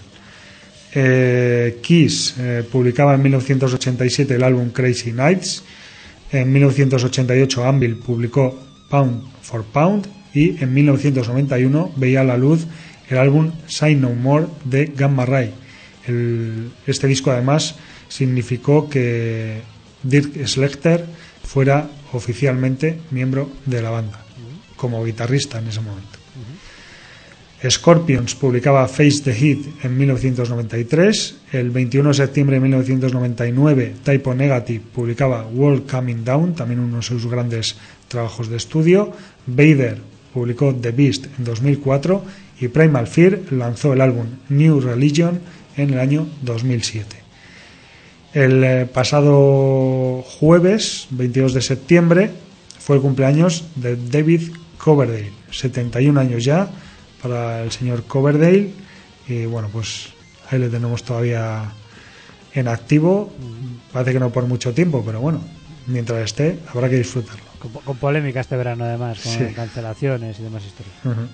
Eh, Kiss eh, publicaba en mil novecientos ochenta y siete el álbum Crazy Nights. En mil novecientos ochenta y ocho Anvil publicó Pound for Pound, y en mil novecientos noventa y uno veía a la luz el álbum Say No More de Gamma Ray. El, este disco además significó que Dirk Schlechter fuera oficialmente miembro de la banda, como guitarrista en ese momento. Scorpions publicaba Face the Heat en mil novecientos noventa y tres. El veintiuno de septiembre de mil novecientos noventa y nueve, Type O Negative publicaba World Coming Down, también uno de sus grandes trabajos de estudio. Vader publicó The Beast en dos mil cuatro y Primal Fear lanzó el álbum New Religion en el año dos mil siete. El eh, pasado jueves, veintidós de septiembre, fue el cumpleaños de David Coverdale, setenta y un años ya para el señor Coverdale, y bueno, pues ahí le tenemos todavía en activo. Parece que no por mucho tiempo, pero bueno, mientras esté habrá que disfrutarlo. Con, con polémica este verano además, con Sí. cancelaciones y demás historias. Uh-huh.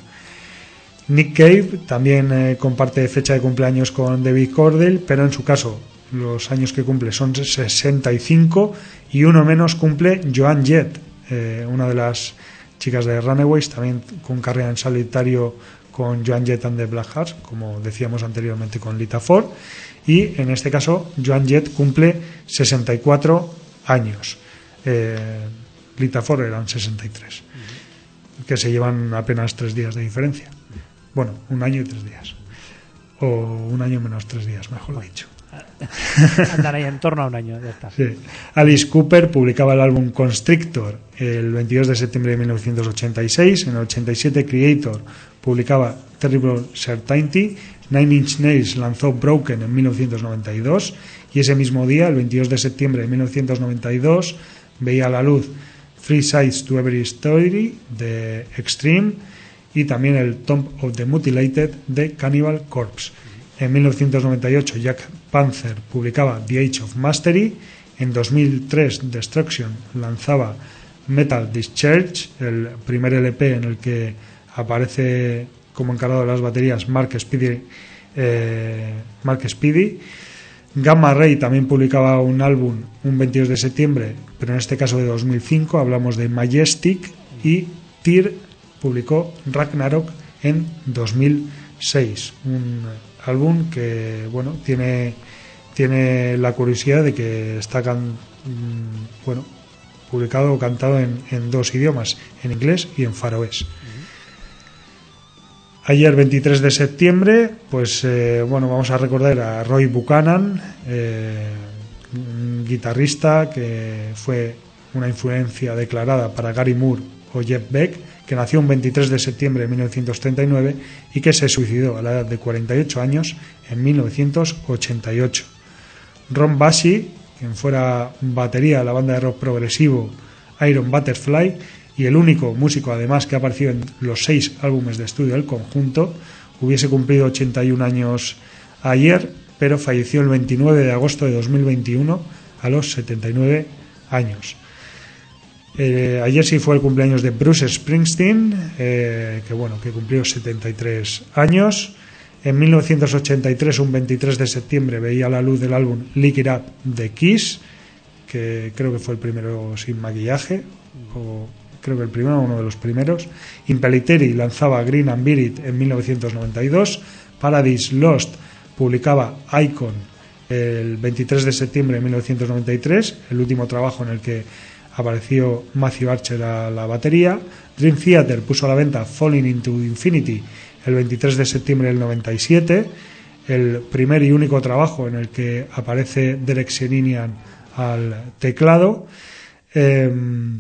Nick Cave también eh, comparte fecha de cumpleaños con David Coverdale, pero en su caso los años que cumple son sesenta y cinco, y uno menos cumple Joan Jett, eh, una de las chicas de Runaways, también con carrera en solitario con Joan Jett and the Blackhearts, como decíamos anteriormente con Lita Ford, y en este caso Joan Jett cumple sesenta y cuatro años. eh, Lita Ford eran sesenta y tres, uh-huh. que se llevan apenas tres días de diferencia. Bueno, un año y tres días, o un año menos tres días, mejor dicho. Andan ahí en torno a un año, ya está. Sí. Alice Cooper publicaba el álbum Constrictor el veintidós de septiembre de mil novecientos ochenta y seis. En el ochenta y siete Creator publicaba Terrible Certainty. Nine Inch Nails lanzó Broken en mil novecientos noventa y dos, y ese mismo día, el veintidós de septiembre de mil novecientos noventa y dos, veía a la luz Three Sides to Every Story de Extreme, y también el Tomb of the Mutilated de Cannibal Corpse. En mil novecientos noventa y ocho Jack Panzer publicaba The Age of Mastery. En dos mil tres Destruction lanzaba Metal Discharge, el primer L P en el que aparece como encargado de las baterías Mark Speedy. Eh, Mark Speedy. Gamma Ray también publicaba un álbum un veintidós de septiembre, pero en este caso de dos mil cinco, hablamos de Majestic, y Tyr publicó Ragnarok en dos mil seis, un álbum que bueno tiene tiene la curiosidad de que está can, bueno publicado o cantado en, en dos idiomas, en inglés y en faroés. Ayer veintitrés de septiembre, pues eh, bueno, vamos a recordar a Roy Buchanan, eh, un guitarrista que fue una influencia declarada para Gary Moore o Jeff Beck, que nació un veintitrés de septiembre de mil novecientos treinta y nueve y que se suicidó a la edad de cuarenta y ocho años en mil novecientos ochenta y ocho. Ron Bassi, quien fuera batería de la banda de rock progresivo Iron Butterfly y el único músico además que ha aparecido en los seis álbumes de estudio del conjunto, hubiese cumplido ochenta y un años ayer, pero falleció el veintinueve de agosto de dos mil veintiuno a los setenta y nueve años. Eh, ayer sí fue el cumpleaños de Bruce Springsteen, eh, que bueno, que cumplió setenta y tres años. En mil novecientos ochenta y tres, un veintitrés de septiembre, veía la luz del álbum Lick It Up de Kiss, que creo que fue el primero sin maquillaje, o creo que el primero, uno de los primeros. Impellitteri lanzaba Green and Beat It en mil novecientos noventa y dos. Paradise Lost publicaba Icon el veintitrés de septiembre de mil novecientos noventa y tres, el último trabajo en el que apareció Matthew Archer a la batería. Dream Theater puso a la venta Falling into Infinity el veintitrés de septiembre del noventa y siete, el primer y único trabajo en el que aparece Derek Sherinian al teclado. Eh,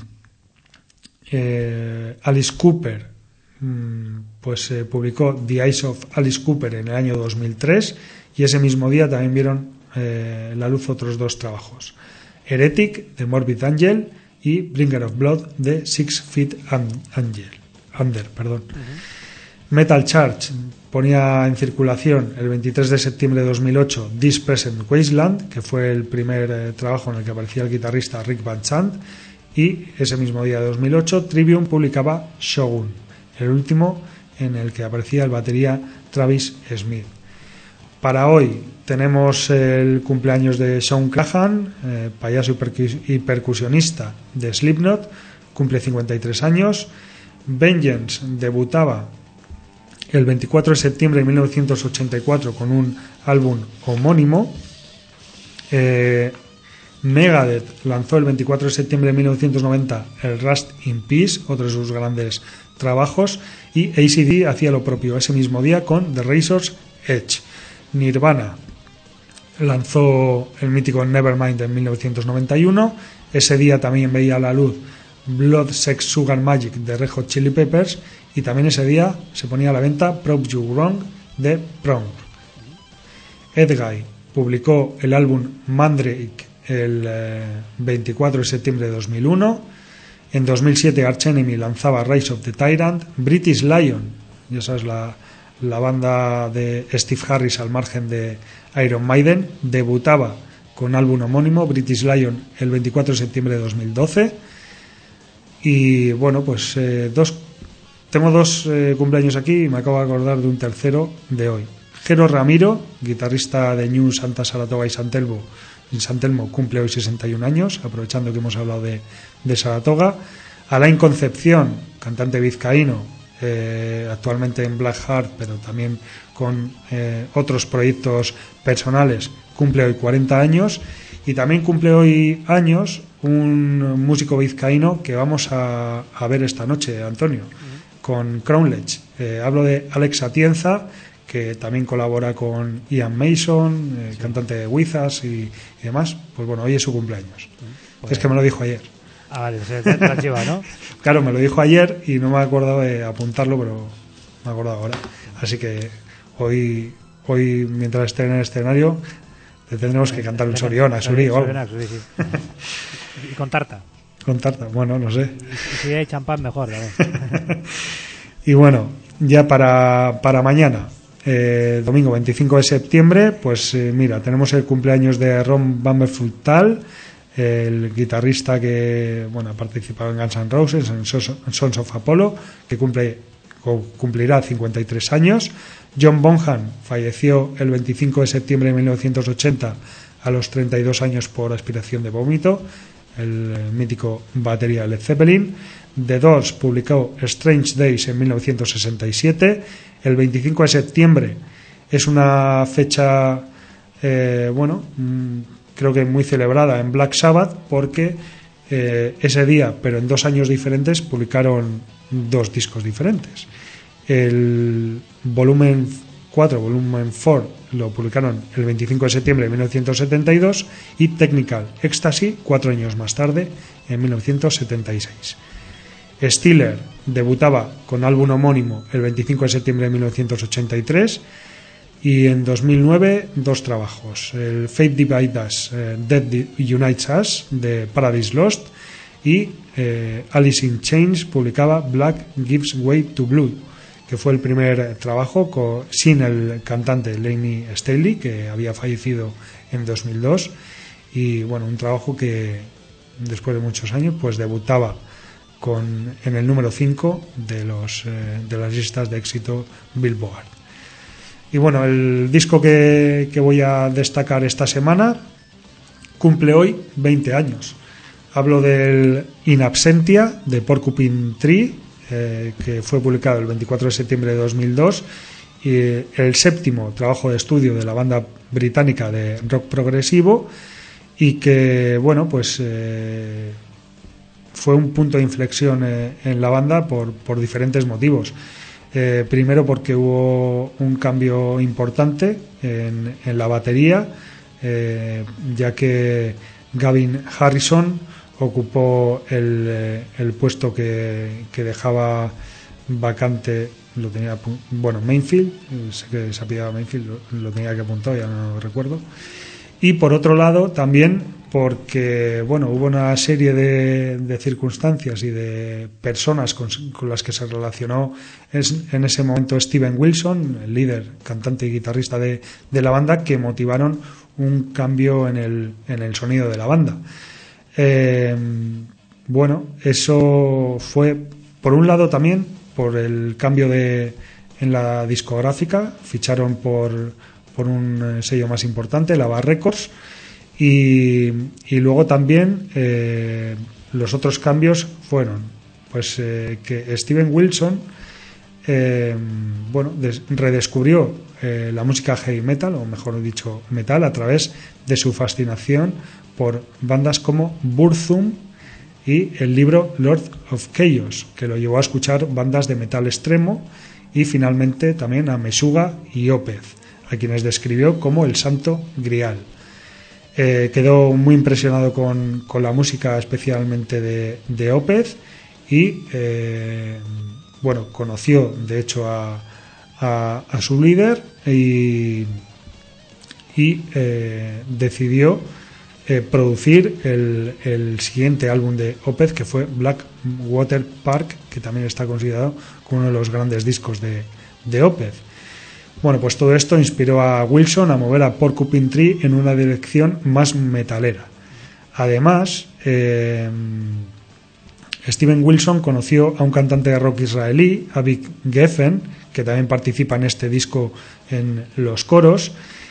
eh, Alice Cooper pues eh, publicó The Eyes of Alice Cooper en el año dos mil tres, y ese mismo día también vieron eh, la luz otros dos trabajos: Heretic de Morbid Angel y Bringer of Blood de Six Feet Angel, Under. Perdón. Uh-huh. Metal Church ponía en circulación el veintitrés de septiembre de dos mil ocho This Present Wasteland, que fue el primer eh, trabajo en el que aparecía el guitarrista Rick Van Sant, y ese mismo día de dos mil ocho Trivium publicaba Shogun, el último en el que aparecía el batería Travis Smith. Para hoy tenemos el cumpleaños de Sean Crahan, eh, payaso y, percus- y percusionista de Slipknot, cumple cincuenta y tres años. Vengeance debutaba el veinticuatro de septiembre de mil novecientos ochenta y cuatro con un álbum homónimo. Eh, Megadeth lanzó el veinticuatro de septiembre de mil novecientos noventa el Rust in Peace, otro de sus grandes trabajos, y A C D hacía lo propio ese mismo día con The Razor's Edge. Nirvana lanzó el mítico Nevermind en mil novecientos noventa y uno. Ese día también veía a la luz Blood, Sex, Sugar Magic de Red Hot Chili Peppers, y también ese día se ponía a la venta Prove You Wrong de Prong. Edguy publicó el álbum Mandrake el eh, veinticuatro de septiembre de dos mil uno. En dos mil siete Arch Enemy lanzaba Rise of the Tyrant. British Lion, ya sabes, la, la banda de Steve Harris al margen de Iron Maiden, debutaba con álbum homónimo British Lion el veinticuatro de septiembre de dos mil doce. Y bueno, pues eh, dos tengo dos eh, cumpleaños aquí y me acabo de acordar de un tercero de hoy. Jero Ramiro, guitarrista de New Santa Saratoga y San Telmo, en San Telmo, cumple hoy sesenta y un años, aprovechando que hemos hablado de, de Saratoga. Alain Concepción, cantante vizcaíno, eh, actualmente en Blackheart, pero también con eh, otros proyectos personales, cumple hoy cuarenta años. Y también cumple hoy años un músico vizcaíno que vamos a, a ver esta noche, Antonio, uh-huh. con Crownledge. Eh, hablo de Alex Atienza, que también colabora con Ian Mason, eh, sí. cantante de Wizards y, y demás. Pues bueno, hoy es su cumpleaños. Pues es que me lo dijo ayer. Ah, vale, se te archiva, ¿no? Claro, me lo dijo ayer y no me he acordado de apuntarlo, pero me he acordado ahora. Así que hoy, hoy mientras esté en el escenario, le tendremos que cantar un Soriona, Suri o algo. Y con tarta. Con tarta, bueno, no sé. Y si hay champán, mejor, ¿verdad? Y bueno, ya para, para mañana, eh, domingo veinticinco de septiembre, pues eh, mira, tenemos el cumpleaños de Ron Bamberfutal, el guitarrista que bueno ha participado en Guns N' Roses, en Sons of Apollo, que cumple cumplirá cincuenta y tres años. John Bonham falleció el veinticinco de septiembre de mil novecientos ochenta a los treinta y dos años por aspiración de vómito, el mítico batería de Led Zeppelin. The Doors publicó Strange Days en mil novecientos sesenta y siete. El veinticinco de septiembre es una fecha eh, bueno creo que muy celebrada en Black Sabbath, porque eh, ese día, pero en dos años diferentes, publicaron dos discos diferentes. El volumen cuatro, volumen cuatro, lo publicaron el veinticinco de septiembre de mil novecientos setenta y dos, y Technical Ecstasy cuatro años más tarde, en mil novecientos setenta y seis. Steeler debutaba con álbum homónimo el veinticinco de septiembre de mil novecientos ochenta y tres, y en dos mil nueve dos trabajos: el Fate Divide Us, eh, Death Unites Us de Paradise Lost, y eh, Alice in Chains publicaba Black Gives Way to Blue, que fue el primer trabajo con, sin el cantante Lemmy Staley, que había fallecido en dos mil dos, y bueno, un trabajo que después de muchos años pues debutaba con, en el número cinco de, los, eh, de las listas de éxito Billboard. Y bueno, el disco que, que voy a destacar esta semana cumple hoy veinte años. Hablo del In Absentia de Porcupine Tree, eh, que fue publicado el veinticuatro de septiembre de dos mil dos, y el séptimo trabajo de estudio de la banda británica de rock progresivo, y que bueno pues eh, fue un punto de inflexión eh, en la banda por, por diferentes motivos. Eh, primero porque hubo un cambio importante en, en la batería, eh, ya que Gavin Harrison ocupó el, eh, el puesto que, que dejaba vacante, lo tenía, bueno, Mainfield, sé que se apellidaba Mainfield, lo, lo tenía que apuntar, ya no lo recuerdo. Y por otro lado también porque bueno, hubo una serie de, de circunstancias y de personas con, con las que se relacionó es, en ese momento Steven Wilson, el líder, cantante y guitarrista de, de la banda, que motivaron un cambio en el, en el sonido de la banda. Eh, bueno, eso fue por un lado también por el cambio de, en la discográfica, ficharon por, por un sello más importante, la Bar Records. Y, y luego también eh, los otros cambios fueron pues eh, que Steven Wilson eh, bueno des, redescubrió eh, la música heavy metal, o mejor dicho, metal, a través de su fascinación por bandas como Burzum y el libro Lord of Chaos, que lo llevó a escuchar bandas de metal extremo, y finalmente también a Meshuggah y Opeth, a quienes describió como el Santo Grial. Eh, quedó muy impresionado con, con la música, especialmente de, de Opeth, y eh, bueno, conoció de hecho a, a, a su líder y, y eh, decidió eh, producir el, el siguiente álbum de Opeth, que fue Blackwater Park, que también está considerado como uno de los grandes discos de, de Opeth. Bueno, pues todo esto inspiró a Wilson a mover a Porcupine Tree en una dirección más metalera. Además, eh, Steven Wilson conoció a un cantante de rock israelí, Avik Geffen, que también participa en este disco en los coros,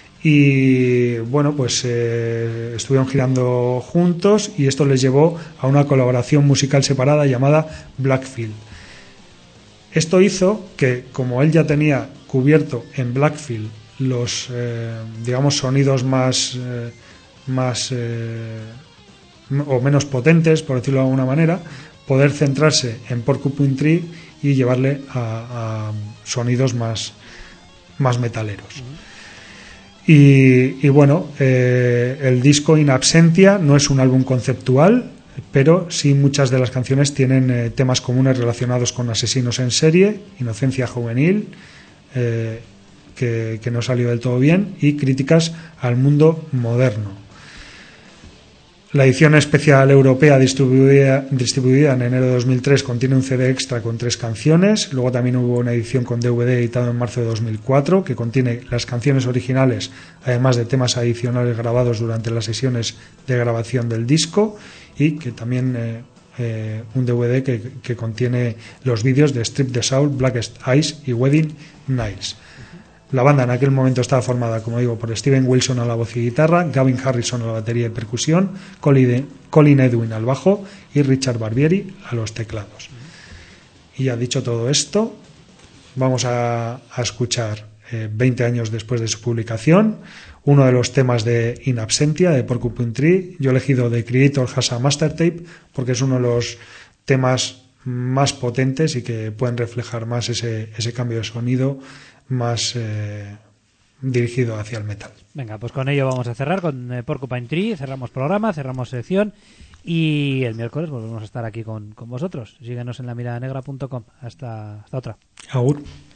y bueno, pues eh, estuvieron girando juntos, y esto les llevó a una colaboración musical separada llamada Blackfield. Esto hizo que, como él ya tenía cubierto en Blackfield los eh, digamos sonidos más eh, más eh, o menos potentes, por decirlo de alguna manera, poder centrarse en Porcupine Tree y llevarle a, a sonidos más más metaleros. Uh-huh. y, y bueno, eh, el disco In Absentia no es un álbum conceptual, pero sí muchas de las canciones tienen eh, temas comunes relacionados con asesinos en serie, inocencia juvenil, eh, que, que no salió del todo bien, y críticas al mundo moderno. La edición especial europea distribuida, distribuida en enero de dos mil tres contiene un C D extra con tres canciones. Luego también hubo una edición con D V D editado en marzo de dos mil cuatro que contiene las canciones originales, además de temas adicionales grabados durante las sesiones de grabación del disco, y que también eh, eh, un D V D que, que contiene los vídeos de Strip the Soul, Blackest Eyes y Wedding Nights. La banda en aquel momento estaba formada, como digo, por Steven Wilson a la voz y guitarra, Gavin Harrison a la batería y percusión, Colin Edwin al bajo y Richard Barbieri a los teclados. Y ya dicho todo esto, vamos a, a escuchar eh, veinte años después de su publicación uno de los temas de In Absentia de Porcupine Tree. Yo he elegido The Creator Has a Master Tape porque es uno de los temas más potentes y que pueden reflejar más ese, ese cambio de sonido más eh, dirigido hacia el metal. Venga, pues con ello vamos a cerrar con eh, Porcupine Tree, cerramos programa, cerramos sección, y el miércoles volvemos a estar aquí con, con vosotros. Síguenos en la mirada negra punto com. Hasta, hasta otra. Agur.